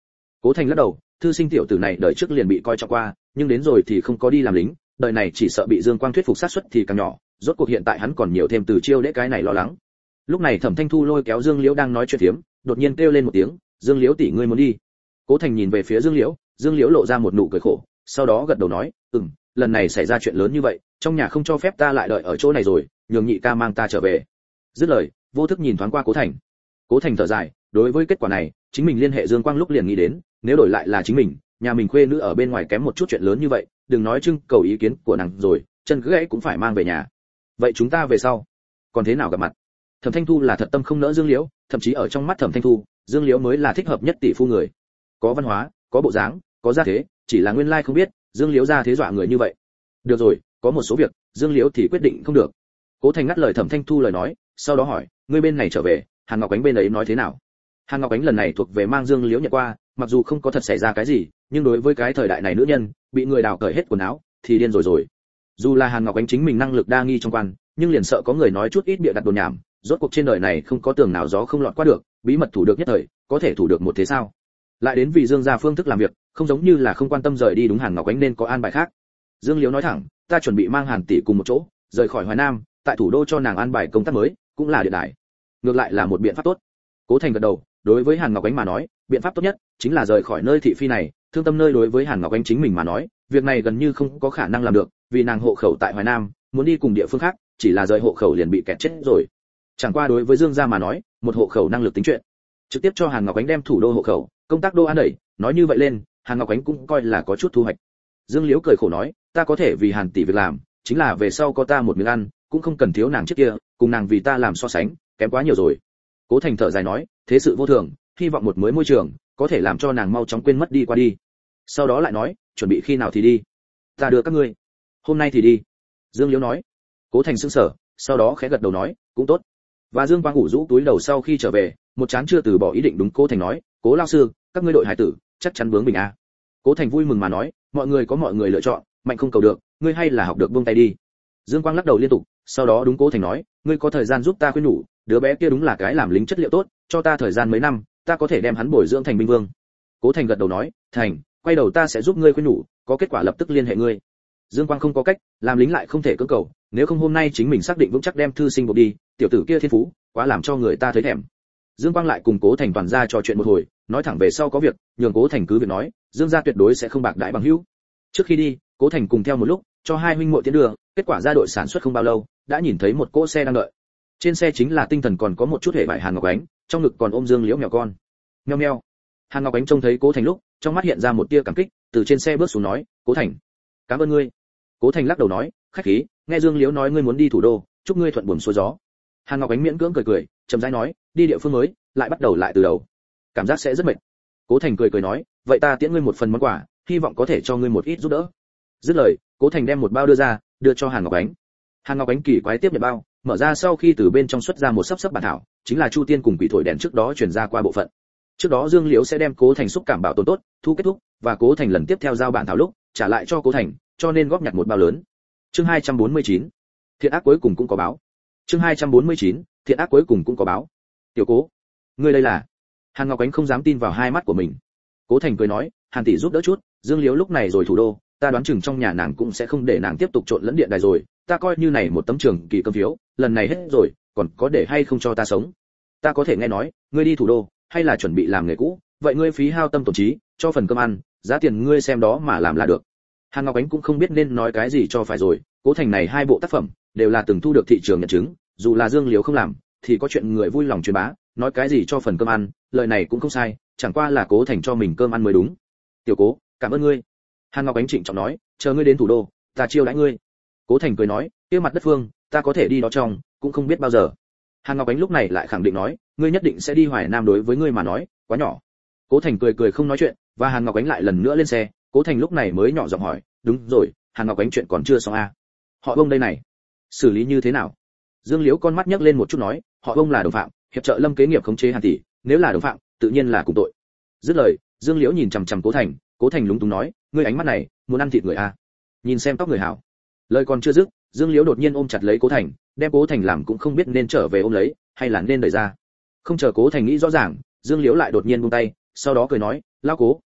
Cố Thành lắc đầu, thư sinh tiểu tử này đời trước liền bị coi trọng qua, nhưng đến rồi thì không có đi làm lính, đời này chỉ sợ bị Dương Quang thuyết phục sát suất thì càng nhỏ, rốt cuộc hiện tại hắn còn nhiều thêm từ chiêu để cái này lo lắng. Lúc này Thẩm Thanh Thu lôi kéo Dương Liễu đang nói chuyện phiếm, đột nhiên kêu lên một tiếng, "Dương Liễu tỷ ngươi muốn đi?" Cố Thành nhìn về phía Dương Liễu, Dương Liễu lộ ra một nụ cười khổ, sau đó gật đầu nói, "Ừm, lần này xảy ra chuyện lớn như vậy, trong nhà không cho phép ta lại đợi ở chỗ này rồi, nhường nhị ca mang ta trở về." Dứt lời, vô thức nhìn thoáng qua Cố Thành. Cố Thành thở dài, đối với kết quả này, chính mình liên hệ Dương Quang lúc liền nghĩ đến, nếu đổi lại là chính mình, nhà mình khuê nữ ở bên ngoài kém một chút chuyện lớn như vậy, đừng nói trưng cầu ý kiến của nàng rồi, chân gãy cũng phải mang về nhà. Vậy chúng ta về sau, còn thế nào gặp mặt? Thẩm Thanh Thu là thật tâm không nỡ Dương Liễu, thậm chí ở trong mắt Thẩm Thanh Thu, Dương Liễu mới là thích hợp nhất tỷ phu người. Có văn hóa, có bộ dáng, có gia thế, chỉ là nguyên lai không biết, Dương Liễu gia thế dọa người như vậy. Được rồi, có một số việc, Dương Liễu thì quyết định không được. Cố Thành ngắt lời Thẩm Thanh Thu lời nói, sau đó hỏi, ngươi bên này trở về, Hàn Ngọc Ánh bên ấy nói thế nào? Hàn Ngọc Ánh lần này thuộc về mang Dương Liễu nhận qua, mặc dù không có thật xảy ra cái gì, nhưng đối với cái thời đại này nữ nhân, bị người đào cởi hết quần áo, thì điên rồi rồi. Dù là Hàn Ngọc Ánh chính mình năng lực đa nghi trong quan, nhưng liền sợ có người nói chút ít bịa đặt đồn nhảm, rốt cuộc trên đời này không có tường nào gió không lọt qua được, bí mật thủ được nhất thời, có thể thủ được một thế sao? Lại đến vì Dương gia phương thức làm việc, không giống như là không quan tâm rời đi đúng Hàn Ngọc Ánh nên có an bài khác. Dương Liễu nói thẳng, ta chuẩn bị mang Hàn tỷ cùng một chỗ, rời khỏi Hoài Nam, tại thủ đô cho nàng an bài công tác mới, cũng là điện đại. Ngược lại là một biện pháp tốt. Cố Thành gật đầu, đối với Hàn Ngọc Ánh mà nói, biện pháp tốt nhất chính là rời khỏi nơi thị phi này, thương tâm nơi đối với Hàn Ngọc Ánh chính mình mà nói, việc này gần như không có khả năng làm được, vì nàng hộ khẩu tại Hoài Nam, muốn đi cùng địa phương khác, chỉ là rời hộ khẩu liền bị kẹt chết rồi. Chẳng qua đối với Dương gia mà nói, một hộ khẩu năng lực tính chuyện. Trực tiếp cho Hàn Ngọc Ánh đem thủ đô hộ khẩu, công tác đô an đẩy, nói như vậy lên, Hàn Ngọc Ánh cũng coi là có chút thu hoạch. Dương Liễu cười khổ nói, ta có thể vì Hàn tỷ việc làm, chính là về sau có ta một miếng ăn, cũng không cần thiếu nàng trước kia, cùng nàng vì ta làm so sánh, kém quá nhiều rồi. Cố Thành thở dài nói, thế sự vô thường, hy vọng một mới môi trường có thể làm cho nàng mau chóng quên mất đi qua đi. Sau đó lại nói, chuẩn bị khi nào thì đi? Ta đưa các ngươi. Hôm nay thì đi. Dương Liễu nói. Cố Thành sững sờ, sau đó khẽ gật đầu nói, cũng tốt. Và Dương Quang ngủ rũ túi đầu sau khi trở về, một chán chưa từ bỏ ý định đúng Cố Thành nói, Cố lão sư, các ngươi đội hải tử chắc chắn bướng bình a. Cố Thành vui mừng mà nói, mọi người có mọi người lựa chọn, mạnh không cầu được, ngươi hay là học được buông tay đi. Dương Quang lắc đầu liên tục, sau đó đúng Cố Thành nói, ngươi có thời gian giúp ta khuyên nhủ, đứa bé kia đúng là cái làm lính chất liệu tốt, cho ta thời gian mấy năm, ta có thể đem hắn bồi dưỡng thành binh vương. Cố Thành gật đầu nói, thành, quay đầu ta sẽ giúp ngươi khuyên nhủ, có kết quả lập tức liên hệ ngươi. Dương Quang không có cách, làm lính lại không thể cưỡng cầu, nếu không hôm nay chính mình xác định vững chắc đem thư sinh buộc đi, tiểu tử kia thiên phú, quá làm cho người ta thấy thèm. Dương Quang lại cùng Cố Thành toàn ra trò chuyện một hồi, nói thẳng về sau có việc, nhường Cố Thành cứ việc nói, Dương gia tuyệt đối sẽ không bạc đãi bằng hữu. Trước khi đi, Cố Thành cùng theo một lúc, cho hai huynh muội tiến đường, kết quả ra đội sản xuất không bao lâu, đã nhìn thấy một cỗ xe đang đợi. Trên xe chính là Tinh Thần còn có một chút hệ vải Hàn Ngọc Ánh, trong ngực còn ôm Dương Liễu mèo con. Meo meo. Hàn Ngọc Ánh trông thấy Cố Thành lúc, trong mắt hiện ra một tia cảm kích, từ trên xe bước xuống nói, Cố Thành, cảm ơn ngươi. Cố Thành lắc đầu nói, khách khí, nghe Dương Liễu nói ngươi muốn đi thủ đô, chúc ngươi thuận buồm xuôi gió. Hàn Ngọc Ánh miễn cưỡng cười cười, chậm rãi nói, đi địa phương mới, lại bắt đầu lại từ đầu, cảm giác sẽ rất mệt. Cố Thành cười cười nói, vậy ta tiễn ngươi một phần món quà, hy vọng có thể cho ngươi một ít giúp đỡ. Dứt lời, Cố Thành đem một bao đưa ra, đưa cho Hàn Ngọc Ánh. Hàn Ngọc Ánh kỳ quái tiếp nhận bao, mở ra sau khi từ bên trong xuất ra một sấp sấp bản thảo, chính là Chu Tiên cùng Quỷ Thổi Đèn trước đó truyền ra qua bộ phận. Trước đó Dương Liễu sẽ đem Cố Thành xúc cảm bảo tồn tốt, thu kết thúc, và Cố Thành lần tiếp theo giao bản thảo lúc, trả lại cho Cố Thành, cho nên góp nhặt một bao lớn. Chương hai trăm bốn mươi chín, thiện ác cuối cùng cũng có báo. Chương hai trăm bốn mươi chín, thiện ác cuối cùng cũng có báo. Tiểu Cố, ngươi đây là? Hàn Ngọc Ánh không dám tin vào hai mắt của mình. Cố Thành cười nói, Hàn tỷ giúp đỡ chút, Dương Liễu lúc này rồi thủ đô, ta đoán chừng trong nhà nàng cũng sẽ không để nàng tiếp tục trộn lẫn điện đài rồi, ta coi như này một tấm trường kỳ cơm phiếu, lần này hết rồi, còn có để hay không cho ta sống? Ta có thể nghe nói, ngươi đi thủ đô, hay là chuẩn bị làm nghề cũ, vậy ngươi phí hao tâm tổn trí, cho phần cơm ăn, giá tiền ngươi xem đó mà làm là được. Hàn Ngọc Ánh cũng không biết nên nói cái gì cho phải rồi, Cố Thành này hai bộ tác phẩm đều là từng thu được thị trường nhận chứng, dù là Dương Liễu không làm, thì có chuyện người vui lòng truyền bá, nói cái gì cho phần cơm ăn, lời này cũng không sai, chẳng qua là Cố Thành cho mình cơm ăn mới đúng. Tiểu Cố, cảm ơn ngươi. Hàn Ngọc Ánh trịnh trọng nói, chờ ngươi đến thủ đô, ta chiêu đãi ngươi. Cố Thành cười nói, kia mặt đất phương, ta có thể đi đó trong, cũng không biết bao giờ. Hàn Ngọc Ánh lúc này lại khẳng định nói, ngươi nhất định sẽ đi Hoài Nam, đối với ngươi mà nói, quá nhỏ. Cố Thành cười cười không nói chuyện, và Hàn Ngọc Ánh lại lần nữa lên xe. Cố Thành lúc này mới nhỏ giọng hỏi, đúng rồi, Hàn Ngọc Ánh chuyện còn chưa xong à? Họ Bông đây này, xử lý như thế nào? Dương Liễu con mắt nhấc lên một chút nói, họ Bông là đồng phạm, hiệp trợ Lâm kế nghiệp khống chế Hàn tỷ, nếu là đồng phạm, tự nhiên là cùng tội. Dứt lời, Dương Liễu nhìn chằm chằm Cố Thành, Cố Thành lúng túng nói, ngươi ánh mắt này, muốn ăn thịt người à? Nhìn xem tóc người hảo. Lời còn chưa dứt, Dương Liễu đột nhiên ôm chặt lấy Cố Thành, đem Cố Thành làm cũng không biết nên trở về ôm lấy, hay là nên đẩy ra. Không chờ Cố Thành nghĩ rõ ràng, Dương Liễu lại đột nhiên buông tay, sau đó cười nói, lão Cố,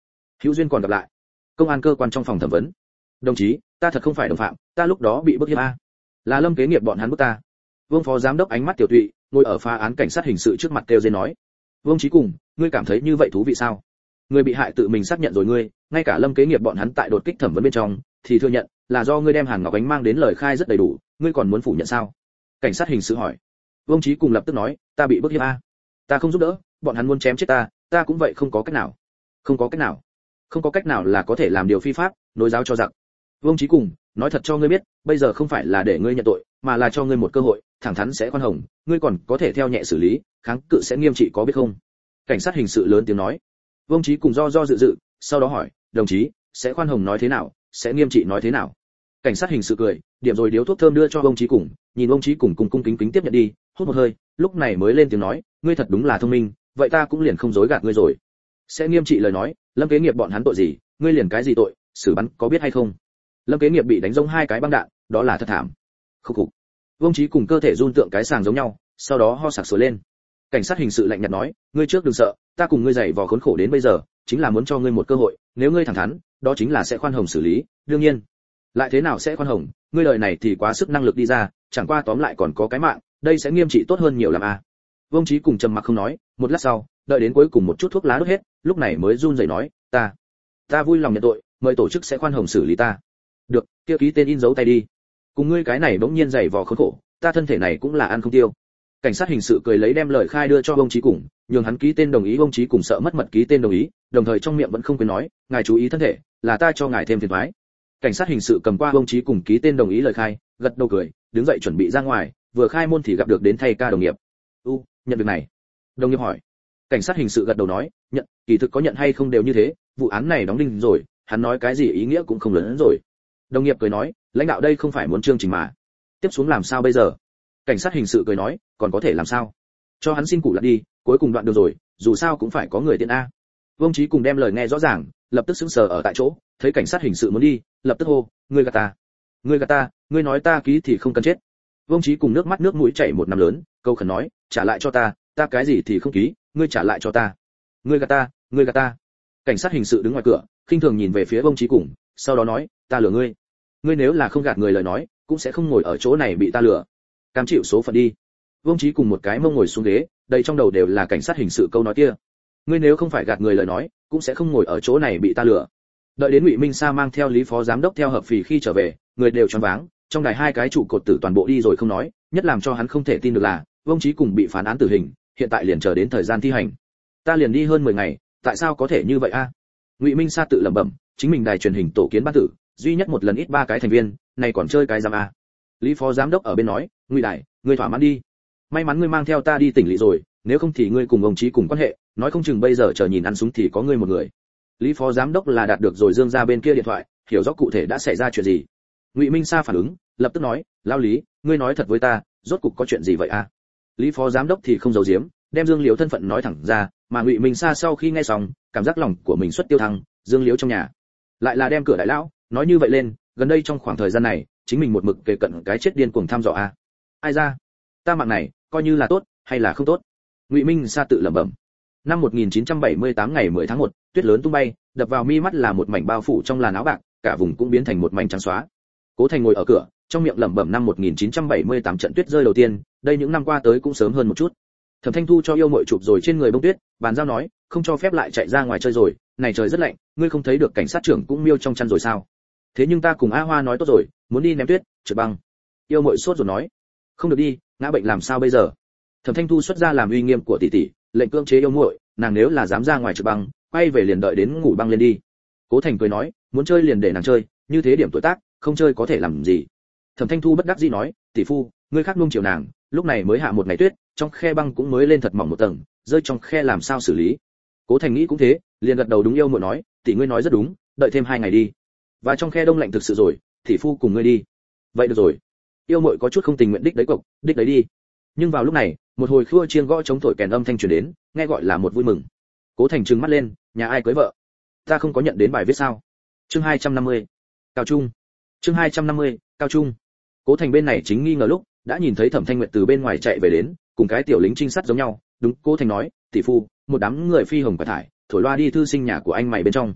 Hữu duyên còn gặp lại. Công an cơ quan trong phòng thẩm vấn. Đồng chí, ta thật không phải đồng phạm, ta lúc đó bị bức hiếp a. Là Lâm Kế Nghiệp bọn hắn bức ta. Vương phó giám đốc ánh mắt tiểu tụy, ngồi ở phá án cảnh sát hình sự trước mặt kêu dên nói. Vương Chí Cùng, ngươi cảm thấy như vậy thú vị sao? Người bị hại tự mình xác nhận rồi ngươi, ngay cả Lâm Kế Nghiệp bọn hắn tại đột kích thẩm vấn bên trong thì thừa nhận là do ngươi đem Hàn Ngọc Ánh mang đến lời khai rất đầy đủ, ngươi còn muốn phủ nhận sao? Cảnh sát hình sự hỏi. Vương Chí Cùng lập tức nói, ta bị bức hiếp a. Ta không giúp đỡ, bọn hắn muốn chém chết ta, ta cũng vậy không có cách nào. Không có cách nào? Không có cách nào là có thể làm điều phi pháp, nối giáo cho giặc. Vương Chí Cùng, nói thật cho ngươi biết, bây giờ không phải là để ngươi nhận tội, mà là cho ngươi một cơ hội, thẳng thắn sẽ khoan hồng, ngươi còn có thể theo nhẹ xử lý, kháng cự sẽ nghiêm trị có biết không? Cảnh sát hình sự lớn tiếng nói. Vương Chí Cùng do do dự dự, sau đó hỏi, đồng chí, sẽ khoan hồng nói thế nào, sẽ nghiêm trị nói thế nào? Cảnh sát hình sự cười, điểm rồi điếu thuốc thơm đưa cho Vương Chí Cùng, nhìn Vương Chí Cùng cùng cung kính kính tiếp nhận đi, hút một hơi, lúc này mới lên tiếng nói, ngươi thật đúng là thông minh, vậy ta cũng liền không dối gạt ngươi rồi. Sẽ nghiêm trị lời nói, Lâm Kế Nghiệp bọn hắn tội gì, ngươi liền cái gì tội, xử bắn có biết hay không? Lâm Kế Nghiệp bị đánh giống hai cái băng đạn, đó là thật thảm. Khục khục. Vương Chí Cùng cơ thể run tượng cái sàng giống nhau, sau đó ho sặc sùa lên. Cảnh sát hình sự lạnh nhạt nói, ngươi trước đừng sợ, ta cùng ngươi dày vò khốn khổ đến bây giờ, chính là muốn cho ngươi một cơ hội, nếu ngươi thẳng thắn, đó chính là sẽ khoan hồng xử lý, đương nhiên. Lại thế nào sẽ khoan hồng, ngươi lời này thì quá sức năng lực đi ra, chẳng qua tóm lại còn có cái mạng, đây sẽ nghiêm trị tốt hơn nhiều làm a. À. Vương Chí Cùng trầm mặc không nói, một lát sau, đợi đến cuối cùng một chút thuốc lá đốt hết, lúc này mới run rẩy nói, ta, ta vui lòng nhận tội, mời tổ chức sẽ khoan hồng xử lý ta. Được, kia ký tên in dấu tay đi. Cùng ngươi cái này bỗng nhiên dày vò khốn khổ, ta thân thể này cũng là ăn không tiêu. Cảnh sát hình sự cười lấy đem lời khai đưa cho Vương Chí Cùng, nhường hắn ký tên đồng ý. Vương Chí Cùng sợ mất mật ký tên đồng ý, đồng thời trong miệng vẫn không quên nói, ngài chú ý thân thể, là ta cho ngài thêm phiền toái. Cảnh sát hình sự cầm qua Vương Chí Cùng ký tên đồng ý lời khai, gật đầu cười, đứng dậy chuẩn bị ra ngoài, vừa khai môn thì gặp được đến thay ca đồng nghiệp. "U, nhận việc này?" Đồng nghiệp hỏi. Cảnh sát hình sự gật đầu nói, "Nhận, kỳ thực có nhận hay không đều như thế, vụ án này đóng đinh rồi, hắn nói cái gì ý nghĩa cũng không lớn hơn rồi." Đồng nghiệp cười nói, "Lãnh đạo đây không phải muốn chương trình mà. Tiếp xuống làm sao bây giờ?" Cảnh sát hình sự cười nói, "Còn có thể làm sao? Cho hắn xin củ lạc đi, cuối cùng đoạn đường rồi, dù sao cũng phải có người tiện a." Vương Chí Cùng đem lời nghe rõ ràng, lập tức sững sờ ở tại chỗ, thấy cảnh sát hình sự muốn đi, lập tức hô, "Ngươi gạt ta, ngươi gạt ta, ngươi nói ta ký thì không cần chết." Vương Chí Cùng nước mắt nước mũi chảy một năm lớn, câu khẩn nói, "Trả lại cho ta, ta cái gì thì không ký, ngươi trả lại cho ta." "Ngươi gạt ta, ngươi gạt ta." Cảnh sát hình sự đứng ngoài cửa, khinh thường nhìn về phía Vương Chí Cùng, sau đó nói, "Ta lừa ngươi. Ngươi nếu là không gạt người lời nói, cũng sẽ không ngồi ở chỗ này bị ta lừa. Cam chịu số phận đi." Vương Chí Cùng một cái mông ngồi xuống ghế, đầy trong đầu đều là cảnh sát hình sự câu nói kia. "Ngươi nếu không phải gạt người lời nói, cũng sẽ không ngồi ở chỗ này bị ta lừa." Đợi đến Ngụy Minh Sa mang theo Lý phó giám đốc theo hợp phì khi trở về, người đều choáng váng, trong đài hai cái trụ cột tử toàn bộ đi rồi không nói, nhất làm cho hắn không thể tin được là, Vương Chí Cùng bị phán án tử hình, hiện tại liền chờ đến thời gian thi hành. "Ta liền đi hơn mười ngày, tại sao có thể như vậy a?" Ngụy Minh Sa tự lẩm bẩm, chính mình đài truyền hình tổ kiến ban tử, duy nhất một lần ít ba cái thành viên, này còn chơi cái giam a. Lý phó giám đốc ở bên nói, "Ngụy đại, ngươi thỏa mãn đi. May mắn ngươi mang theo ta đi tỉnh lỵ rồi, nếu không thì ngươi cùng ông Chí cùng quan hệ, nói không chừng bây giờ chờ nhìn ăn súng thì có ngươi một người." Lý phó giám đốc là đạt được rồi Dương gia bên kia điện thoại, hiểu rõ cụ thể đã xảy ra chuyện gì. Ngụy Minh Sa phản ứng, lập tức nói, "Lão Lý, ngươi nói thật với ta, rốt cục có chuyện gì vậy a?" Lý phó giám đốc thì không giấu giếm, đem Dương Liễu thân phận nói thẳng ra, mà Ngụy Minh Sa sau khi nghe xong, cảm giác lòng của mình xuất tiêu thăng, Dương Liễu trong nhà, lại là đem cửa đại lão, nói như vậy lên, gần đây trong khoảng thời gian này, chính mình một mực kề cận cái chết điên cuồng thăm dò a. Ai ra, ta mạng này, coi như là tốt, hay là không tốt? Ngụy Minh Sa tự lẩm bẩm. Năm một nghìn chín trăm bảy mươi tám ngày mười tháng một, tuyết lớn tung bay, đập vào mi mắt là một mảnh bao phủ trong làn áo bạc, cả vùng cũng biến thành một mảnh trắng xóa. Cố Thành ngồi ở cửa, trong miệng lẩm bẩm năm một nghìn chín trăm bảy mươi tám trận tuyết rơi đầu tiên, đây những năm qua tới cũng sớm hơn một chút. Thẩm Thanh Thu cho yêu muội chụp rồi trên người bông tuyết, bàn giao nói, không cho phép lại chạy ra ngoài chơi rồi, này trời rất lạnh, ngươi không thấy được cảnh sát trưởng cũng miêu trong chăn rồi sao? Thế nhưng ta cùng A Hoa nói tốt rồi, muốn đi ném tuyết, trượt băng. Yêu muội sốt rồi nói, không được đi, ngã bệnh làm sao bây giờ? Thẩm Thanh Thu xuất ra làm uy nghiêm của tỷ tỷ, lệnh cưỡng chế yêu muội, nàng nếu là dám ra ngoài trượt băng, quay về liền đợi đến ngủ băng lên đi. Cố Thành cười nói, muốn chơi liền để nàng chơi, như thế điểm tuổi tác, không chơi có thể làm gì? Thẩm Thanh Thu bất đắc dĩ nói, tỷ phu, ngươi khác nuông chiều nàng, lúc này mới hạ một ngày tuyết, trong khe băng cũng mới lên thật mỏng một tầng, rơi trong khe làm sao xử lý? Cố Thành nghĩ cũng thế, liền gật đầu đúng yêu muội nói, tỷ ngươi nói rất đúng, đợi thêm hai ngày đi. Và trong khe đông lạnh thực sự rồi, tỷ phu cùng ngươi đi. Vậy được rồi. Yêu muội có chút không tình nguyện đích đấy cộc, đích đấy đi. Nhưng vào lúc này, một hồi khua chiêng gõ chống thổi kèn âm thanh truyền đến, nghe gọi là một vui mừng. Cố Thành trừng mắt lên, nhà ai cưới vợ? Ta không có nhận đến bài viết sao? Chương hai trăm năm mươi. Cao trung. Chương hai trăm năm mươi, cao trung. Cố Thành bên này chính nghi ngờ lúc, đã nhìn thấy Thẩm Thanh Nguyệt từ bên ngoài chạy về đến, cùng cái tiểu lính trinh sát giống nhau, đúng, Cố Thành nói, tỷ phu, một đám người phi hồng quả thải, thổi loa đi thư sinh nhà của anh mày bên trong.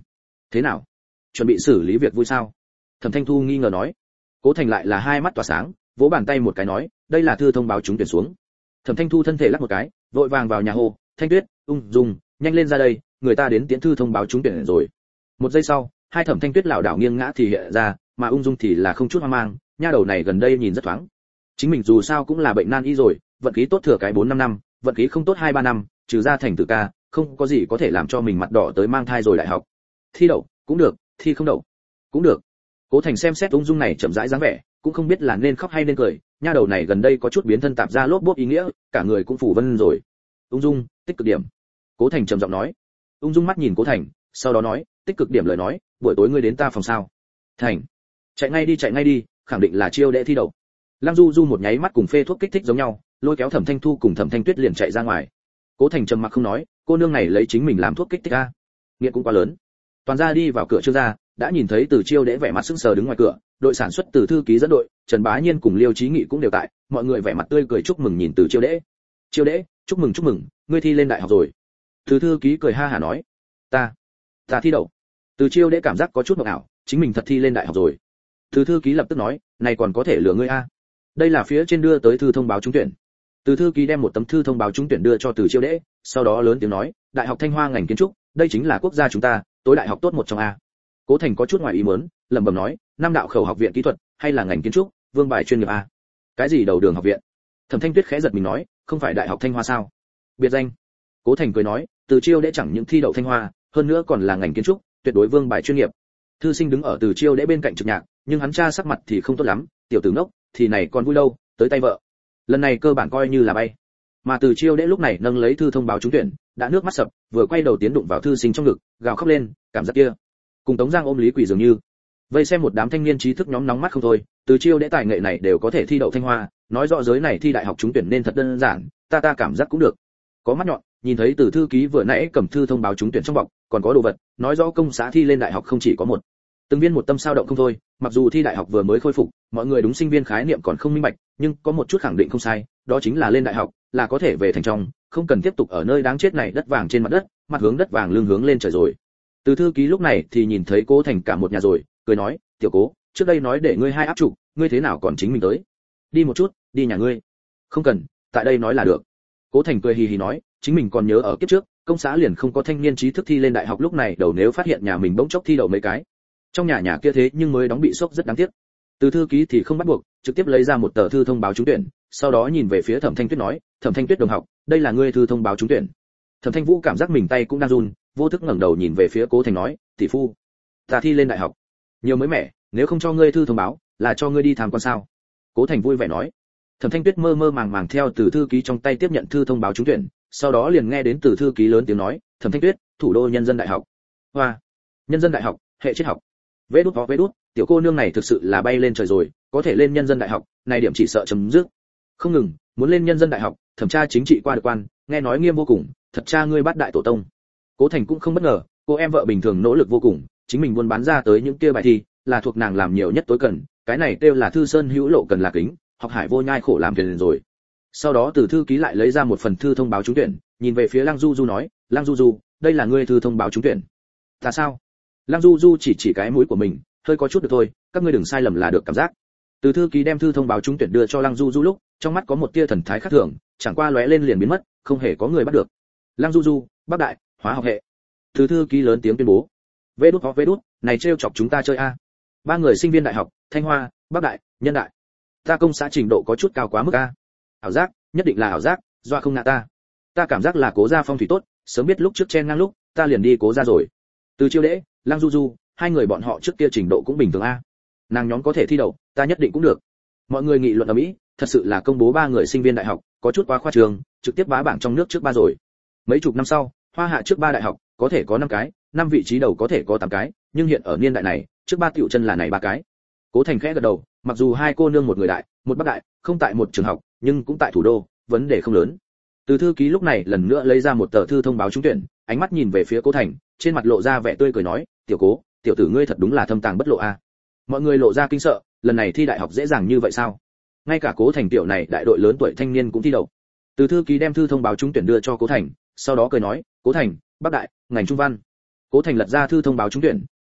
thế nào, chuẩn bị xử lý việc vui sao? Thẩm Thanh Thu nghi ngờ nói. Cố Thành lại là hai mắt tỏa sáng, vỗ bàn tay một cái nói, đây là thư thông báo trúng tuyển xuống. Thẩm Thanh Thu thân thể lắc một cái, vội vàng vào nhà hô, Thanh Tuyết, Ung Dung, nhanh lên ra đây, người ta đến tiễn thư thông báo trúng tuyển rồi. Một giây sau, hai Thẩm Thanh Tuyết lảo đảo nghiêng ngã thì hiện ra, mà Ung Dung thì là không chút hoang mang, nha đầu này gần đây nhìn rất thoáng. Chính mình dù sao cũng là bệnh nan y rồi, vận khí tốt thừa cái bốn năm năm, vận khí không tốt hai ba năm, trừ ra thành tử ca, không có gì có thể làm cho mình mặt đỏ tới mang thai rồi đại học. Thi đậu, cũng được, thi không đậu, cũng được. Cố Thành xem xét Ung Dung này chậm rãi dáng vẻ, cũng không biết là nên khóc hay nên cười, nha đầu này gần đây có chút biến thân tạp ra lốp bốp ý nghĩa, cả người cũng phủ vân rồi. Ung Dung, tích cực điểm. Cố Thành trầm giọng nói. Ung Dung mắt nhìn Cố Thành, sau đó nói, tích cực điểm lời nói, buổi tối ngươi đến ta phòng sao? Thành, chạy ngay đi chạy ngay đi, khẳng định là chiêu đệ thi đậu. Lăng Du Du một nháy mắt cùng phê thuốc kích thích giống nhau, lôi kéo Thẩm Thanh Thu cùng Thẩm Thanh Tuyết liền chạy ra ngoài. Cố Thành trầm mặc không nói, cô nương này lấy chính mình làm thuốc kích thích a, nghiện cũng quá lớn. Toàn gia đi vào cửa chưa ra, đã nhìn thấy Từ Chiêu Đễ vẻ mặt sững sờ đứng ngoài cửa, đội sản xuất Từ thư ký dẫn đội, Trần Bá Nhiên cùng Liêu Chí Nghị cũng đều tại, mọi người vẻ mặt tươi cười chúc mừng nhìn Từ Chiêu Đễ. Chiêu Đễ, chúc mừng chúc mừng, ngươi thi lên đại học rồi. Từ thư ký cười ha hả nói, ta, ta thi đậu. Từ Chiêu Đễ cảm giác có chút mộng ảo, chính mình thật thi lên đại học rồi. Từ thư ký lập tức nói, này còn có thể lừa ngươi a? Đây là phía trên đưa tới thư thông báo trúng tuyển. Từ thư ký đem một tấm thư thông báo trúng tuyển đưa cho Từ Chiêu Đễ, sau đó lớn tiếng nói, Đại học Thanh Hoa ngành kiến trúc, đây chính là quốc gia chúng ta, tối đại học tốt một trong a. Cố Thành có chút ngoài ý muốn, lẩm bẩm nói, năm đạo khẩu học viện kỹ thuật, hay là ngành kiến trúc, vương bài chuyên nghiệp a. Cái gì đầu đường học viện? Thẩm Thanh Tuyết khẽ giật mình nói, không phải Đại học Thanh Hoa sao? Biệt danh. Cố Thành cười nói, Từ Chiêu Đễ chẳng những thi đậu Thanh Hoa, hơn nữa còn là ngành kiến trúc, tuyệt đối vương bài chuyên nghiệp. Thư sinh đứng ở Từ Chiêu Đễ bên cạnh trực nhạc, nhưng hắn cha sắc mặt thì không tốt lắm, tiểu tử ngốc, thì này còn vui đâu, tới tay vợ. Lần này cơ bản coi như là bay. Mà Từ Chiêu Đễ lúc này nâng lấy thư thông báo trúng tuyển, đã nước mắt sập, vừa quay đầu tiến đụng vào thư sinh trong ngực, gào khóc lên, cảm giác kia cùng Tống Giang ôm Lý Quỷ dường như. Vây xem một đám thanh niên trí thức nhóm nóng mắt không thôi, Từ Chiêu Đễ tài nghệ này đều có thể thi đậu Thanh Hoa, nói rõ giới này thi đại học trúng tuyển nên thật đơn giản, ta ta cảm giác cũng được. Có mắt nhọn, nhìn thấy Từ thư ký vừa nãy cầm thư thông báo trúng tuyển trong bọc, còn có đồ vật, nói rõ công xã thi lên đại học không chỉ có một. Từng viên một tâm sao động không thôi, mặc dù thi đại học vừa mới khôi phục, mọi người đúng sinh viên khái niệm còn không minh bạch, nhưng có một chút khẳng định không sai, đó chính là lên đại học, là có thể về thành trong, không cần tiếp tục ở nơi đáng chết này đất vàng trên mặt đất, mặt hướng đất vàng lưng hướng lên trời rồi. Từ thư ký lúc này thì nhìn thấy Cố Thành cả một nhà rồi, cười nói, tiểu Cố, trước đây nói để ngươi hai áp trụ, ngươi thế nào còn chính mình tới? Đi một chút, đi nhà ngươi. Không cần, tại đây nói là được. Cố Thành cười hì hì nói, chính mình còn nhớ ở kiếp trước, công xã liền không có thanh niên trí thức thi lên đại học lúc này đầu nếu phát hiện nhà mình bỗng chốc thi đậu mấy cái. Trong nhà nhà kia thế nhưng mới đóng bị sốc rất đáng tiếc. Từ thư ký thì không bắt buộc, trực tiếp lấy ra một tờ thư thông báo trúng tuyển, sau đó nhìn về phía Thẩm Thanh Tuyết nói, Thẩm Thanh Tuyết đồng học, đây là ngươi thư thông báo trúng tuyển. Thẩm Thanh Vũ cảm giác mình tay cũng đang run, vô thức ngẩng đầu nhìn về phía Cố Thành nói, tỷ phu, ta thi lên đại học, nhiều mới mẻ, nếu không cho ngươi thư thông báo, là cho ngươi đi tham quan sao? Cố Thành vui vẻ nói. Thẩm Thanh Tuyết mơ mơ màng màng theo từ thư ký trong tay tiếp nhận thư thông báo trúng tuyển, sau đó liền nghe đến từ thư ký lớn tiếng nói, Thẩm Thanh Tuyết, thủ đô nhân dân đại học. Hoa, nhân dân đại học, hệ triết học. Vế đút vó vế đút, tiểu cô nương này thực sự là bay lên trời rồi, có thể lên nhân dân đại học, này điểm chỉ sợ chấm dứt. Không ngừng, muốn lên nhân dân đại học, thẩm tra chính trị qua được quan, nghe nói nghiêm vô cùng, thật cha ngươi bắt đại tổ tông. Cố Thành cũng không bất ngờ, cô em vợ bình thường nỗ lực vô cùng, chính mình buôn bán ra tới những kia bài thi, là thuộc nàng làm nhiều nhất tối cần, cái này kêu là thư sơn hữu lộ cần là kính, học hải vô nhai khổ làm thuyền rồi. Sau đó từ thư ký lại lấy ra một phần thư thông báo trúng tuyển, nhìn về phía Lăng Du Du nói, Lăng Du Du, đây là ngươi thư thông báo trúng tuyển. Ta sao? Lăng Du Du chỉ chỉ cái mũi của mình, hơi có chút được thôi, các ngươi đừng sai lầm là được cảm giác. Từ thư ký đem thư thông báo trúng tuyển đưa cho Lăng Du Du lúc, trong mắt có một tia thần thái khác thường, chẳng qua lóe lên liền biến mất, không hề có người bắt được. Lăng Du Du, Bắc Đại, hóa học hệ. Từ thư ký lớn tiếng tuyên bố. Vê đút vê đút, này trêu chọc chúng ta chơi a. Ba người sinh viên đại học, Thanh Hoa, Bắc Đại, Nhân Đại. Ta công xã trình độ có chút cao quá mức a. Ảo giác, nhất định là ảo giác, do không ngạ ta. Ta cảm giác là Cố gia phong thủy tốt, sớm biết lúc trước chen ngang lúc, ta liền đi Cố gia rồi. Từ Chiêu Đễ, Lăng Du Du, hai người bọn họ trước kia trình độ cũng bình thường a. Nàng nhóm có thể thi đậu, ta nhất định cũng được. Mọi người nghị luận ở Mỹ, thật sự là công bố ba người sinh viên đại học, có chút quá khoa trương, trực tiếp bá bảng trong nước trước ba rồi. Mấy chục năm sau, Hoa Hạ trước ba đại học, có thể có năm cái, năm vị trí đầu có thể có tám cái, nhưng hiện ở niên đại này, trước ba tiểu chân là này ba cái. Cố Thành khẽ gật đầu, mặc dù hai cô nương một người đại, một Bắc Đại, không tại một trường học, nhưng cũng tại thủ đô, vấn đề không lớn. Từ thư ký lúc này lần nữa lấy ra một tờ thư thông báo trúng tuyển, ánh mắt nhìn về phía Cố Thành, trên mặt lộ ra vẻ tươi cười nói, "Tiểu Cố, tiểu tử ngươi thật đúng là thâm tàng bất lộ a." Mọi người lộ ra kinh sợ, lần này thi đại học dễ dàng như vậy sao? Ngay cả Cố Thành tiểu này đại đội lớn tuổi thanh niên cũng thi đậu. Từ thư ký đem thư thông báo trúng tuyển đưa cho Cố Thành, sau đó cười nói, "Cố Thành, Bắc Đại, ngành trung văn." Cố Thành lật ra thư thông báo trúng tuyển,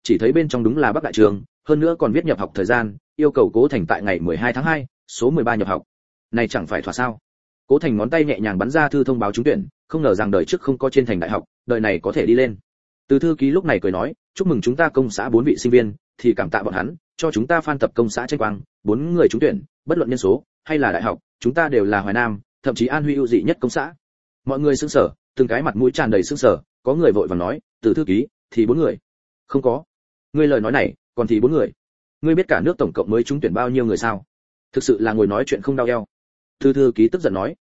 chỉ thấy bên trong đúng là Bắc đại trường, hơn nữa còn viết nhập học thời gian, yêu cầu Cố Thành tại ngày mười hai tháng hai, số mười ba nhập học. Này chẳng phải thỏa sao? Cố Thành ngón tay nhẹ nhàng bắn ra thư thông báo trúng tuyển, không ngờ rằng đời trước không có trên thành đại học, đời này có thể đi lên. Từ thư ký lúc này cười nói, chúc mừng chúng ta công xã bốn vị sinh viên, thì cảm tạ bọn hắn, cho chúng ta fan tập công xã tranh quang, bốn người trúng tuyển, bất luận nhân số hay là đại học, chúng ta đều là Hoài Nam, thậm chí An Huy ưu dị nhất công xã. Mọi người sững sờ, từng cái mặt mũi tràn đầy sững sờ, có người vội vàng nói, từ thư ký, thì bốn người. Không có. Ngươi lời nói này, còn thì bốn người. Ngươi biết cả nước tổng cộng mới trúng tuyển bao nhiêu người sao? Thực sự là ngồi nói chuyện không đau eo. Từ thư ký tức giận nói,